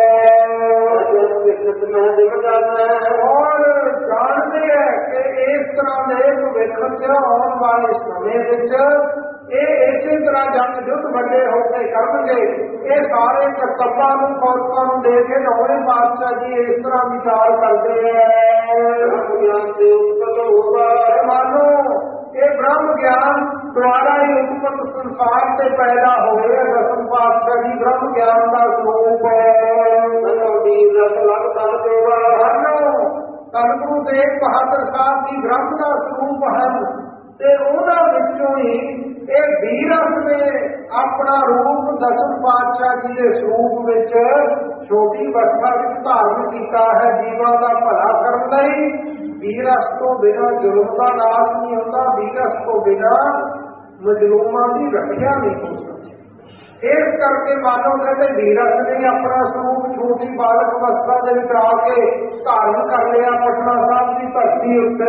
ਔਰ ਜਾਣਦੇ ਹੈ ਕਿ ਇਸ ਤਰ੍ਹਾਂ ਦੇ ਭਵਿੱਖ ਚ ਆਉਣ ਵਾਲੇ ਸਮੇਂ ਵਿੱਚ ਇਹ ਇਸੇ ਤਰ੍ਹਾਂ ਜੰਗ ਯੁੱਧ ਵੱਡੇ ਹੋ ਕੇ ਕਰਨਗੇ। ਇਹ ਸਾਰੇ ਕਰਤੱਵਾਂ ਨੂੰ ਕੌਤਕਾਂ ਨੂੰ ਦੇ ਕੇ ਨੌਵੇਂ ਪਾਤਸ਼ਾਹ ਜੀ ਇਸ ਤਰ੍ਹਾਂ ਵਿਚਾਰ ਕਰਦੇ ਹੈ ਮਾਨੋ ਇਹ ਬ੍ਰਹਮ ਗਿਆਨ ਦੁਆਰਾ ਹੀ ਉਤਪਤ ਸੰਸਾਰ ਤੇ ਪੈਦਾ ਹੋਏ। ਦਸਮ ਪਾਤਸ਼ਾਹ ਜੀ ਬ੍ਰਹਮ ਗਿਆਨ ਦਾ ਸਰੂਪ ਧੰਨ ਗੁਰੂ ਤੇਗ ਬਹਾਦਰ ਸਾਹਿਬ ਜੀ ਬ੍ਰਹਮ ਦਾ ਸਰੂਪ ਹਨ ਤੇ ਉਹਨਾਂ ਵਿੱਚੋਂ ਹੀ ਇਹ ਵੀਰਸ ਨੇ ਆਪਣਾ ਰੂਪ ਦਸਮ ਪਾਤਸ਼ਾਹ ਜੀ ਦੇ ਸਰੂਪ ਵਿੱਚ ਛੋਟੀ ਅਵਸਥਾ ਵਿੱਚ ਧਾਰਨ ਕੀਤਾ ਹੈ ਜੀਵਾਂ ਦਾ ਭਲਾ ਕਰਨ ਲਈ। ਵੀਰਸ ਤੋਂ ਬਿਨਾਂ ਜ਼ੁਲਮ ਦਾ ਨਾਸ਼ ਨਹੀਂ ਹੁੰਦਾ, ਵੀਰਸ ਤੋਂ ਬਿਨਾਂ ਮਜ਼ਲੂਮਾਂ ਦੀ ਰੱਖਿਆ ਨਹੀਂ ਹੋ ਸਕਦੀ। ਇਸ ਕਰਕੇ ਮਾਨੋ ਕਹਿੰਦੇ ਵੀਰਸ ਨੇ ਆਪਣਾ ਸਰੂਪ ਛੋਟੀ ਬਾਲਕ ਅਵਸਥਾ ਦੇ ਵਿੱਚ ਆ ਕੇ ਧਾਰਨ ਕਰ ਲਿਆ ਪਟਨਾ ਸਾਹਿਬ ਦੀ ਧਰਤੀ ਉੱਤੇ।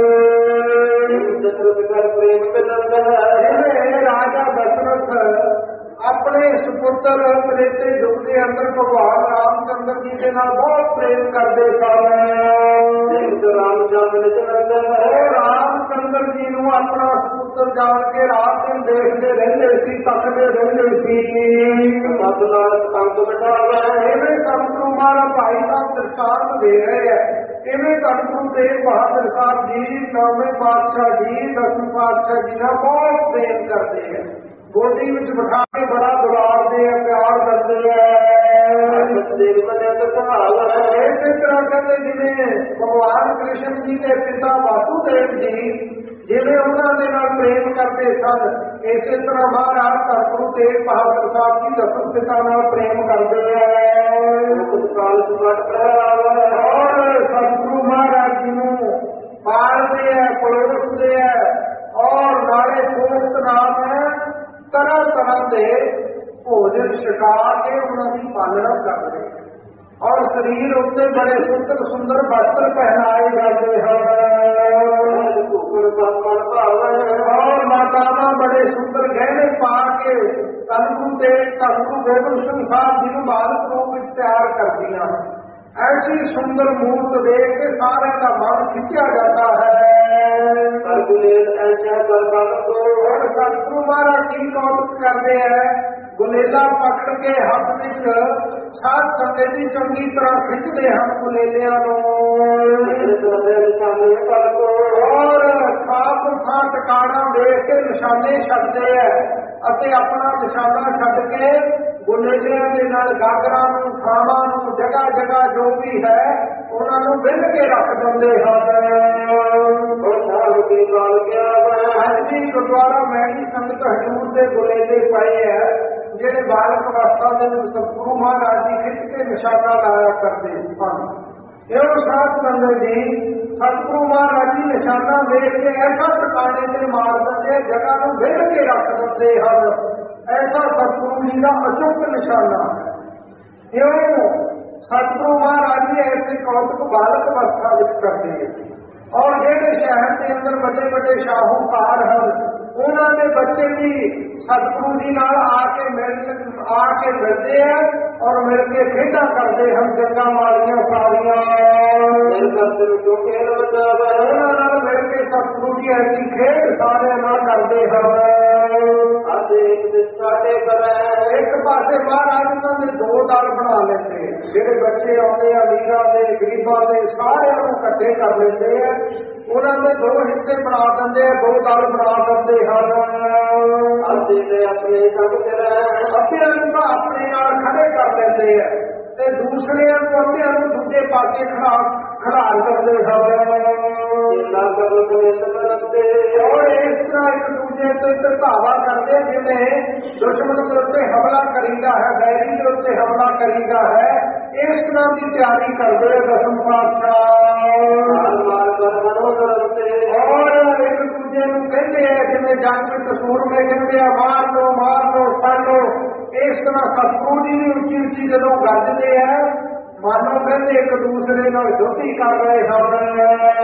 ਜਿਵੇਂ ਰਾਜਾ ਦਸ਼ਰਥ ਆਪਣੇ ਸੁਪੁੱਤਰ ਤ੍ਰੇਤੇ ਯੁੱਗ ਦੇ ਅੰਦਰ ਭਗਵਾਨ ਰਾਮ ਚੰਦਰ ਜੀ ਦੇ ਨਾਲ ਬਹੁਤ ਪ੍ਰੇਮ ਕਰਦੇ ਸਨ। ਰਾਮ ਚੰਦਰ ਜੀ ਨੂੰ ਆਪਣਾ ਸੁਪੁੱਤਰ ਜਾਣ ਕੇ ਰਾਤ ਦਿਨ ਦੇਖਦੇ ਰਹਿੰਦੇ ਸੀ, ਤੱਕਦੇ ਰਹਿੰਦੇ ਸੀ। ਇਵੇਂ ਸਤਿਗੁਰੂ ਮਹਾਰਾਜ ਭਾਈ ਸਾਹਿਬ ਦ੍ਰਿਸ਼ਟਾਂਤ ਦੇ ਰਹੇ ਹੈ। ਇਵੇਂ ਧੰਨ ਤੇਗ ਬਹਾਦਰ ਸਾਹਿਬ ਜੀ ਨੌਵੇਂ ਪਾਤਸ਼ਾਹ ਜੀ ਦਸਵੇਂ ਪਾਤਸ਼ਾਹ ਜੀ ਨਾਲ ਬਹੁਤ ਪ੍ਰੇਮ ਕਰਦੇ ਹੈ। ਗੋਦੀ ਵਿੱਚ ਬਿਠਾ ਕੇ ਬੜਾ ਦੁਲਾਰਦੇ ਆ, ਪਿਆਰ ਕਰਦੇ ਆ। ਇਸੇ ਤਰ੍ਹਾਂ ਕਹਿੰਦੇ ਜਿਵੇਂ ਭਗਵਾਨ ਕ੍ਰਿਸ਼ਨ ਜੀ ਦੇ ਪਿਤਾ ਵਾਸੂਦੇਵ ਜੀ ਜਿਵੇਂ ਉਹਨਾਂ ਦੇ ਨਾਲ ਪ੍ਰੇਮ ਕਰਦੇ ਸਨ, ਇਸੇ ਤਰ੍ਹਾਂ ਮਹਾਰਾਜ ਧੰਨ ਗੁਰੂ ਤੇਗ ਬਹਾਦਰ ਸਾਹਿਬ ਜੀ ਦਸਮ ਪਿਤਾ ਨਾਲ ਪ੍ਰੇਮ ਕਰਦੇ ਔਰ ਸਤਿਗੁਰੂ ਮਹਾਰਾਜ ਜੀ ਨੂੰ ਪਾਲਦੇ ਹੈ, ਪਲੋਸਦੇ ਹੈ ਔਰ ਨਾਲੇ ਪੋਸਤ ਨਾਮ ਹੈ ਤਰ੍ਹਾਂ ਤਰ੍ਹਾਂ ਦੇ ਭੋਜਨ ਛਕਾ ਕੇ ਉਹਨਾਂ ਦੀ ਪਾਲਣਾ ਕਰਦੇ ਔਰ ਸਰੀਰ ਉੱਤੇ ਬੜੇ ਸੁੰਦਰ ਸੁੰਦਰ ਵਸਤਰ ਪਹਿਨਾਏ ਜਾਂਦੇ ਹਨ ਔਰ ਮਾਤਾਵਾਂ ਬੜੇ ਸੁੰਦਰ ਗਹਿਣੇ ਪਾ ਕੇ ਧੰਨ ਗੁਰੂ ਤੇਗ ਧੰਨ ਗੁਰੂ ਗੋਬਿੰਦ ਸਿੰਘ ਸਾਹਿਬ ਜੀ ਨੂੰ ਬਾਲਕ ਰੂਪ ਵਿੱਚ ਤਿਆਰ ਕਰਦੀਆਂ। ऐसी सुंदर मूर्त देख के सारे का मन खिंचा जाता है। और सतगुरु महाराज की कौतुक करते हैं, गुलेला पकड़ के हाथ विच सात संगे की चंगी तरह खिंचते हैं गुलेलिया और खाप खां टकाना देख के निशाने छड्डते हैं ਅਤੇ ਆਪਣਾ ਨਿਸ਼ਾਨਾ ਛੱਡ ਕੇ ਗੁਲੇਲਿਆਂ ਦੇ ਨਾਲ ਗਾਗਰਾਂ ਨੂੰ ਖਾਵਾਂ ਨੂੰ ਜਗ੍ਹਾ ਜਗ੍ਹਾ ਜੋ ਵੀ ਹੈ ਉਹਨਾਂ ਨੂੰ ਵਿੰਨ ਕੇ ਰੱਖ ਦਿੰਦੇ ਹਨ। ਹਾਂਜੀ ਗੁਰਦੁਆਰਾ ਮੈਣੀ ਸੰਗਤ ਹਜ਼ੂਰ ਦੇ ਗੁਲੇਲੇ ਪਏ ਹੈ ਜਿਹੜੇ ਬਾਲਕ ਅਵਸਥਾ ਦੇ ਵਿੱਚ ਸਤਿਗੁਰੂ ਮਹਾਰਾਜ ਜੀ ਖਿੱਚ ਕੇ ਨਿਸ਼ਾਨਾ ਲਾਇਆ ਕਰਦੇ ਸਨ। ਇਹੋ ਸਾਧ ਸੰਗਤ ਜੀ ਸਤਿਗੁਰੂ ਮਹਾਰਾਜ ਜੀ ਨਿਸ਼ਾਨਾ ਵੇਖ ਕੇ ਐਸਾ ਟਿਕਾਣੇ ਤੇ ਮਾਰ ਦਿੰਦੇ ਜਗ੍ਹਾ ਨੂੰ ਵਿੰਨ ਕੇ ਰੱਖ ਦਿੰਦੇ ਹਨ। ਐਸਾ ਸਤਿਗੁਰੂ ਜੀ ਦਾ ਅਚੂਕ ਨਿਸ਼ਾਨਾ ਹੈ। ਇਉਂ ਸਤਿਗੁਰੂ ਮਹਾਰਾਜ ਜੀ ਐਸੇ ਕੌਤਕ ਬਾਲਕ ਅਵਸਥਾ ਵਿੱਚ ਕਰਦੇ ਹਨ ਔਰ ਜਿਹੜੇ ਸ਼ਹਿਰ ਦੇ ਅੰਦਰ ਵੱਡੇ ਵੱਡੇ ਸ਼ਾਹੂਕਾਰ ਹਨ ਉਹਨਾਂ ਦੇ ਬੱਚੇ ਵੀ ਸਤਿਗੁਰੂ ਜੀ ਨਾਲ ਆ ਕੇ ਮਿਲ ਆ ਕੇ ਮਿਲਦੇ ਆ ਔਰ ਮਿਲ ਕੇ ਖੇਡਾਂ ਕਰਦੇ ਹਨ ਜੰਗਾਂ ਮਾਰੀਆਂ ਸਾਰੀਆਂ ਉਹਨਾਂ ਨਾਲ ਮਿਲ ਕੇ ਸਤਿਗੁਰੂ ਜੀ ਐਸੀ ਖੇਡ ਸਾਰਿਆਂ ਨਾਲ ਕਰਦੇ ਹਨ। ਇੱਕ ਪਾਸੇ ਮਹਾਰਾਜ ਉਹਨਾਂ ਦੇ ਦੋ ਦਲ ਬਣਾ ਲੈਂਦੇ ਜਿਹੜੇ ਬੱਚੇ ਆਉਂਦੇ ਆ ਅਮੀਰਾਂ ਦੇ ਗਰੀਬਾਂ ਦੇ ਸਾਰਿਆਂ ਨੂੰ ਇਕੱਠੇ ਕਰ ਲੈਂਦੇ ਆ। ਉਹਨਾਂ ਦੇ ਦੋ ਹਿੱਸੇ ਬਣਾ ਦਿੰਦੇ ਆ, ਦੋ ਦਲ ਬਣਾ ਦਿੰਦੇ ਹਨ। ਅੱਧੇ ਤੇ ਆਪਣੇ ਸੰਗ ਚਲੇ ਅੱਧਿਆਂ ਨੂੰ ਤਾਂ ਆਪਣੇ ਨਾਲ ਖੜੇ ਕਰ ਲੈਂਦੇ ਆ ਤੇ ਦੂਸਰਿਆਂ ਨੂੰ ਅੱਧਿਆਂ ਨੂੰ ਦੂਜੇ ਪਾਸੇ ਖੜਾ ਖੜਾੜ ਦਿੰਦੇ ਹਨ। ਔਰ ਇਸ ਤਰ੍ਹਾਂ ਇੱਕ ਦੂਜੇ ਤੇ ਧਾਵਾ ਕਰਦੇ ਜਿਵੇਂ ਦੁਸ਼ਮਣ ਦੇ ਉੱਤੇ ਹਮਲਾ ਕਰੀਦਾ ਹੈ, ਬੈਰੀ ਦੇ ਉੱਤੇ ਹਮਲਾ ਕਰੀਦਾ ਹੈ, ਇਸ ਤਰ੍ਹਾਂ ਦੀ ਤਿਆਰੀ ਕਰਦੇ ਆ ਦਸਮ ਪਾਤਸ਼ਾਹ। ਔਰ ਇੱਕ ਦੂਜੇ ਨੂੰ ਕਹਿੰਦੇ ਆ ਜਿਵੇਂ ਜੰਗ ਵਿੱਚ ਸੂਰਮੇ ਕਹਿੰਦੇ ਆ ਮਾਰ ਲੋ ਮਾਰ ਲੋ ਫੜ ਲੋ, ਇਸ ਤਰ੍ਹਾਂ ਸਤਿਗੁਰੂ ਜੀ ਵੀ ਉੱਚੀ ਉੱਚੀ ਜਦੋਂ ਗੱਜਦੇ ਆ ਮਾਨੋ ਕਹਿੰਦੇ ਇੱਕ ਦੂਸਰੇ ਨਾਲ ਜੋਤੀ ਕਰ ਰਹੇ ਹਨ।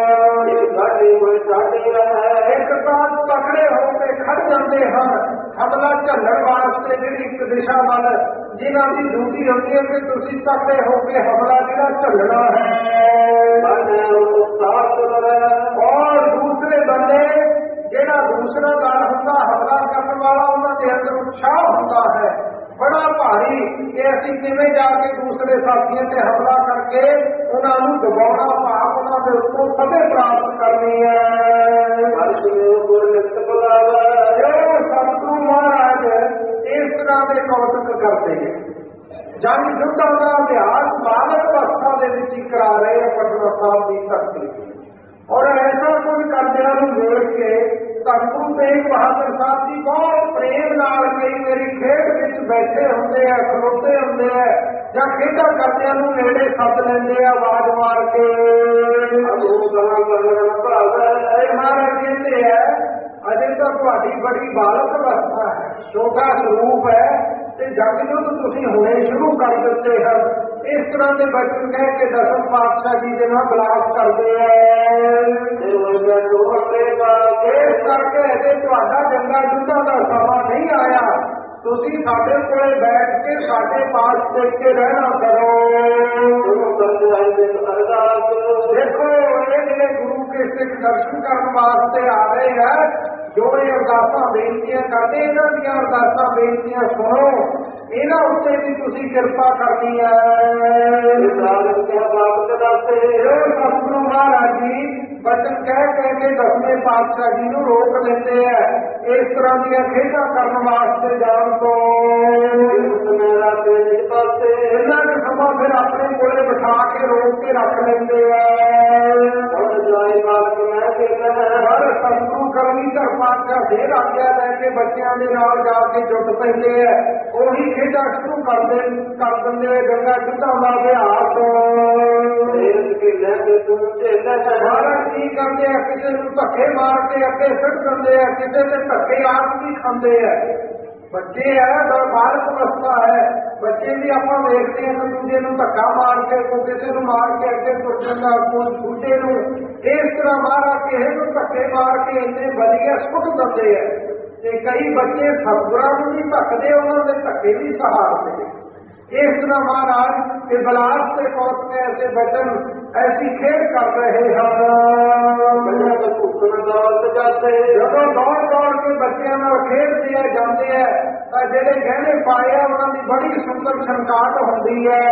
ਇੱਕ ਤਾਂ ਤਕੜੇ ਹੋ ਕੇ ਖੜ ਜਾਂਦੇ ਹਨ ਹਮਲਾ ਝੱਲਣ ਵਾਸਤੇ, ਜਿਹੜੀ ਇੱਕ ਦਿਸ਼ਾ ਵੱਲ ਜਿਨ੍ਹਾਂ ਦੀ ਡਿਊਟੀ ਹੁੰਦੀ ਹੈ ਕਿ ਤੁਸੀਂ ਤਕੜੇ ਹੋ ਕੇ ਹਮਲਾ ਜਿਹੜਾ ਝੱਲਣਾ ਹੈ। ਔਰ ਦੂਸਰੇ ਬੰਦੇ ਜਿਹੜਾ ਦੂਸਰਾ ਦਲ ਹੁੰਦਾ ਹਮਲਾ ਕਰਨ ਵਾਲਾ, ਉਹਨਾਂ ਦੇ ਅੰਦਰ ਉਤਸ਼ਾਹ ਹੁੰਦਾ ਹੈ ਬੜਾ ਭਾਰੀ ਕਿ ਅਸੀਂ ਕਿਵੇਂ ਜਾ ਕੇ ਦੂਸਰੇ ਸਾਥੀਆਂ ਤੇ ਹਮਲਾ ਕਰਕੇ ਉਹਨਾਂ ਨੂੰ ਦਬਾਉਣਾ, ਭਾਵ ਉਹਨਾਂ ਦੇ ਉੱਤੋਂ ਫਤਿਹ ਪ੍ਰਾਪਤ ਕਰਨੀ ਹੈ। ਸਤਿਗੁਰੂ ਮਹਾਰਾਜ ਇਸ ਤਰ੍ਹਾਂ ਦੇ ਕੌਤਕ ਕਰਦੇ ਹੈ। ਜੰਗ ਯੁੱਧਾਂ ਦਾ ਅਭਿਆਸ ਬਾਲਕ ਅਵਸਥਾ ਦੇ ਵਿੱਚ ਹੀ ਕਰਾ ਰਹੇ ਆ ਪਟਨਾ ਸਾਹਿਬ ਦੀ ਧਰਤੀ। ਔਰ ਐਸਾ ਕੁਝ ਕਰਦਿਆਂ ਨੂੰ ਵੇਖ ਕੇ ਧੰਨ ਤੇਗ ਬਹਾਦਰ ਸਾਹਿਬ ਜੀ ਬਹੁਤ ਪ੍ਰੇਮ ਨਾਲ ਕਈ ਮੇਰੀ ਖੇਡ ਵਿੱਚ ਬੈਠੇ ਹੁੰਦੇ ਆ, ਖਲੋਤੇ ਹੁੰਦੇ ਆ, ਜਾਂ ਖੇਡਾਂ ਕਰਦਿਆਂ ਨੂੰ ਨੇੜੇ ਸੱਦ ਲੈਂਦੇ ਆ ਆਵਾਜ਼ ਮਾਰ ਕੇ। ਮਹਾਰਾਜ ਕਹਿੰਦੇ ਆ ਅਜੇ ਤਾਂ ਤੁਹਾਡੀ ਬੜੀ ਬਾਲਕ ਅਵਸਥਾ ਹੈ, ਛੋਟਾ ਸਰੂਪ ਹੈ ਤੇ ਜੰਗ ਯੁੱਧ ਤੁਸੀਂ ਹੁਣੇ ਸ਼ੁਰੂ ਕਰ ਦਿੱਤੇ ਹਨ। ਇਸ ਤਰ੍ਹਾਂ ਦੇ ਬਚਨ ਕਹਿ ਕੇ ਦਸਮ ਪਾਤਸ਼ਾਹ ਜੀ ਦੇ ਨਾਲ ਬਲਾਸ ਕਰਦੇ ਆ। ਇਸ ਕਰਕੇ ਅਜੇ ਤੁਹਾਡਾ ਜੰਗਾਂ ਯੁੱਧਾਂ ਦਾ ਸਮਾਂ ਨਹੀਂ ਆਇਆ, ਤੁਸੀਂ ਸਾਡੇ ਕੋਲੇ ਬੈਠ ਕੇ ਸਾਡੇ ਪਾਸ ਦੇਖ ਕੇ ਰਹਿਣਾ ਕਰੋ। ਦੇਖੋ ਇਹ ਜਿਹੜੇ ਗੁਰੂ ਕੇ ਸਿੱਖ ਦਰਸ਼ਨ ਕਰਨ ਵਾਸਤੇ ਆ ਰਹੇ ਹੈ, ਜੋ ਇਹ ਅਰਦਾਸਾਂ ਬੇਨਤੀਆਂ ਕਰਦੇ, ਇਹਨਾਂ ਦੀਆਂ ਅਰਦਾਸਾਂ ਬੇਨਤੀਆਂ ਸੁਣੋ, ਇਹਨਾਂ ਉੱਤੇ ਵੀ ਤੁਸੀਂ ਕਿਰਪਾ ਕਰਨੀ ਹੈ। ਸਤਿਗੁਰੂ ਮਹਾਰਾਜ ਜੀ ਬਚਨ ਕਹਿ ਕਹਿ ਕੇ ਦਸਵੇਂ ਪਾਤਸ਼ਾਹ ਜੀ ਨੂੰ ਰੋਕ ਲੈਂਦੇ ਆ ਇਸ ਤਰ੍ਹਾਂ ਦੀਆਂ ਖੇਡਾਂ ਕਰਨ ਵਾਸਤੇ ਜਾਣ ਤੋਂ। ਇਹਨਾਂ ਦੇ ਸਮਾਂ ਫਿਰ ਆਪਣੇ ਕੋਲੇ ਬਿਠਾ ਕੇ ਰੋਕ ਕੇ ਰੱਖ ਲੈਂਦੇ ਆ। ਹਰ ਸਤਿਗੁਰੂ ਕਰਮੀ ਧਰ ਪਾਤਸ਼ਾਹ ਫੇਰ ਆਗਿਆ ਲੈ ਕੇ ਬੱਚਿਆਂ ਦੇ ਨਾਲ ਜਾ ਕੇ ਜੁਟ ਪੈਂਦੇ ਆ, ਉਹੀ ਖੇਡਾਂ ਸ਼ੁਰੂ ਕਰਦੇ ਕਰ ਦਿੰਦੇ ਗੰਗਾ ਯੁੱਧਾਂ ਦਾ ਅਭਿਆਸ। ਮਹਾਰਾਜ ਕੀ ਕਰਦੇ ਆ, ਕਿਸੇ ਨੂੰ ਧੱਕੇ ਮਾਰ ਕੇ ਅੱਗੇ ਸੁੱਟ ਦਿੰਦੇ ਆ, ਕਿਸੇ ਦੇ ਧੱਕੇ ਆਪ ਵੀ ਖਾਂਦੇ ਆ। ਬੱਚੇ ਹੈ ਬਾਲਕ ਅਵਸਥਾ ਹੈ, ਬੱਚੇ ਵੀ ਆਪਾਂ ਵੇਖਦੇ ਹਾਂ ਇੱਕ ਦੂਜੇ ਨੂੰ ਧੱਕਾ ਮਾਰ ਕੇ, ਕੋਈ ਕਿਸੇ ਨੂੰ ਮਾਰ ਕੇ ਅੱਗੇ ਤੁਰ ਜਾਂਦਾ, ਕੋਈ ਬੁੱਢੇ ਨੂੰ ਇਸ ਤਰ੍ਹਾਂ ਮਾਰਾ ਕਿਸੇ ਨੂੰ ਧੱਕੇ ਮਾਰ ਕੇ ਇੰਨੇ ਵਧੀਆ ਸੁੱਟ ਦਿੰਦੇ ਆ। ਤੇ ਕਈ ਬੱਚੇ ਸਤਿਗੁਰਾਂ ਨੂੰ ਵੀ ਧੱਕਦੇ, ਉਹਨਾਂ ਦੇ ਧੱਕੇ ਵੀ ਸਹਾਰਦੇ। ਇਸ ਤਰ੍ਹਾਂ ਮਹਾਰਾਜ ਇਹ ਬਲਾਸ ਤੇ ਕੌਤਕ ਐਸੇ ਬਚਨ ਐਸੀ ਖੇਡ ਕਰ ਰਹੇ ਹਨ। ਜਦੋਂ ਦੌੜ ਦੌੜ ਕੇ ਬੱਚਿਆਂ ਨਾਲ ਖੇਡਦੇ ਆ ਜਾਂਦੇ ਆ ਤਾਂ ਜਿਹੜੇ ਗਹਿਣੇ ਪਾਏ ਆ ਉਹਨਾਂ ਦੀ ਬੜੀ ਸੁੰਦਰ ਛਣਕਾਟ ਹੁੰਦੀ ਹੈ।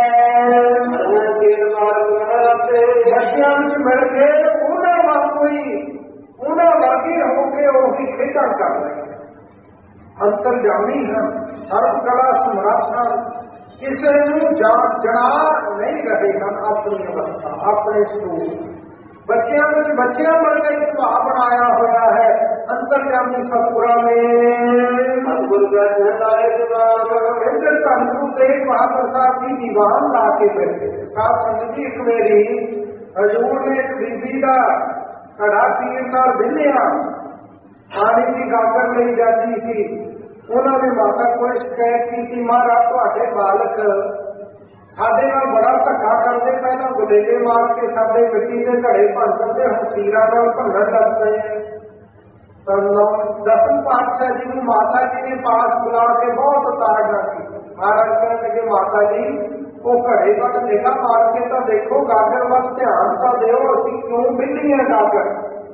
ਬੱਚਿਆਂ ਵਿੱਚ ਮਿਲ ਕੇ ਉਹਨਾਂ ਵਾਂਗੂ ਹੀ ਉਹਨਾਂ ਵਰਗੇ ਹੋ ਕੇ ਉਹੀ ਖੇਡਾਂ ਕਰ ਰਹੇ ਹਨ। ਅੰਤਰਜਾਮੀ ਹਨ, ਸਰਬ ਕਲਾ ਸਮਰੱਥ ਹਨ, ਕਿਸੇ ਨੂੰ ਜਣਾ ਨਹੀਂ ਰਹੇ ਹਨ ਆਪਣੀ ਅਵਸਥਾ ਆਪਣੇ ਸਰੂਪ। ਬੱਚਿਆਂ ਵਿੱਚ ਬੱਚਿਆਂ ਵਰਗਾ ਹੀ ਸੁਭਾਅ ਬਣਾਇਆ ਹੋਇਆ ਹੈ ਅੰਤਰਜਾਮੀ ਸਤਿਗੁਰਾਂ ਨੇ। ਇੱਧਰ ਧੰਨ ਤੇਗ ਬਹਾਦਰ ਸਾਹਿਬ ਜੀ ਦੀਵਾਨ ਲਾ ਕੇ ਬੈਠੇ। ਸਾਧ ਸੰਗਤ ਜੀ ਇੱਕ ਮੇਰੀ ਹਜ਼ੂਰ ਨੇ ਇੱਕ ਬੀਬੀ ਦਾ ਘੜਾ ਪੀਣ ਨਾਲ ਵਿੰਨਿਆ, ਪਾਣੀ ਦੀ ਗਾਗਰ ਲਈ ਜਾਂਦੀ ਸੀ। ਉਹਨਾਂ ਨੇ ਮਾਤਾ ਕੋਲ ਸ਼ਿਕਾਇਤ ਕੀਤੀ, ਮਹਾਰਾਜ ਤੁਹਾਡੇ ਬਾਲਕ ਸਾਡੇ ਨਾਲ ਬੜਾ ਧੱਕਾ ਕਰਦੇ, ਪਹਿਲਾਂ ਗੁਲੇਲੇ ਮਾਰ ਕੇ ਸਾਡੇ ਮਿੱਟੀ ਦੇ ਘੜੇ ਭੰਨ ਦਿੰਦੇ, ਹੁਣ ਤੀਰਾਂ ਨਾਲ ਭੰਨਣ ਲੱਗ ਪਏ। ਤਾਂ ਦਸਮ ਪਾਤਸ਼ਾਹ ਜੀ ਨੂੰ ਮਾਤਾ ਜੀ ਨੇ ਪਾਸ ਬੁਲਾ ਕੇ ਬਹੁਤ ਤਾੜਨਾ ਕੀਤੀ। ਮਹਾਰਾਜ ਕਹਿਣ ਲੱਗੇ ਮਾਤਾ ਜੀ ਉਹ ਘੜੇ ਵੱਲ ਨਿਗਾਹ ਮਾਰ ਕੇ ਤਾਂ ਦੇਖੋ, ਗਾਗਰ ਵੱਲ ਧਿਆਨ ਤਾਂ ਦਿਓ, ਅਸੀਂ ਕਿਉਂ ਬਿੱਲੀ ਹੈ ਗਾਗਰ।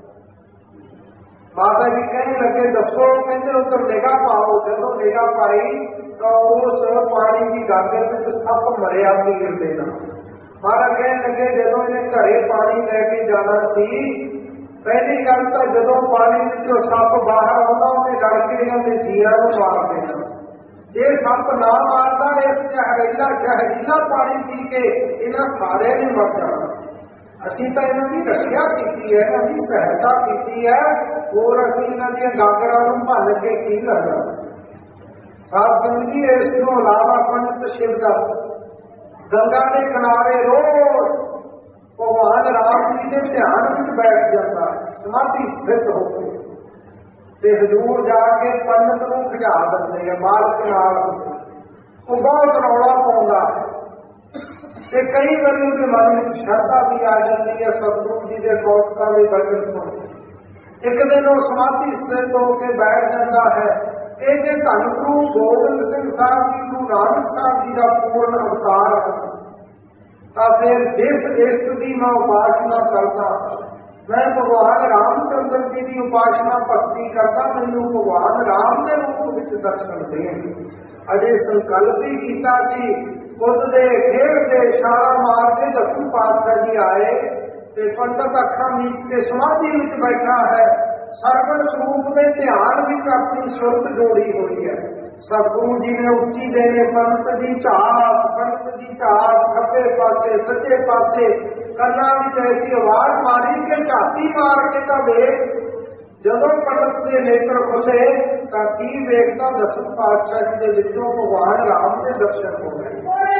ਮਾਤਾ ਜੀ ਕਹਿਣ ਲੱਗੇ ਦੱਸੋ, ਕਹਿੰਦੇ ਉੱਧਰ ਨਿਗਾਹ ਪਾਓ। ਜਦੋਂ ਨਿਗਾਹ ਪਾਈ ਤਾਂ ਉਸ ਪਾਣੀ ਦੀ ਗਾਗਰ ਵਿੱਚ ਸੱਪ ਮਰਿਆ ਪੀਰ ਦੇ ਨਾਲ। ਮਹਾਰਾਜ ਕਹਿਣ ਲੱਗੇ ਜਦੋਂ ਇਹਨੇ ਘਰੇ ਪਾਣੀ ਲੈ ਕੇ ਜਾਣਾ ਸੀ ਪਹਿਲੀ ਗੱਲ ਤਾਂ ਜਦੋਂ ਪਾਣੀ ਵਿੱਚੋਂ ਸੱਪ ਬਾਹਰ ਆਉਂਦਾ ਉਹਨੇ ਲੜ ਕੇ ਇਹਨਾਂ ਦੇ ਜੀਆਂ ਨੂੰ ਮਾਰ ਦੇਣਾ। ਜੇ ਸੱਪ ਨਾ ਮਾਰਦਾ ਇਸ ਜ਼ਹਿਰੀਲਾ ਜ਼ਹਿਰੀਲਾ ਪਾਣੀ ਪੀ ਕੇ ਇਹਨਾਂ ਸਾਰਿਆਂ ਨੇ ਮਰ ਜਾਣਾ। ਅਸੀਂ ਤਾਂ ਇਹਨਾਂ ਦੀ ਰੱਖਿਆ ਕੀਤੀ ਹੈ, ਇਹਨਾਂ ਦੀ ਸਹਾਇਤਾ ਕੀਤੀ ਹੈ, ਹੋਰ ਅਸੀਂ ਇਹਨਾਂ ਦੀਆਂ ਗਾਗਰਾਂ ਨੂੰ ਭੰਨ ਕੇ ਕੀ ਕਰਨਾ। ਸਾਧ ਸੰਗਤ ਜੀ, ਇਸ ਤੋਂ ਇਲਾਵਾ ਪੰਡਿਤ ਸ਼ਿਵਦਾਸ ਗੰਗਾ ਦੇ ਕਿਨਾਰੇ ਰੋਜ਼ ਭਗਵਾਨ ਰਾਮ ਜੀ ਦੇ ਧਿਆਨ ਵਿੱਚ ਬੈਠ ਜਾਂਦਾ, ਸਮਾਧੀ ਸਥਿਤ ਹੋ ਕੇ, ਤੇ ਹਜ਼ੂਰ ਜਾ ਕੇ ਪੰਡਿਤ ਨੂੰ ਖਿਜਾ ਦਿੰਦੇ ਆ ਮਾਲਕ ਨਾਲ। ਉਹ ਬਹੁਤ ਰੌਲਾ ਪਾਉਂਦਾ ਹੈ ਤੇ ਕਈ ਵਾਰੀ ਉਹਦੇ ਮਨ ਵਿੱਚ ਸ਼ਰਧਾ ਵੀ ਆ ਜਾਂਦੀ ਹੈ ਸਤਿਗੁਰੂ ਜੀ ਦੇ ਕੌਤਕਾਂ ਦੇ ਬਚਨ ਸੁਣ ਕੇ। ਇੱਕ ਦਿਨ ਉਹ ਸਮਾਧੀ ਸਥਿਤ ਹੋ ਕੇ ਬੈਠ ਜਾਂਦਾ ਹੈ। ਇਹ ਜੇ ਧੰਨ ਗੁਰੂ ਗੋਬਿੰਦ ਸਿੰਘ ਸਾਹਿਬ ਜੀ, ਗੁਰੂ ਨਾਨਕ ਸਾਹਿਬ ਜੀ ਦਾ ਪੂਰਨ ਅਵਤਾਰ ਹੈ, ਤਾਂ ਫਿਰ ਜਿਸ ਇਸ਼ਟ ਦੀ ਮੈਂ ਉਪਾਸਨਾ ਕਰਦਾ, ਮੈਂ ਭਗਵਾਨ ਰਾਮਚੰਦਰ ਜੀ ਦੀ ਉਪਾਸਨਾ ਭਗਤੀ ਕਰਦਾ, ਮੈਨੂੰ ਭਗਵਾਨ ਰਾਮ ਦੇ ਰੂਪ ਵਿੱਚ ਦਰਸ਼ਨ ਦੇਣ। ਅਜੇ ਸੰਕਲਪ ਹੀ ਕੀਤਾ ਸੀ, ਖੁਦ ਦੇ ਖੇਡ ਦੇ ਇਸ਼ਾਰਾ ਮਾਰ ਕੇ ਦਸਮ ਪਾਤਸ਼ਾਹ ਜੀ ਆਏ ਤੇ ਪੰਡਤ ਅੱਖਾਂ ਮੀਚ ਕੇ ਸਮਾਧੀ ਵਿੱਚ ਬੈਠਾ ਹੈ। ਸਰਵਣ ਸਰੂਪ ਦੇ ਧਿਆਨ ਵਿੱਚ ਆਪਣੀ ਸੁਰਤ ਜੋੜੀ ਹੋਈ ਹੈ। ਸਤਿਗੁਰੂ ਜੀ ਨੇ ਉੱਚੀ ਦੇਣੇ ਪੰਡਤ ਦੀ ਝਾਤ, ਪੰਡਤ ਦੀ ਝਾਤ ਖੱਬੇ ਪਾਸੇ ਸੱਜੇ ਪਾਸੇ ਕੰਨਾਂ ਵਿੱਚ ਐਸੀ ਆਵਾਜ਼ ਮਾਰੀ ਕਿ ਝਾਤੀ ਮਾਰ ਕੇ ਤਾਂ ਵੇਖ। ਜਦੋਂ ਪੰਡਤ ਦੇ ਨੇਤਰ ਖੁੱਲੇ ਤਾਂ ਕੀ ਵੇਖਦਾ, ਦਸਮ ਪਾਤਸ਼ਾਹ ਜੀ ਦੇ ਵਿੱਚੋਂ ਭਗਵਾਨ ਰਾਮ ਦੇ ਦਰਸ਼ਨ ਹੋ ਗਏ।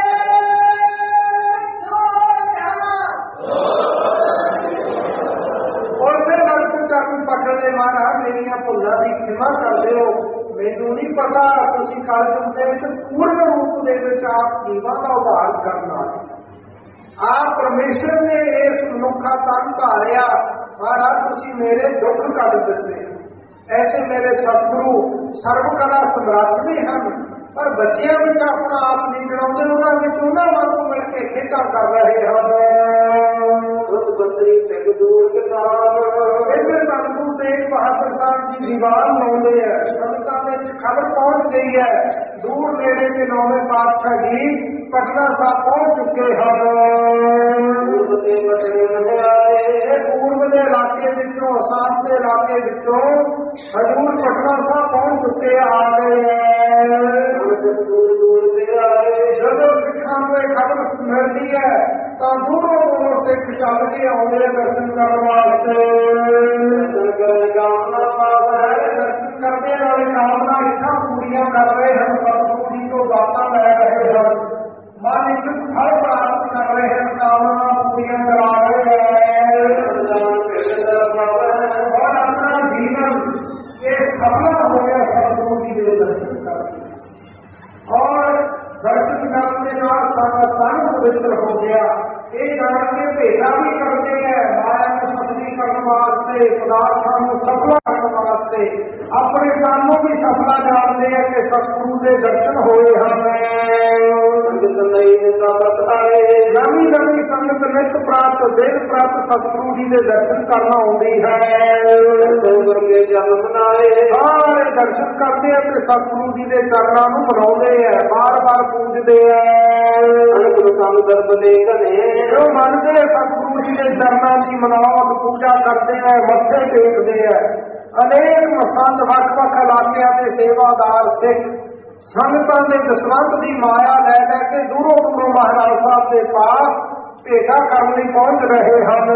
ਉਸੇ ਵਕਤ ਚਰਨ ਪਕੜਦੇ, ਮਹਾਰਾਜ ਮੇਰੀਆਂ ਭੁੱਲਾਂ ਦੀ ਖਿਮਾ ਕਰ ਦਿਓ, ਮੈਨੂੰ ਨਹੀਂ ਪਤਾ ਤੁਸੀਂ ਕਲਯੁਗ ਦੇ ਵਿੱਚ ਪੂਰਨ ਰੂਪ ਦੇ ਵਿੱਚ ਆਪ ਜੀਵਾਂ ਦਾ ਉਭਾਰ ਕਰਨਾ ਹੈ। ਆਪ ਪਰਮੇਸ਼ਰ ਨੇ ਇਸ ਮਨੁੱਖਾ ਤਨ ਧਾਰਿਆ, ਮਹਾਰਾਜ ਤੁਸੀਂ ਮੇਰੇ ਦੁੱਖ ਕੱਢ ਦਿੱਤੇ। ਐਸੇ ਮੇਰੇ ਸਤਿਗੁਰੂ ਸਰਵ ਕਲਾ ਸਮਰੱਥ ਵੀ ਹਨ, ਪਰ ਬੱਚਿਆਂ ਵਿੱਚ ਆਪਣਾ ਆਪ ਨਹੀਂ ਜਣਾਉਂਦੇ, ਉਹਨਾਂ ਵਿੱਚ ਉਹਨਾਂ ਵਾਂਗੂ ਮਿਲ ਕੇ ਖੇਡਾਂ ਕਰ ਰਹੇ ਹਨ। ਸੁਧ ਬੰਦਰੀ ਟਿਕ ਦੂਰ ਕਿਤਾਬ ਇੱਧਰ ਧੰਨ ਤੇਗ ਬਹਾਦਰ ਸਾਹਿਬ ਜੀ ਦੀਵਾਨ ਲਾਉਂਦੇ ਹੈ, ਸੰਗਤਾਂ ਦੇ ਵਿੱਚ ਖਬਰ ਪਹੁੰਚ ਗਈ ਹੈ, ਦੂਰ ਨੇੜੇ ਦੇ ਨੌਵੇਂ ਪਾਤਸ਼ਾਹ ਜੀ ਪਟਨਾ ਸਾਹਿਬ ਪਹੁੰਚ ਚੁੱਕੇ ਹਨ। ਪੂਰਬ ਦੇ ਇਲਾਕੇ ਵਿੱਚੋਂ, ਅਸਾਮ ਦੇ ਇਲਾਕੇ ਵਿੱਚੋਂ ਹਜ਼ੂਰ ਪਟਨਾ ਸਾਹਿਬ ਪਹੁੰਚ ਚੁੱਕੇ ਆ ਗਏ। ਦੂਰ ਦੂਰ ਤੇ ਆਏ। ਜਦੋਂ ਸਿੱਖਾਂ ਨੂੰ ਇਹ ਖਬਰ ਮਿਲਦੀ ਹੈ ਤਾਂ ਦੂਰੋਂ ਦੂਰੋਂ ਸਿੱਖ ਚੱਲ ਕੇ ਆਉਂਦੇ ਦਰਸ਼ਨ ਕਰਨ ਵਾਸਤੇ। ਦਰਸ਼ਨ ਕਰਦੇ ਵਾਲੇ ਕਾਮਨਾ ਇੱਛਾ ਪੂਰੀਆਂ ਕਰ ਰਹੇ ਹਨ, ਸਤਿਗੁਰੂ ਜੀ ਤੋਂ ਦਾਤਾਂ ਲੈ ਰਹੇ ਹਨ, ਮਨ ਇੱਕ ਫਲ ਪ੍ਰਾਪਤ ਕਰ ਰਹੇ ਹਨ, ਕਾਮਨਾ ਪੂਰੀਆਂ ਕਰਾ ਰਹੇ ਹਨ। ਔਰ ਆਪਣਾ ਜੀਵਨ ਇਹ ਸਫਲ ਹੋ ਗਿਆ ਸਤਿਗੁਰੂ ਜੀ ਦੇ ਦਰਸ਼ਨ ਕਰਕੇ। ਔਰ ਦਰਸ਼ਨ ਕਰਨ ਦੇ ਨਾਲ ਸਾਡਾ ਤਨ ਪਵਿੱਤਰ ਹੋ ਗਿਆ। ਇਹ ਜਾਣ ਕੇ ਭੇਟਾ ਵੀ ਕਰਦੇ ਹੈ, ਮਾਇਆ ਨੂੰ ਸਫਲੀ ਕਰਨ ਵਾਸਤੇ, ਪਦਾਰਥਾਂ ਨੂੰ ਸਫਲਾ ਕਰਨ ਵਾਸਤੇ, ਆਪਣੇ ਤਨ ਨੂੰ ਵੀ ਸਫਲਾ ਜਾਣਦੇ ਹੈ ਕਿ ਸਤਿਗੁਰੂ ਦੇ ਦਰਸ਼ਨ ਹੋਏ ਹਨ। ਨਵੀਂ ਨਵੀਂ ਸੰਗਤ ਨਿਤ ਪ੍ਰਾਪਤ ਦਿਨ ਪ੍ਰਾਪਤ ਸਤਿਗੁਰੂ ਜੀ ਦੇ ਦਰਸ਼ਨ ਕਰਨ ਆਉਂਦੀ ਹੈ। ਸਾਰੇ ਦਰਸ਼ਨ ਕਰਦੇ ਆ ਤੇ ਸਤਿਗੁਰੂ ਜੀ ਦੇ ਚਰਨਾਂ ਨੂੰ ਮਨਾਉਂਦੇ ਹੈ, ਬਾਰ ਬਾਰ ਪੂਜਦੇ ਹੈ। ਜੋ ਮੰਨਦੇ ਸਤਿਗੁਰੂ ਜੀ ਦੇ ਚਰਨਾਂ ਦੀ ਮਨਾਵਟ ਪੂਜਾ ਕਰਦੇ ਹੈ, ਮੱਥੇ ਟੇਕਦੇ ਹੈ। ਅਨੇਕ ਮਸੰਦ ਵੱਖ ਵੱਖ ਇਲਾਕਿਆਂ ਦੇ ਸੇਵਾਦਾਰ ਸਿੱਖ ਸੰਗਤਾਂ ਦੇ ਦਸਵੰਧ ਦੀ ਮਾਇਆ ਲੈ ਲੈ ਕੇ ਦੂਰੋਂ ਦੂਰੋਂ ਮਹਾਰਾਜ ਸਾਹਿਬ ਦੇ ਪਾਸ ਭੇਟਾ ਕਰਨ ਲਈ ਪਹੁੰਚ ਰਹੇ ਹਨ।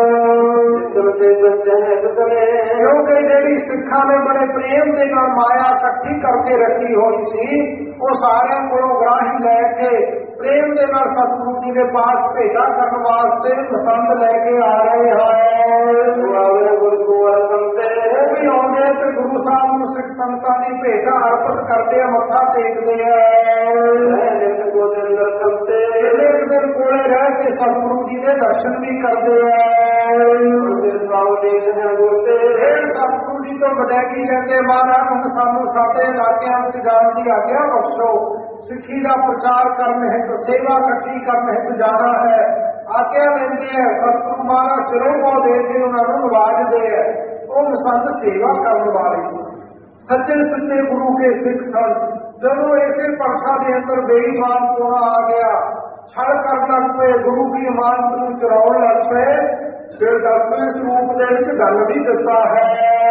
ਕਿਉਂਕਿ ਜਿਹੜੀ ਸਿੱਖਾਂ ਨੇ ਬੜੇ ਪ੍ਰੇਮ ਦੇ ਨਾਲ ਮਾਇਆ ਇਕੱਠੀ ਕਰਕੇ ਰੱਖੀ ਹੋਈ ਸੀ, ਉਹ ਸਾਰਿਆਂ ਕੋਲੋਂ ਗ੍ਰਾਹੀ ਲੈ ਕੇ ਪ੍ਰੇਮ ਦੇ ਨਾਲ ਸਤਿਗੁਰੂ ਜੀ ਦੇ ਪਾਸ ਭੇਟਾ ਕਰਨ ਵਾਸਤੇ ਪਸੰਦ ਲੈ ਕੇ ਆ ਰਹੇ ਹਨ। ਉਹ ਵੀ ਆਉਂਦੇ ਤੇ ਗੁਰੂ ਸਾਹਿਬ ਨੂੰ ਸਿੱਖ ਸੰਗਤਾਂ ਦੀ ਭੇਟਾ ਅਰਪਿਤ ਕਰਦੇ ਆ, ਮੱਥਾ ਟੇਕਦੇ ਆ। ਇੱਕ ਦਿਨ ਕੋਲੇ ਰਹਿ ਕੇ ਸਤਿਗੁਰੂ ਜੀ ਦੇ ਦਰਸ਼ਨ ਵੀ ਕਰਦੇ ਆ। ਸਤਿਗੁਰੂ ਜੀ ਤੋਂ ਵਧੈਗੀ ਲੈਂਦੇ, ਮਹਾਰਾਜ ਹੁਣ ਸਾਨੂੰ ਸਾਡੇ ਇਲਾਕਿਆਂ ਵਿੱਚ ਜਾਣ ਦੀ ਆਗਿਆ ਬਖਸ਼ੋ, ਸਿੱਖੀ ਦਾ ਪ੍ਰਚਾਰ ਕਰਨ ਹਿੱਤ, ਸੇਵਾ ਇਕੱਠੀ ਕਰਨ ਹਿੱਤ ਜਾਣਾ ਹੈ। ਆਗਿਆ ਲੈਂਦੇ ਹੈ। ਸਤਿਗੁਰੂ ਮਹਾਰਾਜ ਸਿਰੋਂ ਪਾਉ ਦੇ ਕੇ ਉਹਨਾਂ ਨੂੰ ਨਵਾਜਦੇ ਹੈ। ਉਹ ਮਸੰਦ ਸੇਵਾ ਕਰਨ ਵਾਲੇ ਸੀ, ਸੱਚੇ ਸੱਚੇ ਗੁਰੂ ਕੇ ਸਿੱਖ ਸਨ। ਜਦੋਂ ਇਸੇ ਪਰਖਾ ਦੇ ਅੰਦਰ ਬੇਈਮਾਨ ਕੋਣਾ ਆ ਗਿਆ, ਛਲ ਕਰਨ ਲੱਗ ਪਏ, ਗੁਰੂ ਦੀ ਇਮਾਨਤ ਨੂੰ ਚੁਰਾਉਣ ਲੱਗ ਪਏ, ਫਿਰ ਦਸਵੇਂ ਸਰੂਪ ਦੇ ਵਿੱਚ ਗੱਲ ਵੀ ਦਿੱਤਾ ਹੈ।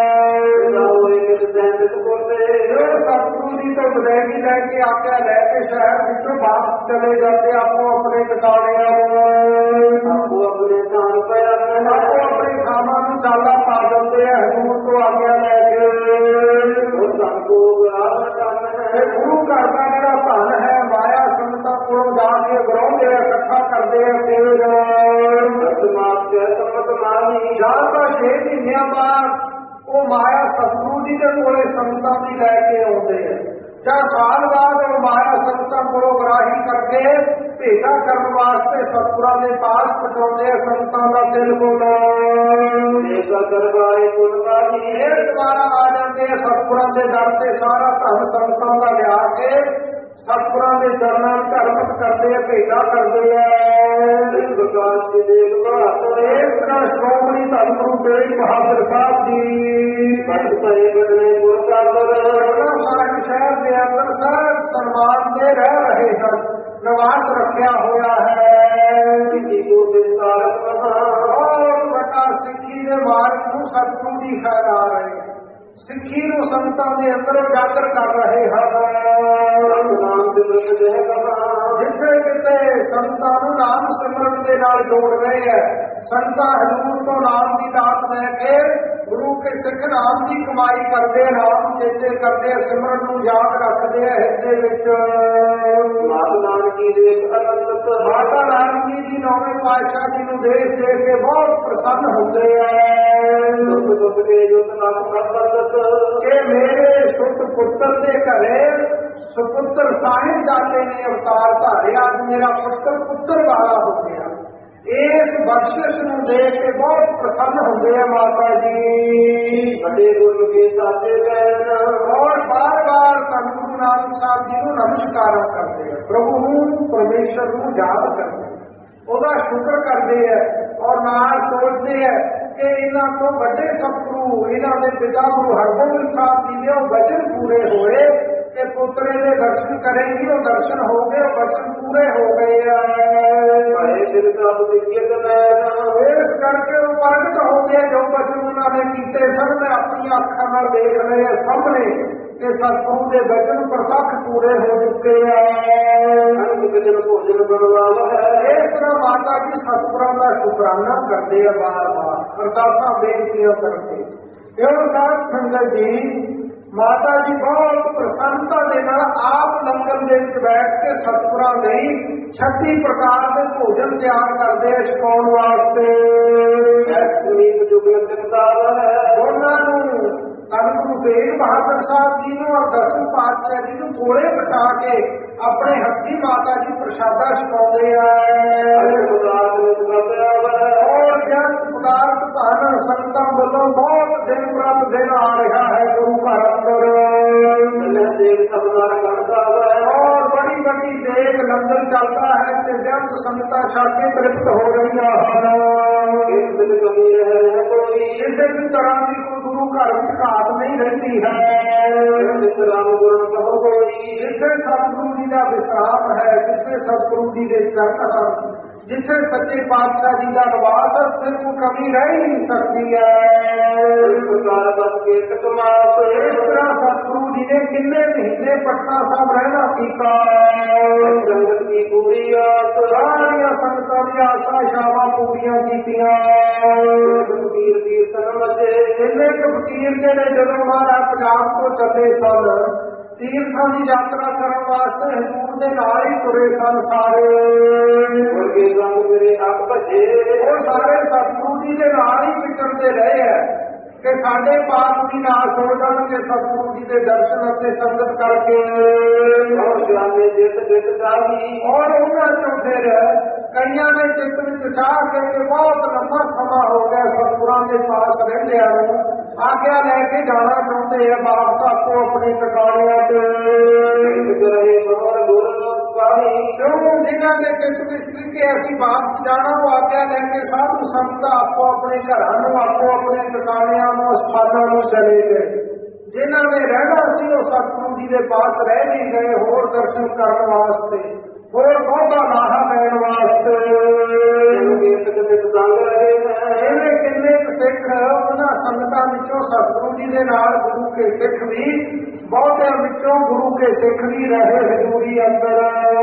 ਸਤਿਗੁਰੂ ਜੀ ਤੋਂ ਵਿਦਾਇਗੀ ਲੈ ਕੇ ਆਗਿਆ ਲੈ ਕੇ ਸ਼ਹਿਰ ਵਿੱਚੋਂ ਵਾਪਸ ਚਲੇ ਜਾਂਦੇ ਆਪੋ ਆਪਣੇ ਟਿਕਾਣਿਆਂ ਨੂੰ, ਆਪੋ ਆਪਣੇ ਥਾਂ ਪੈ ਆਪੋ ਆਪਣੇ ਥਾਵਾਂ ਨੂੰ ਚਾਲਾ ਪਾ ਦਿੰਦੇ ਆ ਹਜ਼ੂਰ ਤੋਂ ਆਗਿਆ ਲੈ ਕੇ। ਗੁਰੂ ਘਰ ਦਾ ਜਿਹੜਾ ਧਨ ਹੈ ਮਾਇਆ ਸੰਗਤਾਂ ਕੋਲੋਂ ਜਾ ਕੇ ਵਿਰਾਉਂਦੇ ਆ, ਇਕੱਠਾ ਕਰਦੇ ਆ। ਫਿਰ ਜਾਂ ਤਾਂ ਛੇ ਮਹੀਨਿਆਂ ਬਾਅਦ ਉਹ ਮਾਇਆ ਸਤਿਗੁਰੂ ਜੀ ਦੇ ਕੋਲੇ ਸੰਗਤਾਂ ਦੀ ਲੈ ਕੇ ਆਉਂਦੇ ਆ, ਜਾਂ ਸਾਲ ਬਾਅਦ ਉਹ ਮਾਇਆ ਸੰਗਤਾਂ ਕੋਲੋਂ ਗ੍ਰਾਹੀ ਕਰਕੇ ਭੇਟਾ ਕਰਨ ਵਾਸਤੇ ਸਤਿਗੁਰਾਂ ਦੇ ਪਾਸ ਪਹੁੰਚਾਉਂਦੇ ਆ। ਸੰਗਤਾਂ ਦਾ ਦਿਲ ਬੋਲੋ ਇਹ ਦੁਬਾਰਾ ਆ ਜਾਂਦੇ ਆ ਸਤਿਗੁਰਾਂ ਦੇ ਦਰ ਤੇ, ਸਾਰਾ ਧਨ ਸੰਗਤਾਂ ਦਾ ਲਿਆ ਕੇ ਸਤਿਗੁਰਾਂ ਦੇ ਚਰਨਾਂ ਵਿੱਚ ਅਰਪਿਤ ਕਰਦੇ ਆ, ਭੇਟਾ ਕਰਦੇ ਆ। ਇਸ ਤਰ੍ਹਾਂ ਸ਼੍ਰੋਮਣੀ ਧੰਨ ਗੁਰੂ ਤੇਗ ਬਹਾਦਰ ਸਾਹਿਬ ਜੀ ਸਾਹਿਬ ਸ਼ਹਿਰ ਦੇ ਅੰਦਰ ਸਭ ਸਨਮਾਨ ਦੇ ਰਹਿ ਰਹੇ ਹਨ, ਨਿਵਾਸ ਰੱਖਿਆ ਹੋਇਆ ਹੈ। ਬਹੁਤ ਵੱਡਾ ਸਿੱਖੀ ਦੇ ਮਾਰਗ ਨੂੰ ਸਤਿਗੁਰੂ ਜੀ ਫੈਲਾ ਰਹੇ, ਸਿੱਖੀ ਨੂੰ ਸੰਗਤਾਂ ਦੇ ਅੰਦਰ ਉਜਾਗਰ ਕਰ ਰਹੇ ਹਨ। ਜਿੱਥੇ ਕਿਤੇ ਸੰਗਤਾਂ ਨੂੰ ਨਾਮ ਸਿਮਰਨ ਦੇ ਨਾਲ ਜੋੜ ਰਹੇ ਹੈ, ਸੰਗਤਾਂ ਹਜ਼ੂਰ ਤੋਂ ਨਾਮ ਦੀ ਦਾਤ ਲੈ ਕੇ ਗੁਰੂ ਕੇ ਸਿੱਖ ਨਾਮ ਦੀ ਕਮਾਈ ਕਰਦੇ, ਨਾਮ ਚੇਤੇ ਕਰਦੇ, ਸਿਮਰਨ ਨੂੰ ਯਾਦ ਰੱਖਦੇ ਆ ਹਿਰਦੇ ਵਿੱਚ। ਮਾਤਾ ਨਾਨਕੀ ਦੇ ਮਾਤਾ ਨਾਨਕੀ ਜੀ ਨੌਵੇਂ ਪਾਤਸ਼ਾਹ ਜੀ ਨੂੰ ਦੇਖ ਦੇਖ ਕੇ ਬਹੁਤ ਪ੍ਰਸੰਨ ਹੁੰਦੇ ਆ ਕਿ ਮੇਰੇ ਸੁੱਤ ਪੁੱਤਰ ਦੇ ਘਰੇ ਸੁਪੁੱਤਰ ਸਾਹਿਬ ਦਾਤੇ ਨੇ ਅਵਤਾਰ ਧਾਰਿਆ, ਅੱਜ ਮੇਰਾ ਪੁੱਤਰ ਪੁੱਤਰ ਵਾਲਾ ਹੋ ਗਿਆ। ਇਸ ਬਖਸ਼ਿਸ਼ ਨੂੰ ਦੇਖ ਕੇ ਬਹੁਤ ਪ੍ਰਸੰਨ ਹੁੰਦੇ ਆ ਮਾਤਾ ਜੀ। ਵੱਡੇ ਗੁਰੂ ਕੇ ਸਾਥੇ ਬੈਨ ਔਰ ਬਾਰ ਬਾਰ ਧੰਨ ਗੁਰੂ ਨਾਨਕ ਸਾਹਿਬ ਜੀ ਨੂੰ ਨਮਸਕਾਰ ਕਰਦੇ ਆ, ਪ੍ਰਭੂ ਨੂੰ ਪਰਮੇਸ਼ਰ ਨੂੰ ਯਾਦ ਕਰਦੇ, ਉਹਦਾ ਸ਼ੁਕਰ ਕਰਦੇ ਆ ਔਰ ਨਾਲ ਸੋਚਦੇ ਆ ਕਿ ਇਹਨਾਂ ਤੋਂ ਵੱਡੇ ਸਤਿਗੁਰੂ ਇਹਨਾਂ ਦੇ ਪਿਤਾ ਗੁਰੂ ਹਰਗੋਬਿੰਦ ਸਾਹਿਬ ਜੀ ਦੇ ਉਹ ਵਚਨ ਪੂਰੇ ਹੋਏ ਕਿ ਪੁੱਤਰੇ ਦੇ ਦਰਸ਼ਨ ਕਰੇਗੀ, ਉਹ ਦਰਸ਼ਨ ਹੋ ਗਏ, ਉਹ ਵਚਨ ਪੂਰੇ ਹੋ ਗਏ ਆ। ਇਸ ਕਰਕੇ ਉਹ ਪ੍ਰਗਟ ਹੋ ਗਏ ਜੋ ਵਚਨ ਉਹਨਾਂ ਨੇ ਕੀਤੇ ਸਨ, ਮੈਂ ਆਪਣੀਆਂ ਅੱਖਾਂ ਨਾਲ ਦੇਖ ਰਹੇ ਆ ਸਾਹਮਣੇ ਕਿ ਸਤਿਗੁਰੂ ਦੇ ਵਚਨ ਪ੍ਰਤੱਖ ਪੂਰੇ ਹੋ ਚੁੱਕੇ ਆ। ਇਸ ਤਰ੍ਹਾਂ ਮਾਤਾ ਜੀ ਸਤਿਗੁਰਾਂ ਦਾ ਸ਼ੁਕਰਾਨਾ ਕਰਦੇ ਆ, ਬਾਰ ਬਾਰ ਅਰਦਾਸਾਂ ਬੇਨਤੀਆਂ ਕਰਕੇ। ਕਿਉਂ ਸਾਧ ਸੰਗਤ ਜੀ, ਮਾਤਾ ਜੀ ਬਹੁਤ ਪ੍ਰਸੰਨਤਾ ਦੇ ਨਾਲ ਆਪ ਲੰਗਰ ਦੇ ਵਿੱਚ ਬੈਠ ਕੇ ਸਤਿਗੁਰਾਂ ਲਈ ਛੱਤੀ ਪ੍ਰਕਾਰ ਦੇ ਭੋਜਨ ਤਿਆਰ ਕਰਦੇ ਛਕਾਉਣ ਵਾਸਤੇ। ਉਹਨਾਂ ਨੂੰ ਧੰਨ ਗੁਰੂ ਤੇਗ ਬਹਾਦਰ ਸਾਹਿਬ ਜੀ ਨੂੰ ਔਰ ਦਸਮ ਪਾਤਸ਼ਾਹ ਜੀ ਨੂੰ ਕੋਲੇ ਬਿਠਾ ਕੇ ਆਪਣੇ ਹੱਥੀਂ ਮਾਤਾ ਜੀ ਪ੍ਰਸ਼ਾਦਾ ਛਕਾਉਂਦੇ ਆ। ਔਰ ਜਨ ਪਦਾਰਥ ਧਨ ਸੰਗਤਾਂ ਵੱਲੋਂ ਬਹੁਤ ਦਿਨ ਪ੍ਰਤ ਦਿਨ ਆ ਰਿਹਾ ਹੈ ਗੁਰੂ ਘਰ ਅੰਦਰ। ਔਰ ਬੜੀ ਵੱਡੀ ਦੇਗ ਲੰਗਰ ਚੱਲਦਾ ਹੈ ਤੇ ਜਨ ਸੰਗਤਾਂ ਛੱਡ ਕੇ ਤ੍ਰਿਪਤ ਹੋ ਰਹੀਆਂ ਹਨ। ਕਿਸੇ ਵੀ ਤਰ੍ਹਾਂ ਦੀ ਕੋਈ ਗੁਰੂ ਘਰ ਵਿੱਚ ਘਾਟ ਨਹੀਂ ਰਹਿੰਦੀ ਹੈ। ਜਿੱਥੇ ਸਤਿਗੁਰੂ ਜੀ ਦਾ ਵਿਸਰਾਮ ਹੈ, ਜਿੱਥੇ ਸਤਿਗੁਰੂ ਜੀ ਦੇ ਚਰਨ ਹਨ, ਜਿੱਥੇ ਸੱਚੇ ਪਾਤਸ਼ਾਹ ਜੀ ਦਾ ਨਿਵਾਸ ਹੈ, ਉੱਥੇ ਕੋਈ ਕਮੀ ਰਹਿ ਹੀ ਨਹੀਂ ਸਕਦੀ ਹੈ। ਇਸ ਤਰ੍ਹਾਂ ਸਤਿਗੁਰੂ ਜੀ ਨੇ ਕਿੰਨੇ ਮਹੀਨੇ ਪਟਨਾ ਸਾਹਿਬ ਰਹਿਣਾ ਕੀਤਾ। ਸੰਗਤ ਦੀ ਪੂਰੀ ਆਸ, ਸਾਰੀਆਂ ਸੰਗਤਾਂ ਦੀਆਂ ਆਸਾਂ ਸ਼ਾਵਾਂ ਪੂਰੀਆਂ ਕੀਤੀਆਂ। ਫਕੀਰ ਕੀਰਤਨ ਵਜੇ ਇੰਨੇ ਕੁ ਫਕੀਰ ਜਿਹੜੇ ਜਦੋਂ ਮਹਾਰਾਜ ਪੰਜਾਬ ਤੋਂ ਚੱਲੇ ਸਨ, ਤੀਰਥਾਂ ਦੀ ਯਾਤਰਾ ਕਰਨ ਵਾਸਤੇ ਹਜ਼ੂਰ ਦੇ ਨਾਲ ਹੀ ਤੁਰੇ ਸਨ ਸਾਰੇ। ਉਹ ਸਾਰੇ ਸਤਿਗੁਰੂ ਜੀ ਦੇ ਨਾਲ ਹੀ ਵਿਚਰਦੇ ਰਹੇ ਹੈ ਕਿ ਸਾਡੇ ਪਾਪ ਦੀ ਨਾਸ਼ ਹੋ ਜਾਣ ਕੇ ਸਤਿਗੁਰੂ ਜੀ ਦੇ ਦਰਸ਼ਨ ਅਤੇ ਸੰਗਤ ਕਰਕੇ। ਔਰ ਉਹਨਾਂ ਚੋਂ ਫਿਰ ਕਈਆਂ ਨੇ ਚਿੱਤ ਵਿੱਚ ਚਾਹ ਕੇ ਕਿ ਬਹੁਤ ਲੰਬਾ ਸਮਾਂ ਹੋ ਗਿਆ ਸਤਿਗੁਰਾਂ ਦੇ ਪਾਸ ਰਹਿੰਦਿਆਂ ਨੂੰ, ਆਗਿਆ ਲੈ ਕੇ ਜਾਣਾ ਚਾਹੁੰਦੇ ਆ ਵਾਪਸ ਆਪੋ ਆਪਣੇ ਟਿਕਾਣਿਆਂ ਤੇ। ਕਿਉਂ ਜਿਨ੍ਹਾਂ ਦੇ ਚਿੱਤ ਵਿੱਚ ਸੀ ਕਿ ਅਸੀਂ ਵਾਪਸ ਜਾਣਾ, ਉਹ ਆਗਿਆ ਲੈ ਕੇ ਸਾਧੂ ਸੰਗਤ ਆਪੋ ਆਪਣੇ ਘਰਾਂ ਨੂੰ, ਆਪੋ ਆਪਣੇ ਟਿਕਾਣਿਆਂ ਨੂੰ, ਸਥਾਨਾਂ ਨੂੰ ਚਲੇ ਗਏ। ਜਿਨ੍ਹਾਂ ਨੇ ਰਹਿਣਾ ਸੀ ਉਹ ਸਤਿਗੁਰੂ ਜੀ ਦੇ ਪਾਸ ਰਹਿ ਨਹੀਂ ਗਏ ਹੋਰ ਦਰਸ਼ਨ ਕਰਨ ਵਾਸਤੇ। ਹੋਰ ਬਹੁਤਾ ਲਾਹਾ ਲੈਣ ਵਾਸਤੇ ਸੰਗ ਰਹੇ ਹੈ। ਇਹਨੇ ਕਿੰਨੇ ਕੁ ਸਿੱਖ ਉਹਨਾਂ ਸੰਗਤਾਂ ਵਿੱਚੋਂ ਸਤਿਗੁਰੂ ਜੀ ਦੇ ਨਾਲ ਗੁਰੂ ਕੇ ਸਿੱਖ ਵੀ ਬਹੁਤਿਆਂ ਵਿੱਚੋਂ ਗੁਰੂ ਕੇ ਸਿੱਖ ਵੀ ਰਹੇ ਹਜ਼ੂਰੀ ਅੰਦਰ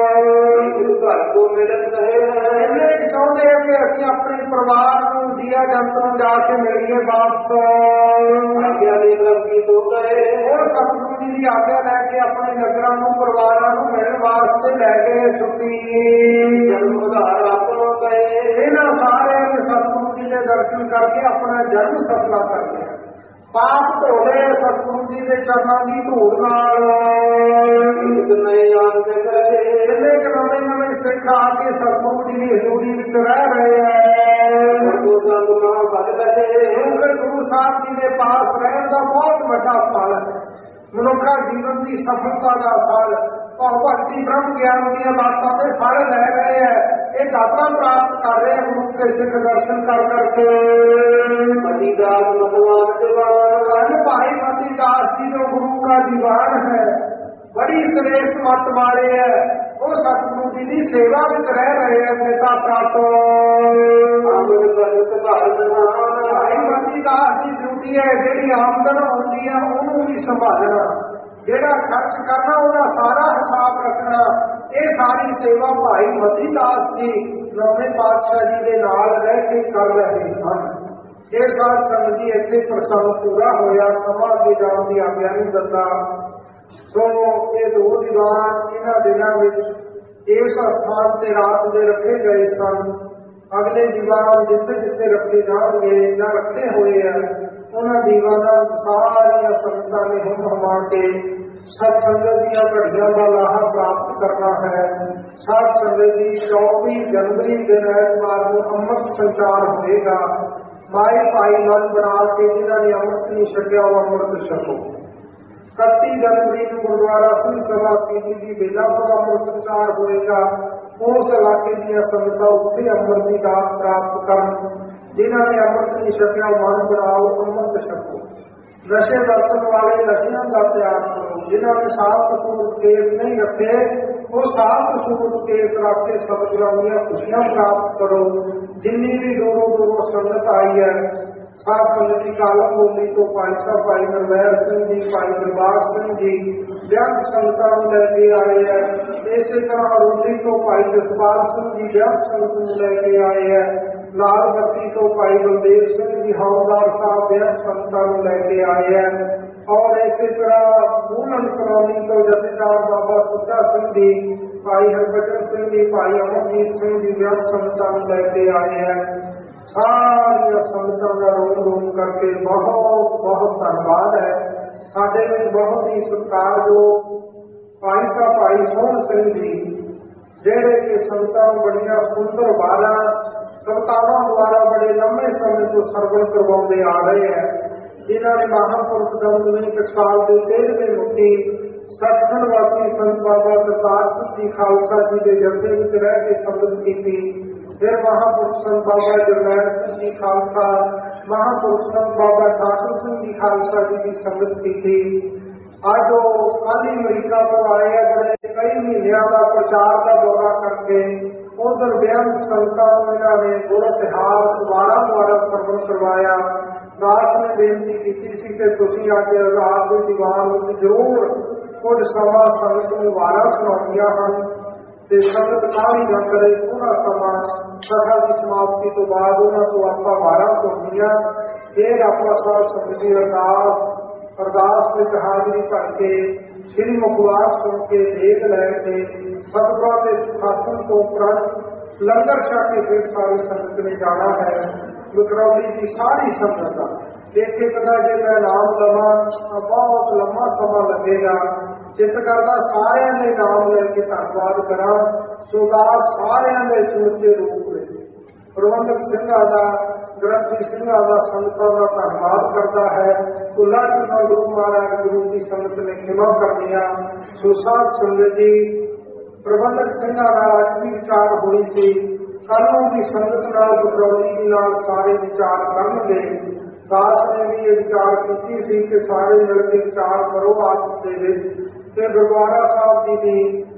ਘਰ ਕੋ ਮਿਲਣ ਰਹੇ ਹੈ। ਇਹਨੇ ਚਾਹੁੰਦੇ ਆ ਕਿ ਅਸੀਂ ਆਪਣੇ ਪਰਿਵਾਰ ਨੂੰ ਜੀਆ ਜੰਤ ਨੂੰ ਜਾ ਕੇ ਮਿਲੀਏ ਵਾਪਸ ਆਗਿਆ ਦੇ ਪ੍ਰਤੀ ਤੋਂ ਗਏ ਹੋਰ ਸਤਿਗੁਰੂ ਜੀ ਦੀ ਆਗਿਆ ਲੈ ਕੇ ਆਪਣੇ ਨਗਰਾਂ ਨੂੰ ਪਰਿਵਾਰਾਂ ਨੂੰ ਮਿਲਣ ਵਾਸਤੇ ਲੈ ਗਏ ਛੁੱਟੀ ਜਨਮ ਉਧਾਰ ਆਪਣੋ ਗਏ। ਇਹਨਾਂ ਸਾਰਿਆਂ ਨੇ ਸਤਿਗੁਰੂ ਜੀ ਦੇ ਦਰਸ਼ਨ ਕਰਕੇ ਆਪਣਾ ਜਨਮ ਸਫਲਾ ਕਰ ਲਿਆ। ਪਾਪ ਧੋਲੇ ਸਤਿਗੁਰੂ ਜੀ ਦੇ ਚਰਨਾਂ ਦੀ ਧੂੜ ਨਾਲ ਨਏ ਆਨ ਤੇ ਕਰੇ ਇਹਨੇ ਕਿ ਨਵੇਂ ਨਵੇਂ ਸਿੱਖ ਆ ਕੇ ਸਤਿਗੁਰੂ ਜੀ ਦੀ ਹਜ਼ੂਰੀ ਵਿੱਚ ਰਹਿ ਰਹੇ ਹੈ। ਗੁਰੂ ਸੰਗ ਮਹਾਂ ਭਗ ਰਹੇ ਕਿਉਂਕਿ ਗੁਰੂ ਸਾਹਿਬ ਜੀ ਦੇ ਪਾਸ ਰਹਿਣ ਦਾ ਬਹੁਤ ਵੱਡਾ ਫਲ ਹੈ। ਮਨੁੱਖਾ ਜੀਵਨ ਦੀ ਸਫਲਤਾ ਦਾ ਫਲ ਭਗਵਤੀ ਬ੍ਰਹਮ ਗਿਆਨ ਦੀਆਂ ਬਾਤਾਂ ਦੇ ਫਲ ਲੈ ਰਹੇ ਹੈ। ਇਹ ਦਾਤਾਂ ਪ੍ਰਾਪਤ ਕਰ ਰਹੇ ਗੁਰੂ ਕੇ ਸਿੱਖ ਦਰਸ਼ਨ ਕਰ ਕਰਕੇ। ਮਤੀਦਾਸ ਮਤਵਾਨ ਦੀਵਾਨ ਭਾਈ ਮਤੀਦਾਸ ਜੀ ਜੋ ਗੁਰੂ का ਦੀਵਾਨ ਹੈ ਬੜੀ ਸ੍ਰੇਸ਼ਟ ਮਤ ਵਾਲੇ ਹੈ। ਉਹ ਸਤਿਗੁਰੂ ਜੀ ਦੀ ਸੇਵਾ ਵਿੱਚ ਰਹਿ ਰਹੇ ਹੈ। ਪਿਤਾ ਪ੍ਰਾਪਤ ਆਮਦ ਕਰ ਸੰਭਾਲਣਾ ਭਾਈ ਮਤੀਦਾਸ ਦੀ ਡਿਊਟੀ ਹੈ ਜਿਹੜੀ ਆਮਦਨ ਆਉਂਦੀ ਹੈ ਉਹਨੂੰ ਵੀ ਸੰਭਾਲਣਾ, ਜਿਹੜਾ ਖਰਚ ਕਰਨਾ ਉਹਦਾ ਸਾਰਾ ਹਿਸਾਬ ਰੱਖਣਾ। ਇਹ ਸਾਰੀ ਸੇਵਾ ਭਾਈ ਮਤੀਦਾਸ ਜੀ ਨੌਵੇਂ ਪਾਤਸ਼ਾਹ ਜੀ ਦੇ ਨਾਲ ਰਹਿ ਕੇ ਕਰ ਰਹੇ ਹਨ। ਇਹ ਸਾਧ ਸੰਗਤ ਜੀ ਇੱਥੇ ਪ੍ਰਸੰਗ ਪੂਰਾ ਹੋਇਆ। ਸਮਾਂ ਅੱਗੇ ਜਾਣ ਦੀ ਆਗਿਆ ਨਹੀਂ ਦਿੰਦਾ। ਸੋ ਇਹ ਦੋ ਦੀਵਾਨ ਇਹਨਾਂ ਦਿਨਾਂ ਵਿੱਚ ਇਸ ਸਥਾਨ ਤੇ ਰਾਤ ਦੇ ਰੱਖੇ ਗਏ ਸਨ। ਅਗਲੇ ਦੀਵਾਨ ਜਿੱਥੇ ਜਿੱਥੇ ਰੱਖੇ ਜਾਣਗੇ ਜਾਂ ਰੱਖੇ ਹੋਏ ਆ ਉਹਨਾਂ ਦੀਵਾਨਾਂ ਸਾਰੀਆਂ ਸੰਗਤਾਂ ਨੇ ਹੁਮ ਹੁਮਾ ਕੇ ਸਤ ਸੰਗਤ ਦੀਆਂ ਘੜੀਆਂ ਦਾ ਲਾਹਾ ਪ੍ਰਾਪਤ ਕਰਨਾ ਹੈ। ਸਤ ਸੰਗਤ ਦੀ ਚੌਵੀ ਜਨਵਰੀ ਦਿਨ ਐਤਵਾਰ ਨੂੰ ਅੰਮ੍ਰਿਤ ਸੰਚਾਰ ਹੋਵੇਗਾ। ਮਾਈ ਭਾਈ ਮਨ ਬਣਾ ਕੇ ਜਿਨ੍ਹਾਂ ਨੇ ਅੰਮ੍ਰਿਤ ਨਹੀਂ ਛਕਿਆ ਉਹ ਅੰਮ੍ਰਿਤ ਛਕੋ। ਇਕੱਤੀ ਜਨਵਰੀ ਨੂੰ ਗੁਰਦੁਆਰਾ ਸਿੰਘ ਸਭਾ ਸੀਡੀ ਦੀ ਬੇਲਾਪੁਰ ਅੰਮ੍ਰਿਤ ਸੰਚਾਰ ਹੋਵੇਗਾ। ਉਸ ਇਲਾਕੇ ਦੀਆਂ ਸੰਗਤਾਂ ਉੱਥੇ ਅੰਮ੍ਰਿਤ ਦੀ ਦਾਤ ਪ੍ਰਾਪਤ ਕਰਨ। ਜਿਨ੍ਹਾਂ ਨੇ ਅੰਮ੍ਰਿਤ ਨਹੀਂ ਛਕਿਆ ਮਨ ਬਣਾਓ ਅੰਮ੍ਰਿਤ ਛਕੋ। ਨਸ਼ੇ ਵਰਤਣ ਵਾਲੇ ਨਸ਼ਿਆਂ ਦਾ ਤਿਆਗ ਕਰੋ। ਜਿਨ੍ਹਾਂ ਨੇ ਸਾਫ ਕਸੂਰ ਕੇਸ ਨਹੀਂ ਰੱਖੇ ਉਹ ਸਾਫ ਕਸੂਰ ਕੇਸ ਰੱਖ ਕੇ ਸਤਿਗੁਰਾਂ ਦੀਆਂ ਖੁਸ਼ੀਆਂ ਪ੍ਰਾਪਤ ਕਰੋ। ਜਿੰਨੀ ਵੀ ਦੂਰੋਂ ਦੂਰੋਂ ਸੰਗਤ ਆਈ ਹੈ ਸਾਧ ਸੰਗਤ ਦੀ ਕਾਲਮ ਬੋਲੀ ਤੋਂ ਭਾਈ ਸਾਹਿਬ ਭਾਈ ਨਰਵੈਰ ਸਿੰਘ ਜੀ, ਭਾਈ ਦਰਬਾਰ ਸਿੰਘ ਜੀ ਵਿਆਹ ਸੰਗਤਾਂ ਨੂੰ ਲੈ ਕੇ ਆਏ ਹੈ। ਇਸੇ ਤਰ੍ਹਾਂ ਅਰੁੰਡੀ ਤੋਂ ਭਾਈ ਜਸਪਾਲ ਸਿੰਘ ਜੀ ਵਿਆਹ ਸੰਗਤ ਨੂੰ ਲੈ ਕੇ ਆਏ ਹੈ। ਲਾਲ ਬੱਤੀ ਤੋਂ ਭਾਈ ਬਲਦੇਵ ਸਿੰਘ ਜੀ ਹੌਲਦਾਰ ਸਾਹਿਬ ਵਿਆਹ ਸੰਗਤਾਂ ਨੂੰ ਲੈ ਕੇ ਆਏ ਹੈ। ਔਰ ਇਸੇ ਤਰ੍ਹਾਂ ਮੂਲਨ ਕਲੋਨੀ ਤੋਂ ਜਥੇਦਾਰ ਬਾਬਾ ਸੁੱਚਾ ਸਿੰਘ ਜੀ, ਭਾਈ ਹਰਭਜਨ ਸਿੰਘ ਜੀ, ਭਾਈ ਅਮਰਜੀਤ ਸਿੰਘ ਜੀ ਵਿਆਹ ਸੰਗਤਾਂ ਨੂੰ ਲੈ ਕੇ ਆਏ ਹੈ। ਸਾਰੀਆਂ ਸੰਗਤਾਂ ਦਾ ਰੋਮ ਰੋਮ ਕਰਕੇ ਬਹੁਤ ਬਹੁਤ ਧੰਨਵਾਦ ਹੈ। ਸਾਡੇ ਵਿੱਚ ਬਹੁਤ ਹੀ ਸਤਿਕਾਰਯੋਗ ਭਾਈ ਸਾਹਿਬ ਭਾਈ ਸੋਹਣ ਸਿੰਘ ਜੀ ਜਿਹੜੇ ਕਿ ਸੰਗਤਾਂ ਨੂੰ ਬੜੀਆਂ ਸੁੰਦਰ ਬਾਰਾਂ ਕਵਿਤਾਵਾਂ ਦੁਆਰਾ ਬੜੇ ਲੰਮੇ ਸਮੇਂ ਤੋਂ ਸਰਵਣ ਕਰਵਾਉਂਦੇ ਆ ਰਹੇ ਹੈ। ਜਿਨ੍ਹਾਂ ਨੇ ਮਹਾਂਪੁਰਖ ਦਮਦਮੀ ਟਕਸਾਲ ਦੇ ਤੇਰਵੇਂ ਮੁਖੀ ਸਤਿਗੁਰ ਵਾਸੀ ਸੰਤ ਬਾਬਾ ਕਰਤਾਰ ਸਿੰਘ ਜੀ ਖਾਲਸਾ ਜੀ ਦੇ ਜਥੇ ਵਿੱਚ ਰਹਿ ਕੇ ਸੰਗਤ ਕੀਤੀ। ਫਿਰ ਮਹਾਂਪੁਰਖ ਸੰਤ ਬਾਬਾ ਜਰਨੈਲ ਸਿੰਘ ਜੀ ਖਾਲਸਾ, ਮਹਾਂਪੁਰਖ ਸੰਤ ਬਾਬਾ ਠਾਕੁਰ ਸਿੰਘ ਜੀ ਖਾਲਸਾ ਜੀ ਦੀ ਸੰਗਤ ਕੀਤੀ। ਅੱਜ ਉਹ ਕਾਲੀ ਅਮਰੀਕਾ ਤੋਂ ਆਏ ਆ ਬੜੇ ਕਈ ਮਹੀਨਿਆਂ ਦਾ ਪ੍ਰਚਾਰ ਦਾ ਦੌਰਾ ਕਰਕੇ ਉਧਰ ਬੇਅੰਤ ਸੰਗਤਾਂ ਨੂੰ ਇਹਨਾਂ ਨੇ ਗੁਰ ਇਤਿਹਾਸ ਦੁਆਰਾ ਦੁਆਰਾ ਸਰਵਣ ਕਰਵਾਇਆ। ਦਾਸ ਨੇ ਬੇਨਤੀ ਕੀਤੀ ਸੀ ਕਿ ਤੁਸੀਂ ਅੱਜ ਰਾਤ ਦੇ ਦੀਵਾਨ ਵਿੱਚ ਜ਼ਰੂਰ ਕੁਝ ਸਮਾਂ ਸੰਗਤ ਨੂੰ ਵਾਰਾਂ ਸੁਣਾਉਣੀਆਂ ਹਨ ਤੇ ਸੰਗਤ ਕਾਹਲੀ ਨਾ ਕਰੇ। ਥੋੜਾ ਸਮਾਂ ਸਭਾ ਦੀ ਸਮਾਪਤੀ ਤੋਂ ਬਾਅਦ ਉਹਨਾਂ ਤੋਂ ਆਪਾਂ ਵਾਰਾਂ ਸੁਣਨੀਆਂ। ਫਿਰ ਆਪਾਂ ਸਾਧ ਸੰਗਤ ਦੀ ਅਰਦਾਸ ਅਰਦਾਸ ਵਿੱਚ ਹਾਜ਼ਰੀ ਭਰ ਕੇ ਸ੍ਰੀ ਮੁਖਵਾਸ ਸੁਣ ਕੇ ਦੇਖ ਲੈ ਕੇ ਸਤਿਗੁਰਾਂ ਦੇ ਸੁਖਾਸਨ ਤੋਂ ਉਪਰੰਤ ਲੰਗਰ ਛਕ ਕੇ ਫਿਰ ਸਾਰੀ ਸੰਗਤ ਨੇ ਜਾਣਾ ਹੈ। ਵਿਕਰੌਲੀ ਦੀ ਸਾਰੀ ਸੰਗਤ ਦਾ ਦੇਖੇ ਪਤਾ ਜੇ ਮੈਂ ਨਾਮ ਲਵਾਂ ਤਾਂ ਬਹੁਤ ਲੰਮਾ ਸਮਾਂ ਲੱਗੇਗਾ। ਚਿੱਤ ਕਰਦਾ ਸਾਰਿਆਂ ਦੇ ਨਾਮ ਲੈ ਕੇ ਧੰਨਵਾਦ ਕਰਾਂ। ਸੁਦਾਸ ਸਾਰਿਆਂ ਦੇ ਸਮੁੱਚੇ ਰੂਪ ਵਿੱਚ ਪ੍ਰਬੰਧਕ ਸਿੰਘਾਂ ਦਾ, ਗ੍ਰੰਥੀ ਸਿੰਘਾਂ ਦਾ, ਸੰਗਤਾਂ ਦਾ ਧੰਨਵਾਦ ਕਰਦਾ ਹੈ। ਕੁੱਲਾ ਜੀ ਗੁਰੂ ਮਹਾਰਾਜ ਗੁਰੂ ਦੀ ਸੰਗਤ ਨੇ ਖਿਮਾ ਕਰਨੀਆਂ। ਸੋ ਸਾਧ ਸੰਗਤ ਜੀ ਪ੍ਰਬੰਧਕ ਸਿੰਘਾਂ ਨਾਲ ਅੱਜ ਵੀ ਵਿਚਾਰ ਹੋਈ ਸੀ। ਕੱਲ੍ਹ ਨੂੰ ਵੀ ਸੰਗਤ ਨਾਲ ਵਿਕਰੌਲੀ ਜੀ ਨਾਲ ਸਾਰੇ ਵਿਚਾਰ ਕਰਨਗੇ। ਦਾਸ ਨੇ ਵੀ ਇਹ ਵਿਚਾਰ ਕੀਤੀ ਸੀ ਕਿ ਸਾਰੇ ਮਿਲ ਕੇ ਵਿਚਾਰ ਕਰੋ ਆਪਸ ਦੇ ਵਿੱਚ ਤੇ ਗੁਰਦੁਆਰਾ ਸਾਹਿਬ ਜੀ ਦੀ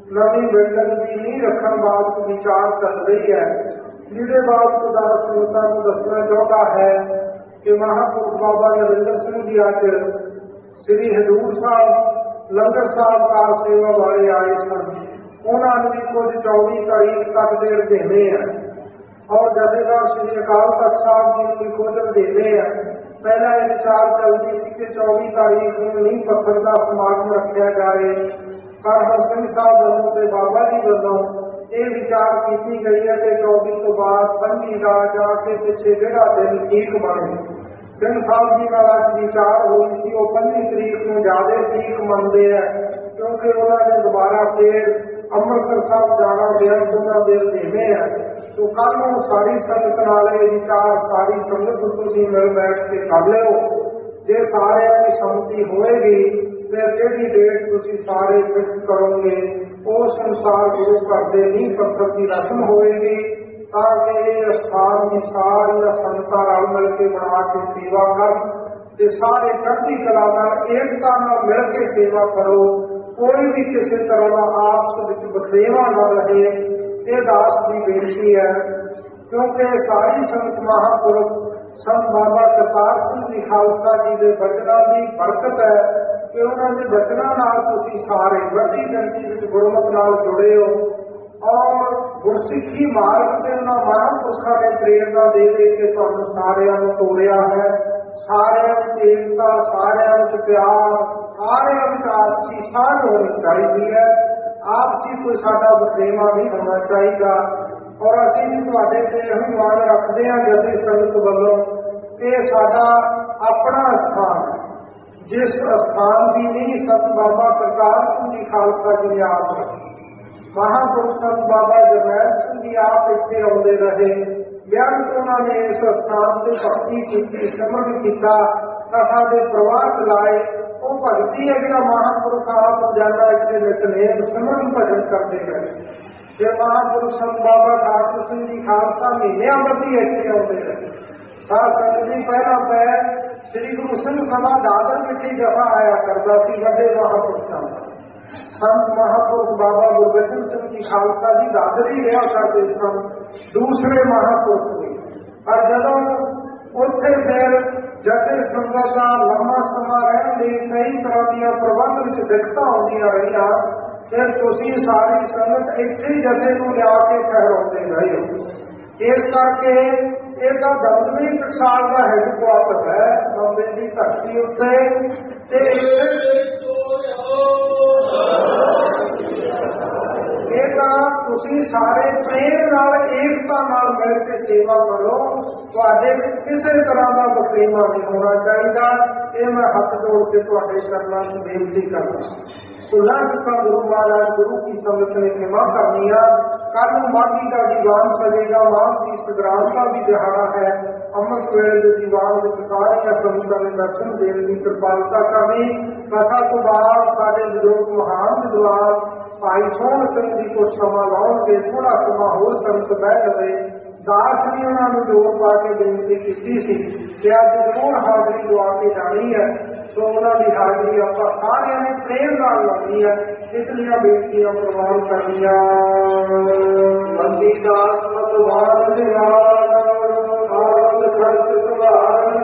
नवी बिल्डिंग की नींह रखने बाबत विचार चल रही है, जिहदे बाबत दास संगतां नूं दसना चाहुंदा है कि महापुरुष बाबा नरेंद्र सिंह जी अज श्री हजूर साहब लंगर साहब कार सेवा वाले आए सन। उन्होंने भी कुछ चौबी तारीख तक देर देने हैं और जथेदार श्री अकाल तख्त साहब जी भी कुछ देने हैं। पहला ये विचार चलती सी कि चौबी तारीख को नींह पत्थर का समागम रखा जाए, पर हरसिंह साहब वालों से बाबा जी वालों ये विचार की गई है कि चौबी तो बाद पंजी का जाके पिछे जगह दिन ठीक बने। सिंह साहब जी का अज विचार हुई थी, वो पंजी तरीक को ज्यादा ठीक मनते हैं क्योंकि उन्होंने दोबारा फिर अमृतसर साहब जाना बेहद उन्होंने देर देने हैं। तो कल सारी संगत नाले विचार सारी संगत तुम मिल बैठ के कर लो, जे सारे की सम्मति होएगी फिर जी डेट तुम सारे फिक्स करोगे उस अनुसार गुरु घर के नींह पत्थर की रस्म होएगी, ताकि ये स्थान की सारी संगतां रल मिल के बना के सेवा कर ते सारे चढ़ती कला नाल एकता नाल मिल के सेवा करो। कोई भी किसी तरह का आपस विच बखरेवा न रहे, ये दास की बेनती है। क्योंकि सारी संगत महापुरुष संत बाबा करतार सिंह जी खालसा जी के बचनों की बरकत है कि उन्होंने बचनों नाल तुसीं सारे वड्डी गिनती विच गुरमत नाल जुड़े हो और गुरसिੱਖੀ मार्ग से उन्होंने महापुरुषों ने प्रेरणा दे दे के तुहानूं सारिआं नूं तोड़िया है। सारिआं विच एकता, सारिआं विच प्यार, सारिआं विच आपसी साझ होनी चाहिए है। आपसी कोई साडा बखरेवा नहीं होना चाहिए और असीं भी तुहाडे ते यही मान रखते हैं जथे संगत वालों ये साडा अपना स्थान है, जिस स्थान की नींह संत बाबा करतार सिंह जी खालसा जी ने आप रखी। महापुरुष संत बाबा जरनैल सिंह जी आप इत्थे आउंदे रहे, बेअंत उन्होंने इस स्थान से भक्ति की, सिमरन किया, कथा के प्रवाह चलाए। वो भगती है जो महापुरुष आप रोजाना इतने नितनेम सिमरन भजन करते रहे। फिर महापुरुष संत बाबा ठाकुर सिंह जी खालसा महीनों बदी इतने आते रहे। साध संगत जी पहला पैर श्री गुरु सिंह सभा दादर मिट्टी जफा आया करता सी वड्डे महापुरुषों का। संत महापुरुष बाबा गुरबचन सिंह जी खालसा जी दादर ही रहा करते सन, दूसरे महापुरुष हुए। और जदों उत्थे फिर जथे संगत का लंबा समा रहने कई तरह दियां प्रबंध विच दिक्कतां आउंदियां रहियां, फिर तुसीं सारी संगत इत्थे ही जथे नूं लिया के ठहराउंदे रहे हो। इस करके ਇਹਦਾ दसवीं टकसाल का हैडकुआटर है बंबे की धरती उत्ते ते ਇਹ ਤਾਂ ਤੁਸੀਂ ਸਾਰੇ ਪ੍ਰੇਮ ਨਾਲ ਏਕਤਾ ਨਾਲ ਮਿਲ ਕੇ ਸੇਵਾ ਕਰੋ, ਤੁਹਾਡੇ ਵਿੱਚ ਕਿਸੇ ਤਰ੍ਹਾਂ ਦਾ ਬਖਰੇਵਾ ਨਹੀਂ ਹੋਣਾ ਚਾਹੀਦਾ। ਇਹ ਮੈਂ ਹੱਥ ਜੋੜ ਕੇ ਤੁਹਾਡੇ ਚਰਨਾਂ 'ਚ ਬੇਨਤੀ ਕਰਦਾ। खुला चुका गुरु महाराज गुरु की संगत ने क्षमा करनी है। कल माघी का दीवान सजेगा, माघ की संग्राम का भी दिहाड़ा है। अमृत वेले के दीवान में सारिया संगतां ने दर्शन देने की कृपालता करनी। कथा तो बाद सारे बुजुर्ग महान विद्वान भाई सोहन सिंह जी को समा लाउणगे, थोड़ा समा होर संगत बह जाए। दास ने उन्होंने जोर पा के बेनती की सी कि अज जरूर हाजरी दवा के जानी है, तो उन्होंने हाजरी आप सारे ने प्रेम नाल लानी है, इसलिए बेनतियां प्रवान करनिया। बंदी दास मतवान दिवान आनंद खर्च सुभान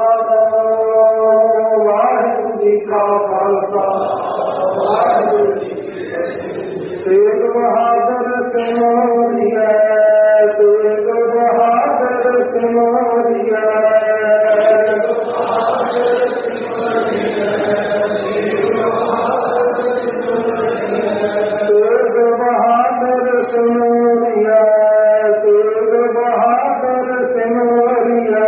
वाहिगुरू जी का खालसा वाहिगुरू जी तेग बहादुर सिमरिया, तेग बहादुर सिमरिया, तेग बहादुर सिमरिया, तेग बहादुर सिमरिया,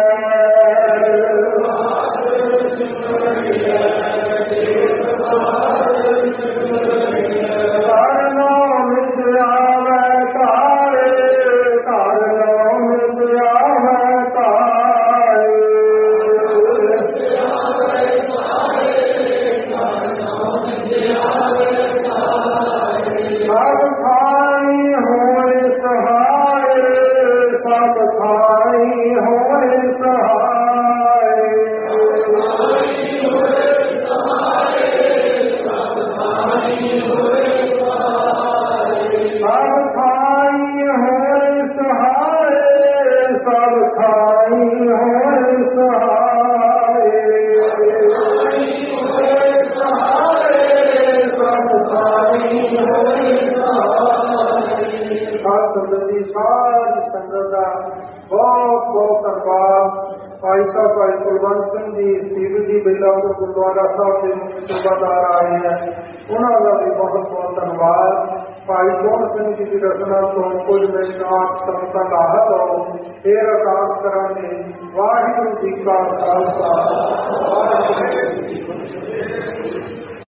ਭਾਈ ਸਾਹਿਬ ਭਾਈ ਕੁਲਵੰਤ ਸਿੰਘ ਜੀ ਸੀਵੀ ਜੀ ਬੇਲਾਪੁਰ ਗੁਰਦੁਆਰਾ ਸਾਹਿਬ ਦੇ ਮੁੱਖ ਸੇਵਾਦਾਰ ਆਏ ਹੈ, ਉਹਨਾਂ ਦਾ ਵੀ ਬਹੁਤ ਬਹੁਤ ਧੰਨਵਾਦ। ਭਾਈ ਸੋਹਣ ਸਿੰਘ ਜੀ ਦੀ ਰਚਨਾ ਤੋਂ ਕੁਝ ਮਿੰਟ ਆਪ ਸੰਗਤਾਂ ਦਾ ਹੱਥ ਹੋ, ਫੇਰ ਅਰਦਾਸ ਕਰਾਂਗੇ। ਵਾਹਿਗੁਰੂ ਜੀ ਕਾ ਖਾਲਸਾ, ਵਾਹਿਗੁਰੂ ਜੀ ਕੀ ਫਤਿਹ।